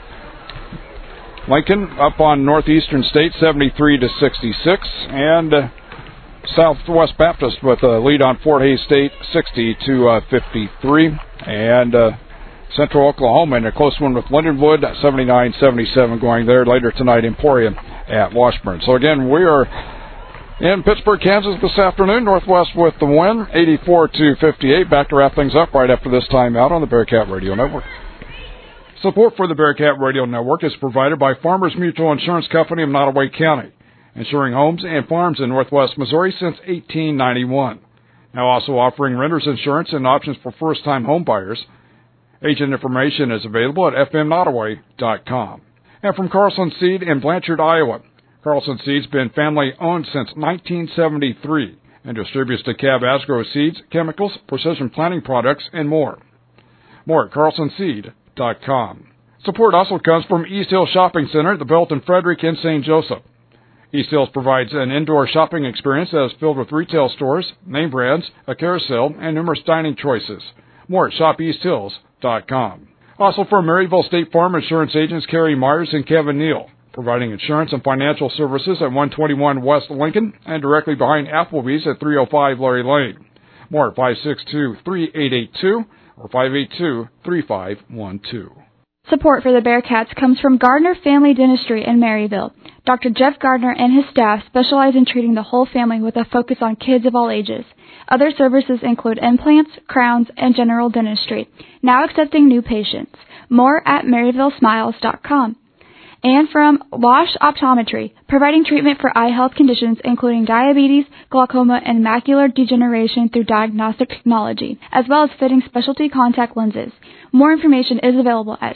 Lincoln up on Northeastern State 73-66, and Southwest Baptist with a lead on Fort Hays State 60-53, and Central Oklahoma in a close one with Lindenwood 79-77 going there later tonight. Emporia at Washburn. So again, we are in Pittsburg, Kansas this afternoon. Northwest with the win 84-58. Back to wrap things up right after this timeout on the Bearcat Radio Network. Support for the Bearcat Radio Network is provided by Farmers Mutual Insurance Company of Nottoway County, insuring homes and farms in Northwest Missouri since 1891. Now also offering renter's insurance and options for first-time home buyers. Agent information is available at fmnottoway.com. And from Carlson Seed in Blanchard, Iowa. Carlson Seed's been family-owned since 1973 and distributes DeKalb Asgrow seeds, chemicals, precision planting products, and more. More at carlsonseed.com. Support also comes from East Hill Shopping Center, the Belton Frederick in St. Joseph. East Hills provides an indoor shopping experience that is filled with retail stores, name brands, a carousel, and numerous dining choices. More at shopeasthills.com. Also for Maryville State Farm Insurance agents Kerry Myers and Kevin Neal, providing insurance and financial services at 121 West Lincoln and directly behind Applebee's at 305 Larry Lane. More at 562-3882 or 582-3512. Support for the Bearcats comes from Gardner Family Dentistry in Maryville. Dr. Jeff Gardner and his staff specialize in treating the whole family with a focus on kids of all ages. Other services include implants, crowns, and general dentistry. Now accepting new patients. More at MaryvilleSmiles.com. And from Wash Optometry, providing treatment for eye health conditions including diabetes, glaucoma, and macular degeneration through diagnostic technology, as well as fitting specialty contact lenses. More information is available at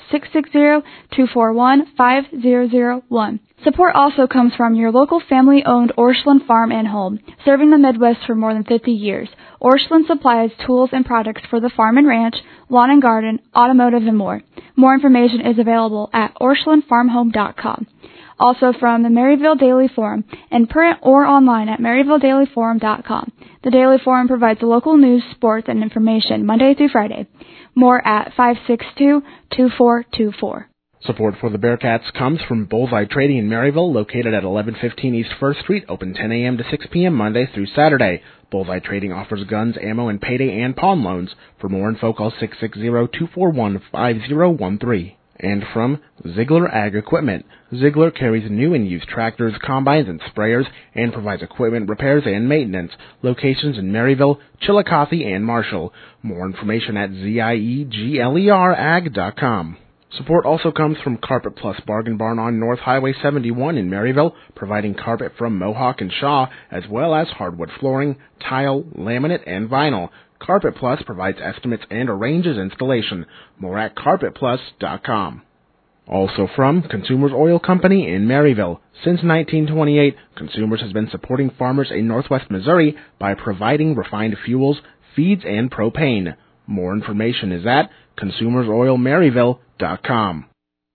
660-241-5001. Support also comes from your local family-owned Orscheln Farm and Home, serving the Midwest for more than 50 years. Orscheln supplies tools and products for the farm and ranch, lawn and garden, automotive, and more. More information is available at OrschelnFarmHome.com. Also from the Maryville Daily Forum, in print or online at MaryvilleDailyForum.com. The Daily Forum provides local news, sports, and information Monday through Friday. More at 562-2424. Support for the Bearcats comes from Bullseye Trading in Maryville, located at 1115 East 1st Street, open 10 a.m. to 6 p.m. Monday through Saturday. Bullseye Trading offers guns, ammo, and payday and pawn loans. For more info, call 660-241-5013. And from Ziegler Ag Equipment. Ziegler carries new and used tractors, combines, and sprayers, and provides equipment repairs and maintenance. Locations in Maryville, Chillicothe, and Marshall. More information at zieglerag.com. Support also comes from Carpet Plus Bargain Barn on North Highway 71 in Maryville, providing carpet from Mohawk and Shaw, as well as hardwood flooring, tile, laminate, and vinyl. Carpet Plus provides estimates and arranges installation. More at carpetplus.com. Also from Consumers Oil Company in Maryville. Since 1928, Consumers has been supporting farmers in Northwest Missouri by providing refined fuels, feeds, and propane. More information is at consumersoilmaryville.com.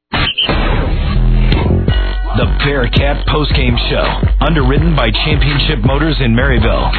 The Bearcat Postgame Show, underwritten by Championship Motors in Maryville.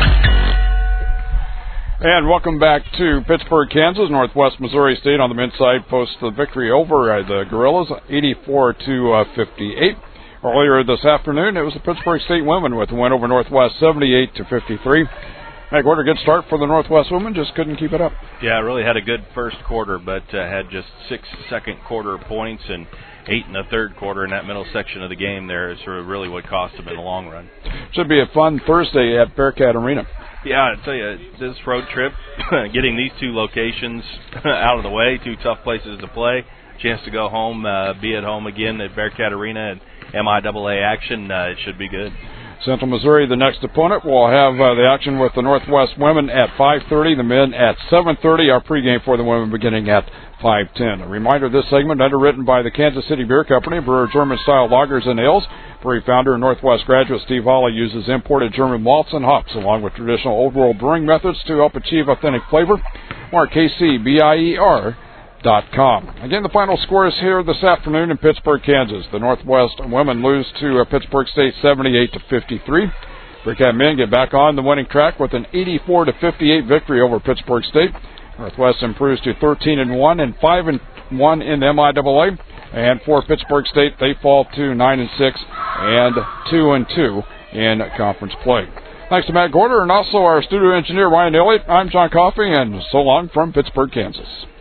And welcome back to Pittsburg, Kansas. Northwest Missouri State on the men's side posts the victory over the Gorillas, 84-58. Earlier this afternoon, it was the Pittsburg State women with a win over Northwest, 78-53. Hey, what a good start for the Northwest women, just couldn't keep it up. Yeah, really had a good first quarter, but had just 6 second quarter points and 8 in the third quarter in that middle section of the game there is really what cost them in the long run. should be a fun Thursday at Bearcat Arena. Yeah, I tell you, this road trip, getting these two locations out of the way, two tough places to play, chance to go home, be at home again at Bearcat Arena and MIAA action, it should be good. Central Missouri, the next opponent, will have the action with the Northwest women at 5:30, the men at 7:30. Our pregame for the women beginning at 5:10. A reminder, this segment underwritten by the Kansas City Beer Company, brewer of German-style lagers and ales. Brewery founder and Northwest graduate Steve Hawley uses imported German malts and hops along with traditional Old World brewing methods to help achieve authentic flavor. More at KCBIER.com. Again, the final scores here this afternoon in Pittsburg, Kansas. The Northwest women lose to Pittsburg State 78-53. Bearcat men get back on the winning track with an 84-58 victory over Pittsburg State. Northwest improves to 13-1 and 5-1 in the MIAA. And for Pittsburg State, they fall to 9-6 and 2-2 in conference play. Thanks to Matt Gorder and also our studio engineer Ryan Elliott. I'm John Coffey, and so long from Pittsburg, Kansas.